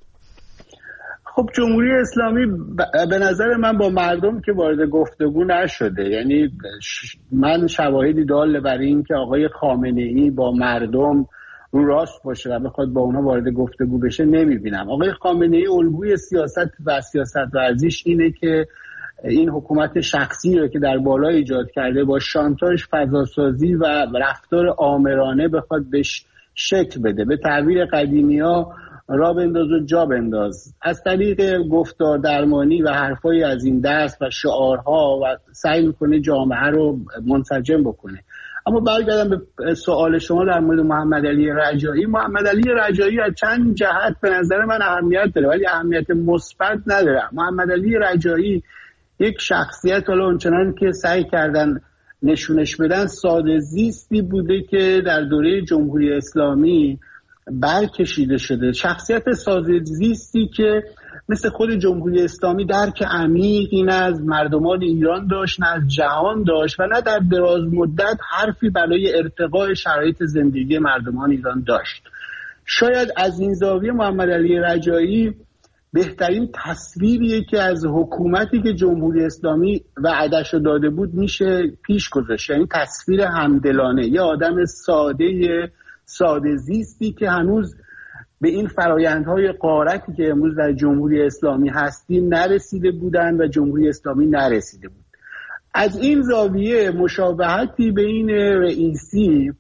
خب جمهوری اسلامی به نظر من با مردم که وارد گفتگو نشده، یعنی من شواهدی دال بر این که آقای خامنه‌ای با مردم رو راست باشه و بخواد با اونها وارد گفتگو بشه نمیبینم. آقای خامنه‌ای الگوی سیاست و سیاست ورزیش اینه که این حکومت شخصی رو که در بالا ایجاد کرده با شانتاژ، فضاسازی و رفتار آمرانه بخواد بهش شکل بده. به تعبیر قدیمی‌ها را بنداز و جا بنداز، از طریق گفتار درمانی و حرفای از این دست و شعارها و سعی میکنه جامعه رو منسجم بکنه. اما برگردم به سوال شما در مورد محمد علی رجایی. محمد علی رجایی از چند جهت به نظر من اهمیت داره ولی اهمیت مثبت نداره. محمد علی رجایی یک شخصیت، حالا اونچنان که سعی کردن نشونش بدن، ساده زیستی بوده که در دوره جمهوری اسلامی برکشیده شده. شخصیت ساده زیستی که مثل خود جمهوری اسلامی درک عمیقی نه از مردمان ایران داشت، نه از جهان داشت و نه در دراز مدت حرفی برای ارتقاء شرایط زندگی مردمان ایران داشت. شاید از این زاویه محمد علی رجایی بهترین تصویریه که از حکومتی که جمهوری اسلامی وعده‌شو داده بود میشه پیش گذاشت. یعنی تصویر همدلانه، یه آدم ساده ساده زیستی که هنوز به این فرایندهای غارتی که امروز در جمهوری اسلامی هستیم نرسیده بودن و جمهوری اسلامی نرسیده بود. از این زاویه مشابهتی بین رئیسی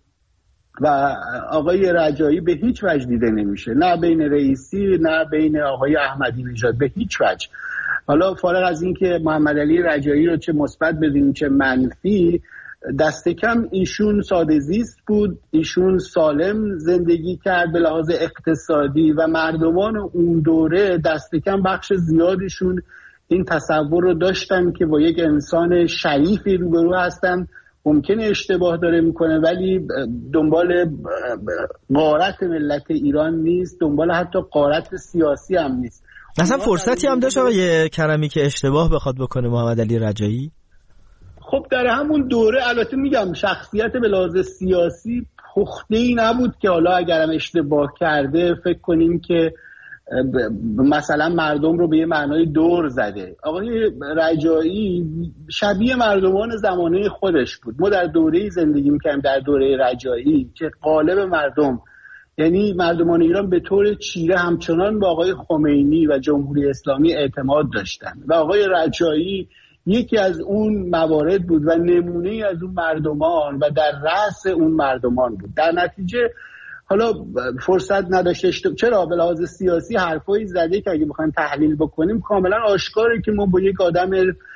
و آقای رجایی به هیچ وجه دیده نمیشه، نه بین رئیسی نه بین آقای احمدی نژاد، به هیچ وجه. حالا فارغ از این که محمد علی رجایی رو چه مثبت بدونیم چه منفی، دست کم ایشون ساده زیست بود، ایشون سالم زندگی کرد به لحاظ اقتصادی و مردمان اون دوره دست کم بخش زیادشون این تصور رو داشتن که با یک انسان شریفی روبرو هستن. ممکنه اشتباه داره میکنه ولی دنبال غارت ملت ایران نیست، دنبال حتی غارت سیاسی هم نیست. مثلا فرصتی هم داشت آقای کرمی که اشتباه بخواد بکنه محمد علی رجایی؟ خب در همون دوره البته میگم شخصیت به لحاظ سیاسی پخته‌ای نبود که حالا اگرم اشتباه کرده فکر کنیم که مثلا مردم رو به یه معنای دور زده. آقای رجایی شبیه مردمان زمانه خودش بود. ما در دوره‌ای زندگی می‌کردیم، در دوره رجایی، که غالب مردم یعنی مردمان ایران به طور چیره همچنان با آقای خمینی و جمهوری اسلامی اعتماد داشتن و آقای رجایی یکی از اون موارد بود و نمونه از اون مردمان و در رأس اون مردمان بود. در نتیجه حالا فرصت نداشته، چرا به لحاظ سیاسی حرفایی زده که اگه بخوایم تحلیل بکنیم کاملا آشکاره که ما با یک آدم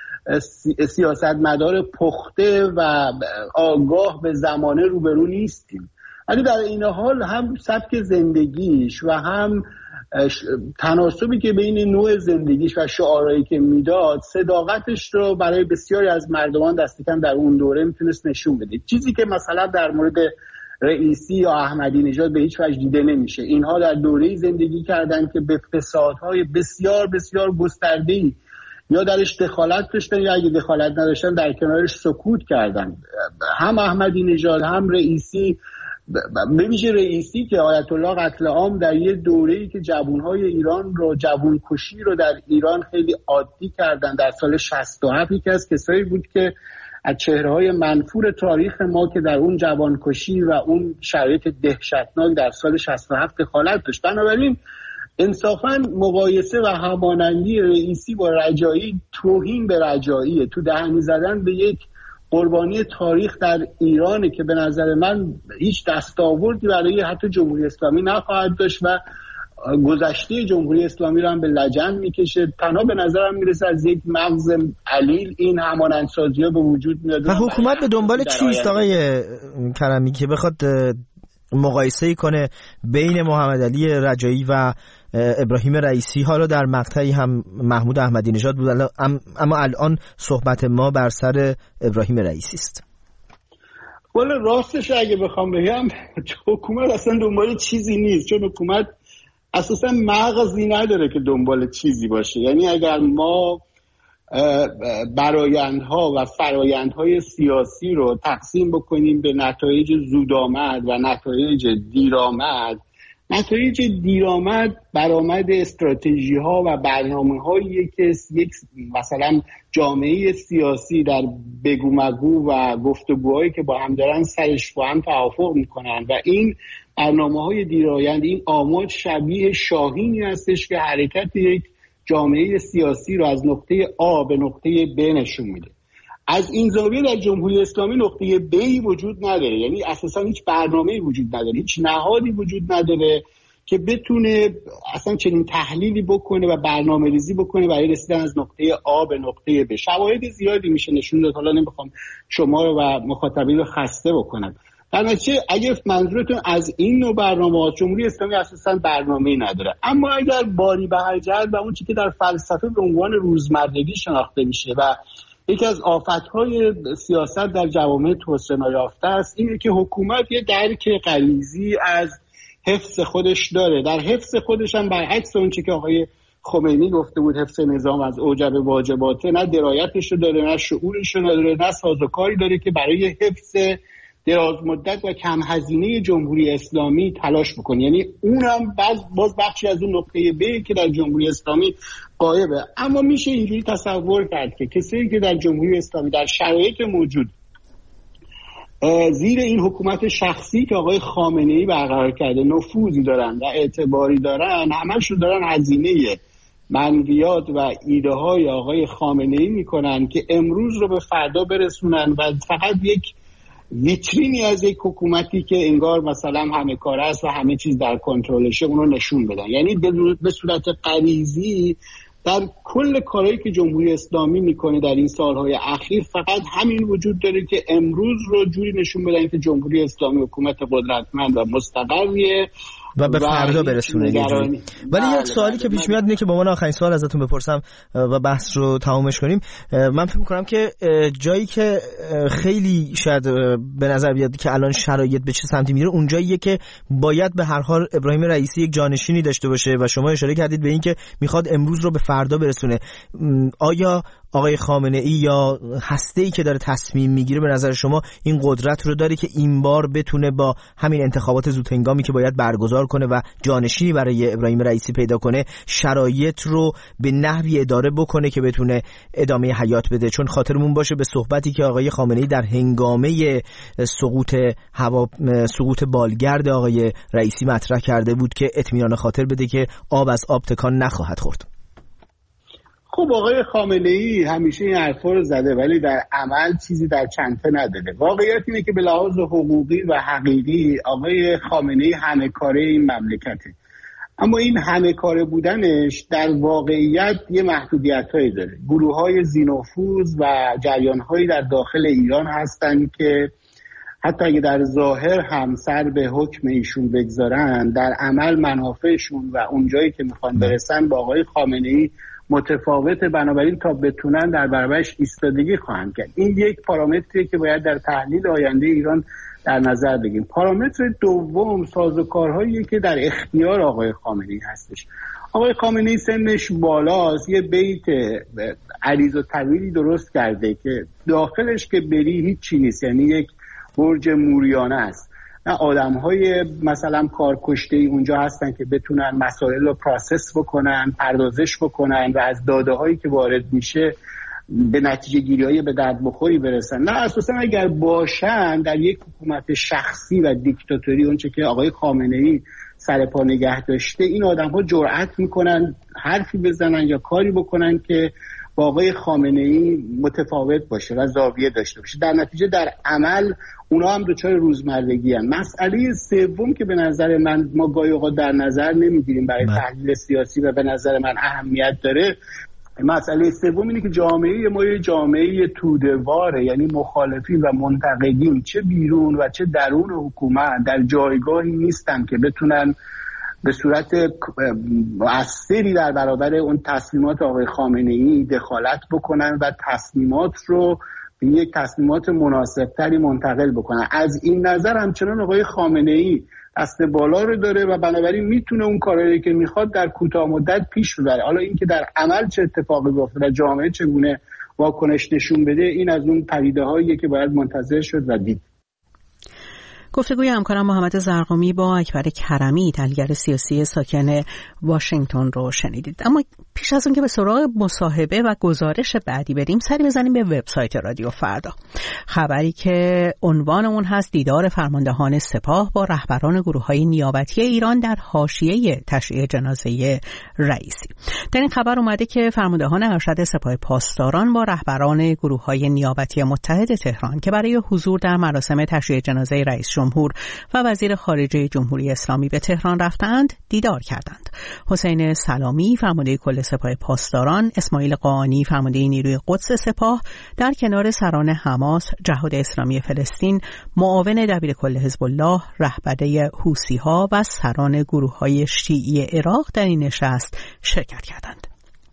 سیاستمدار پخته و آگاه به زمانه روبرو نیستیم. ولی در این حال هم سبک زندگیش و هم تناسبی که بین نوع زندگیش و شعارهایی که میداد صداقتش رو برای بسیاری از مردمان دست کم در اون دوره میتونست نشون بده، چیزی که مثلا در مورد رئیسی یا احمدی نژاد به هیچ وجه دیده نمیشه. اینها در دوره‌ای زندگی کردن که به فسادهای بسیار بسیار گسترده‌ای یا درش دخالت داشتن یا اگه دخالت نداشتن در کنارش سکوت کردن. هم احمدی نژاد هم رئیسی، به ویژه رئیسی که آیت الله قتل عام در یه دوره‌ای که جوانهای ایران رو جوان کشی رو در ایران خیلی عادی کردن در سال شصت و هفت، یکی از کسایی بود که از چهره‌های منفور تاریخ ما که در اون جوانکشی و اون شرایط دهشتناک در سال شصت و هفت دخالت داشت. بنابراین انصافاً مقایسه و همانندی رئیسی با رجایی توهین به رجاییه، تو دهنی زدن به یک قربانی تاریخ در ایرانه که به نظر من هیچ دستاوردی برای حتی جمهوری اسلامی نخواهد داشت و گذشته جمهوری اسلامی رو هم به لجن میکشه. تنها به نظرم میرسه از یک مغز علیل این همانندسازی‌ها به وجود میاد. و حکومت به دنبال چیست آقای کرمی که بخواد مقایسه کنه بین محمد علی رجایی و ابراهیم رئیسی؟ حالا در مقطعی هم محمود احمدی نژاد بود، اما الان صحبت ما بر سر ابراهیم رئیسی است. والا راستش اگه بخوام بگم حکومت اصلا دنبال چیزی نیست، چون حکومت اساسا مغزی نداره که دنبال چیزی باشه. یعنی اگر ما برآیندها و فرآیندهای سیاسی رو تقسیم بکنیم به نتایج زودآمد و نتایج دیرآمد، نتایج دیرآمد برآمد استراتژی ها و برنامه هایی که یک مثلا جامعه سیاسی در بگو مگو و گفتگوهایی که با هم دارن سرش با هم توافق میکنن و این برنامه های دیرآینده، این آماد شبیه شاهینی هستش که حرکت یک جامعه سیاسی رو از نقطه آ به نقطه ب نشون میده. از این زاویه در جمهوری اسلامی نقطه بی وجود نداره، یعنی اساسا هیچ برنامه‌ای وجود نداره، هیچ نهادی وجود نداره که بتونه اصلا چنین تحلیلی بکنه و برنامه ریزی بکنه برای رسیدن از نقطه آ به نقطه ب. شواهد زیادی میشه نشون داد، حالا نمیخوام شما رو و مخاطبین رو خسته بکنم. در نتیجه اگه منظورتون از این نوع برنامه، جمهوری اسلامی اساسا برنامه‌ای نداره. اما اگر باری به هر جهت و اون چیزی که در فلسفه به عنوان روزمرگی شناخته میشه و یکی از آفت‌های سیاست در جوامع توسعه یافته است، اینه که حکومت یه درک غریزی از حفظ خودش داره. در حفظ خودش هم برعکس اون چیزی که آقای خمینی گفته بود، حفظ نظام از اوجب واجباته، نه درایتش رو داره، نه شعورش رو نداره، نه سازوکاری داره که برای حفظ دراز مدت و کم هزینه جمهوری اسلامی تلاش بکنه. یعنی اونم باز باز بخشی از اون نقطه ب که در جمهوری اسلامی غایبه. اما میشه اینجوری تصور کرد که کسایی که در جمهوری اسلامی در شرایط موجود زیر این حکومت شخصی که آقای خامنه‌ای برقرار کرده نفوذی دارن و اعتباری دارن، همشون دارن هزینه منویات و ایده های آقای خامنه‌ای میکنن که امروز رو به فردا برسونن و فقط یک ویترینی از یک حکومتی که انگار مثلا همه کار است و همه چیز در کنترلشه اون رو نشون بدن. یعنی به صورت غریزی در کل کارهایی که جمهوری اسلامی میکنه در این سالهای اخیر فقط همین وجود داره که امروز رو جوری نشون بدن که جمهوری اسلامی حکومت قدرتمند و مستقریه و به فردا برسونه یه جوری. ولی یک سوالی که پیش میاد اینه که با من آخرین سوال ازتون بپرسم و بحث رو تمامش کنیم. من فکر می‌کنم که جایی که خیلی شاید به نظر بیاد که الان شرایط به چه سمتی میره، اون جاییه که باید به هر حال ابراهیم رئیسی یک جانشینی داشته باشه و شما اشاره کردید به این که میخواد امروز رو به فردا برسونه. آیا آقای خامنه‌ای یا هسته‌ای که داره تصمیم میگیره به نظر شما این قدرت رو داره که این بار بتونه با همین انتخابات زودهنگامی که باید برگزار کنه و جانشینی برای ابراهیم رئیسی پیدا کنه شرایط رو به نحوی اداره بکنه که بتونه ادامه حیات بده؟ چون خاطرمون باشه به صحبتی که آقای خامنه‌ای در هنگامه سقوط هوا سقوط بالگرد آقای رئیسی مطرح کرده بود که اطمینان خاطر بده که آب از آب تکان نخواهد خورد. خب آقای خامنه‌ای همیشه این حرفا رو زده ولی در عمل چیزی در چنته نداده. واقعیت اینه که به لحاظ حقوقی و حقیقی آقای خامنه‌ای همه کاره این مملکته، اما این همه کاره بودنش در واقعیت یه محدودیت‌هایی داره. گروه‌های ذی‌نفوذ و جریان‌هایی در داخل ایران هستن که حتی اگه در ظاهر هم سر به حکم ایشون بگذارن، در عمل منافعشون و اونجایی که میخوان برسن با آقای خامنه‌ای متفاوته، بنابراین تا بتونن در برابرش ایستادگی خواهند کرد. این یک پارامتریه که باید در تحلیل آینده ایران در نظر بگیریم. پارامتر دوم سازوکارهایی که در اختیار آقای خامنه‌ای هستش. آقای خامنه‌ای سنش بالاست، یه بیت عریض و طویلی درست کرده که داخلش که بری هیچ چی نیست، یعنی یک برج موریانه است. نه آدم‌های مثلا کارکشته‌ای اونجا هستن که بتونن مسائل رو پروسس بکنن، پردازش بکنن و از داده‌هایی که وارد میشه به نتیجه گیری های به درد بخوری برسن. نه، اساسا اگر باشن در یک حکومت شخصی و دیکتاتوری، اونچه که آقای خامنه‌ای سر پا نگه داشته، این آدم ها جرأت میکنن حرفی بزنن یا کاری بکنن که با آقای خامنه‌ای متفاوت باشه و زاویه داشته باشه. در نتیجه در عمل اونا هم دچار روزمرگی هستند. مسئله سوم که به نظر من ما گاهی اوقات در نظر نمیگیریم برای تحلیل سیاسی و به نظر من اهمیت داره، مسئله سوم اینه که جامعه ما یه جامعه توده‌واره، یعنی مخالفین و منتقدین چه بیرون و چه درون حکومت در جایگاهی نیستن که بتونن به صورت مؤثری در برابر اون تصمیمات آقای خامنه‌ای دخالت بکنن و تصمیمات رو به یک تصمیمات مناسبتری منتقل بکنن. از این نظر همچنان آقای خامنه‌ای دست بالا رو داره و بنابراین میتونه اون کارهایی که میخواد در کوتاه مدت پیش ببره. حالا اینکه در عمل چه اتفاقی بیفته و جامعه چگونه واکنش نشون بده، این از اون پدیده‌هاییه که باید منتظر شد و دید. گفتگوی همکارم محمد زرقامی با اکبر کرمی، تحلیلگر سیاسی ساکن واشنگتن رو شنیدید. اما پیش از اون که به سراغ مصاحبه و گزارش بعدی بریم، سری بزنیم به وبسایت رادیو فردا. خبری که عنوان اون هست دیدار فرماندهان سپاه با رهبران گروه‌های نیابتی ایران در حاشیه تشییع جنازه رئیسی. در این خبر اومده که فرماندهان ارشد سپاه پاسداران با رهبران گروه‌های نیابتی متحد تهران که برای حضور در مراسم تشییع جنازه رئیس جمهور و وزیر خارجه جمهوری اسلامی به تهران رفتند دیدار کردند. حسین سلامی فرمانده کل سپاه پاسداران، اسماعیل قاآنی فرمانده نیروی قدس سپاه در کنار سران حماس، جهاد اسلامی فلسطین، معاون دبیر کل حزب الله، رهبری حوثی‌ها و سران گروه‌های شیعی عراق در این نشست شرکت کردند.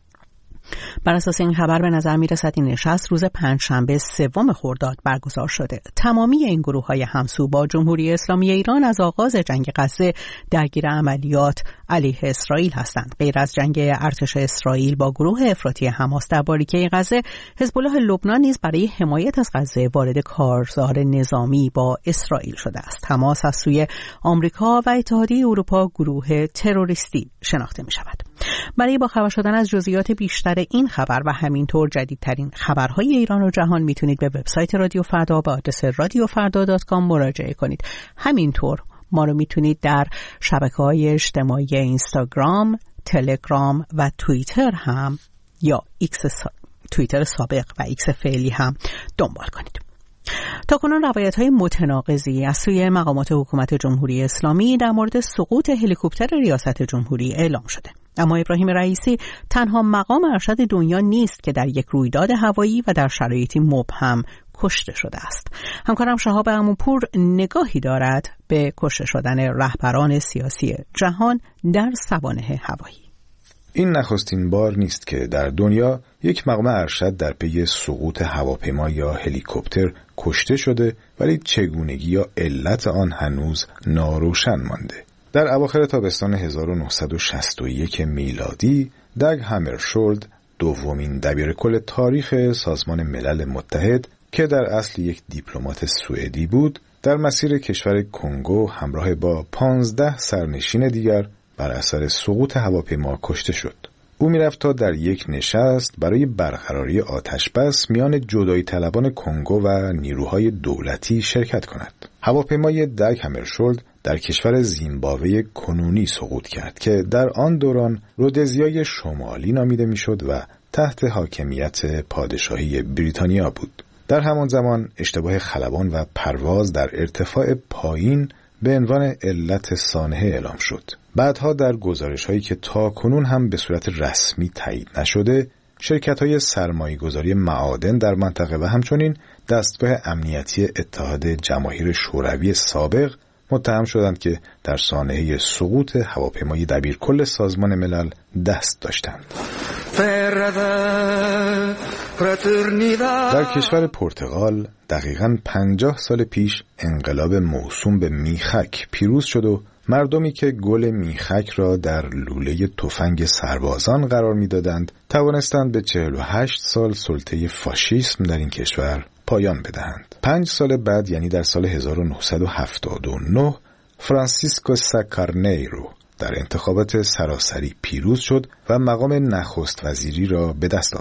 بر اساس این خبر به نظر می‌رسد این نشست روز پنجشنبه سوم خرداد برگزار شده. تمامی این گروه‌های همسو با جمهوری اسلامی ایران از آغاز جنگ غزه درگیر عملیات علیه اسرائیل هستند. غیر از جنگ ارتش اسرائیل با گروه افراطی حماس در باریکه غزه، حزب الله لبنان نیز برای حمایت از غزه وارد کارزار نظامی با اسرائیل شده است. حماس از سوی آمریکا و اتحادیه اروپا گروه تروریستی شناخته می‌شود. برای با خبر شدن از جزئیات بیشتر این خبر و همینطور جدیدترین خبرهای ایران و جهان میتونید به وبسایت رادیو فردا با آدرس رادیو فردا دات کام مراجعه کنید. همینطور ما رو میتونید در شبکه‌های اجتماعی اینستاگرام، تلگرام و توییتر هم یا ایکس سا... توییتر سابق و ایکس فعلی هم دنبال کنید. تاکنون روایت‌های متناقضی از سوی مقامات حکومت جمهوری اسلامی در مورد سقوط هلیکوپتر ریاست جمهوری اعلام شده. اما ابراهیم رئیسی تنها مقام ارشد دنیا نیست که در یک رویداد هوایی و در شرایطی مبهم کشته شده است. همکارم شهاب عموپور نگاهی دارد به کشته شدن رهبران سیاسی جهان در سوانح هوایی. این نخستین بار نیست که در دنیا یک مقام ارشد در پی سقوط هواپیما یا هلیکوپتر کشته شده، ولی چگونگی یا علت آن هنوز ناروشن مانده. در اواخر تابستان هزار و نهصد و شصت و یک میلادی، داگ هامرشولد، دومین دبیرکل تاریخ سازمان ملل متحد که در اصل یک دیپلمات سوئدی بود، در مسیر کشور کنگو همراه با پانزده سرنشین دیگر بر اثر سقوط هواپیما کشته شد. او میرفت تا در یک نشست برای برقراری آتشبس میان جدایی طلبان کنگو و نیروهای دولتی شرکت کند. هواپیمای داگ هامرشولد در کشور زیمبابوه کنونی سقوط کرد که در آن دوران رودزیای شمالی نامیده میشد و تحت حاکمیت پادشاهی بریتانیا بود. در همان زمان اشتباه خلبان و پرواز در ارتفاع پایین به عنوان علت سانحه اعلام شد. بعدها در گزارش‌هایی که تا کنون هم به صورت رسمی تایید نشده، شرکت‌های سرمایه‌گذاری معادن در منطقه و همچنین دستگاه امنیتی اتحاد جماهیر شوروی سابق متهم شدند که در سانحه سقوط هواپیمای دبیرکل سازمان ملل دست داشتند. در کشور پرتغال دقیقاً پنجاه سال پیش انقلاب موسوم به میخک پیروز شد و مردمی که گل میخک را در لوله تفنگ سربازان قرار می‌دادند توانستند به چهل و هشت سال سلطه فاشیسم در این کشور پایان بدهند. پنج سال بعد، یعنی در سال هزار و نهصد و هفتاد و نه، فرانسیسکو ساکارنیرو در انتخابات سراسری پیروز شد و مقام نخست وزیری را به دست آورد.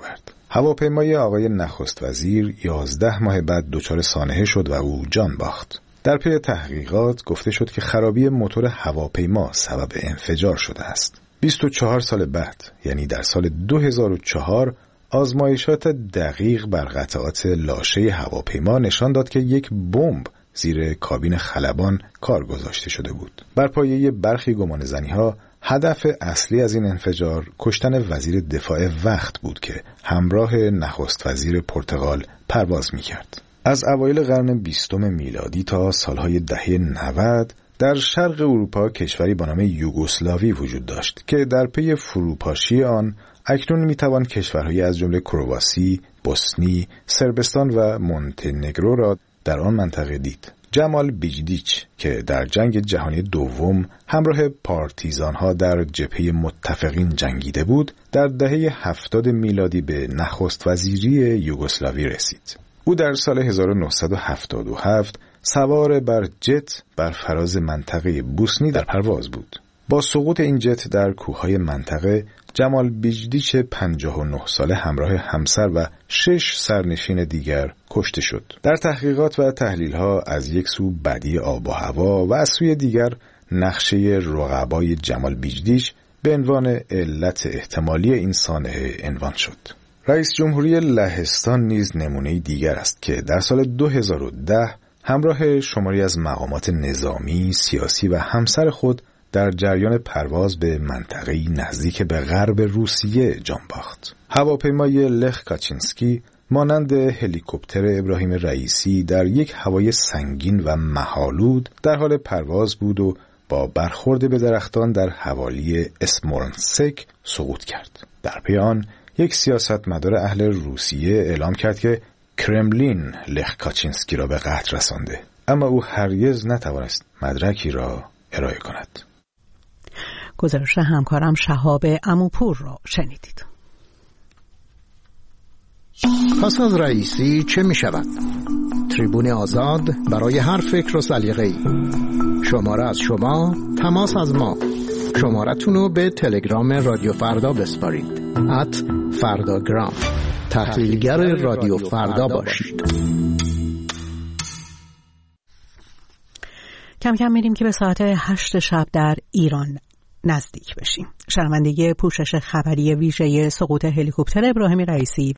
هواپیمای آقای نخست وزیر یازده ماه بعد دچار سانحه شد و او جان باخت. در پی تحقیقات گفته شد که خرابی موتور هواپیما سبب انفجار شده است. بیست و چهار سال بعد، یعنی در سال دو هزار و چهار، آزمایشات دقیق بر قطعات لاشه هواپیما نشان داد که یک بمب زیر کابین خلبان کار گذاشته شده بود. بر پایه برخی گمانه‌زنی‌ها هدف اصلی از این انفجار کشتن وزیر دفاع وقت بود که همراه نخست وزیر پرتغال پرواز می‌کرد. از اوایل قرن بیستم میلادی تا سالهای دهه نود در شرق اروپا کشوری با نام یوگسلاوی وجود داشت که در پی فروپاشی آن اکنون میتوان کشورهایی از جمله کرواسی، بوسنی، صربستان و مونتنگرو را در آن منطقه دید. جمال بیجدیچ که در جنگ جهانی دوم همراه پارتیزانها در جبهه متفقین جنگیده بود، در دهه هفتاد میلادی به نخست وزیری یوگسلاوی رسید. او در سال هزار و نهصد و هفتاد و هفت سوار بر جت بر فراز منطقه بوسنی در پرواز بود. با سقوط این جت در کوههای منطقه، جمال بیجدیچ پنجاه و نه ساله همراه همسر و شش سرنشین دیگر کشته شد. در تحقیقات و تحلیل‌ها از یک سو بدی آب و هوا و از سوی دیگر نقشه رقبای جمال بیجدیچ به عنوان علت احتمالی این سانحه عنوان شد. رئیس جمهوری لهستان نیز نمونه دیگر است که در سال دو هزار و ده همراه شماری از مقامات نظامی، سیاسی و همسر خود در جریان پرواز به منطقه‌ای نزدیک به غرب روسیه جان باخت. هواپیمای لخ کاچینسکی مانند هلیکوپتر ابراهیم رئیسی در یک هوای سنگین و مه‌آلود در حال پرواز بود و با برخورد به درختان در حوالی اسمورنسک سقوط کرد. در پی آن یک سیاستمدار اهل روسیه اعلام کرد که کرملین لخ کاچینسکی را به قتل رسانده، اما او هرگز نتوانست مدرکی را ارائه کند. گزارش همکارم شهاب عموپور را شنیدید. پس از رئیسی چه می شود؟ تریبون آزاد برای هر فکر و سلیقه‌ای. شماره از شما، تماس از ما. شمارتون رو به تلگرام رادیو فردا بسپارید. ات فرداگرام. تحلیلگر رادیو فردا باشید. کم کم میریم که به ساعت هشت شب در ایران نزدیک بشیم. شنونده پوشش خبری ویژه سقوط هلیکوپتر ابراهیم رئیسی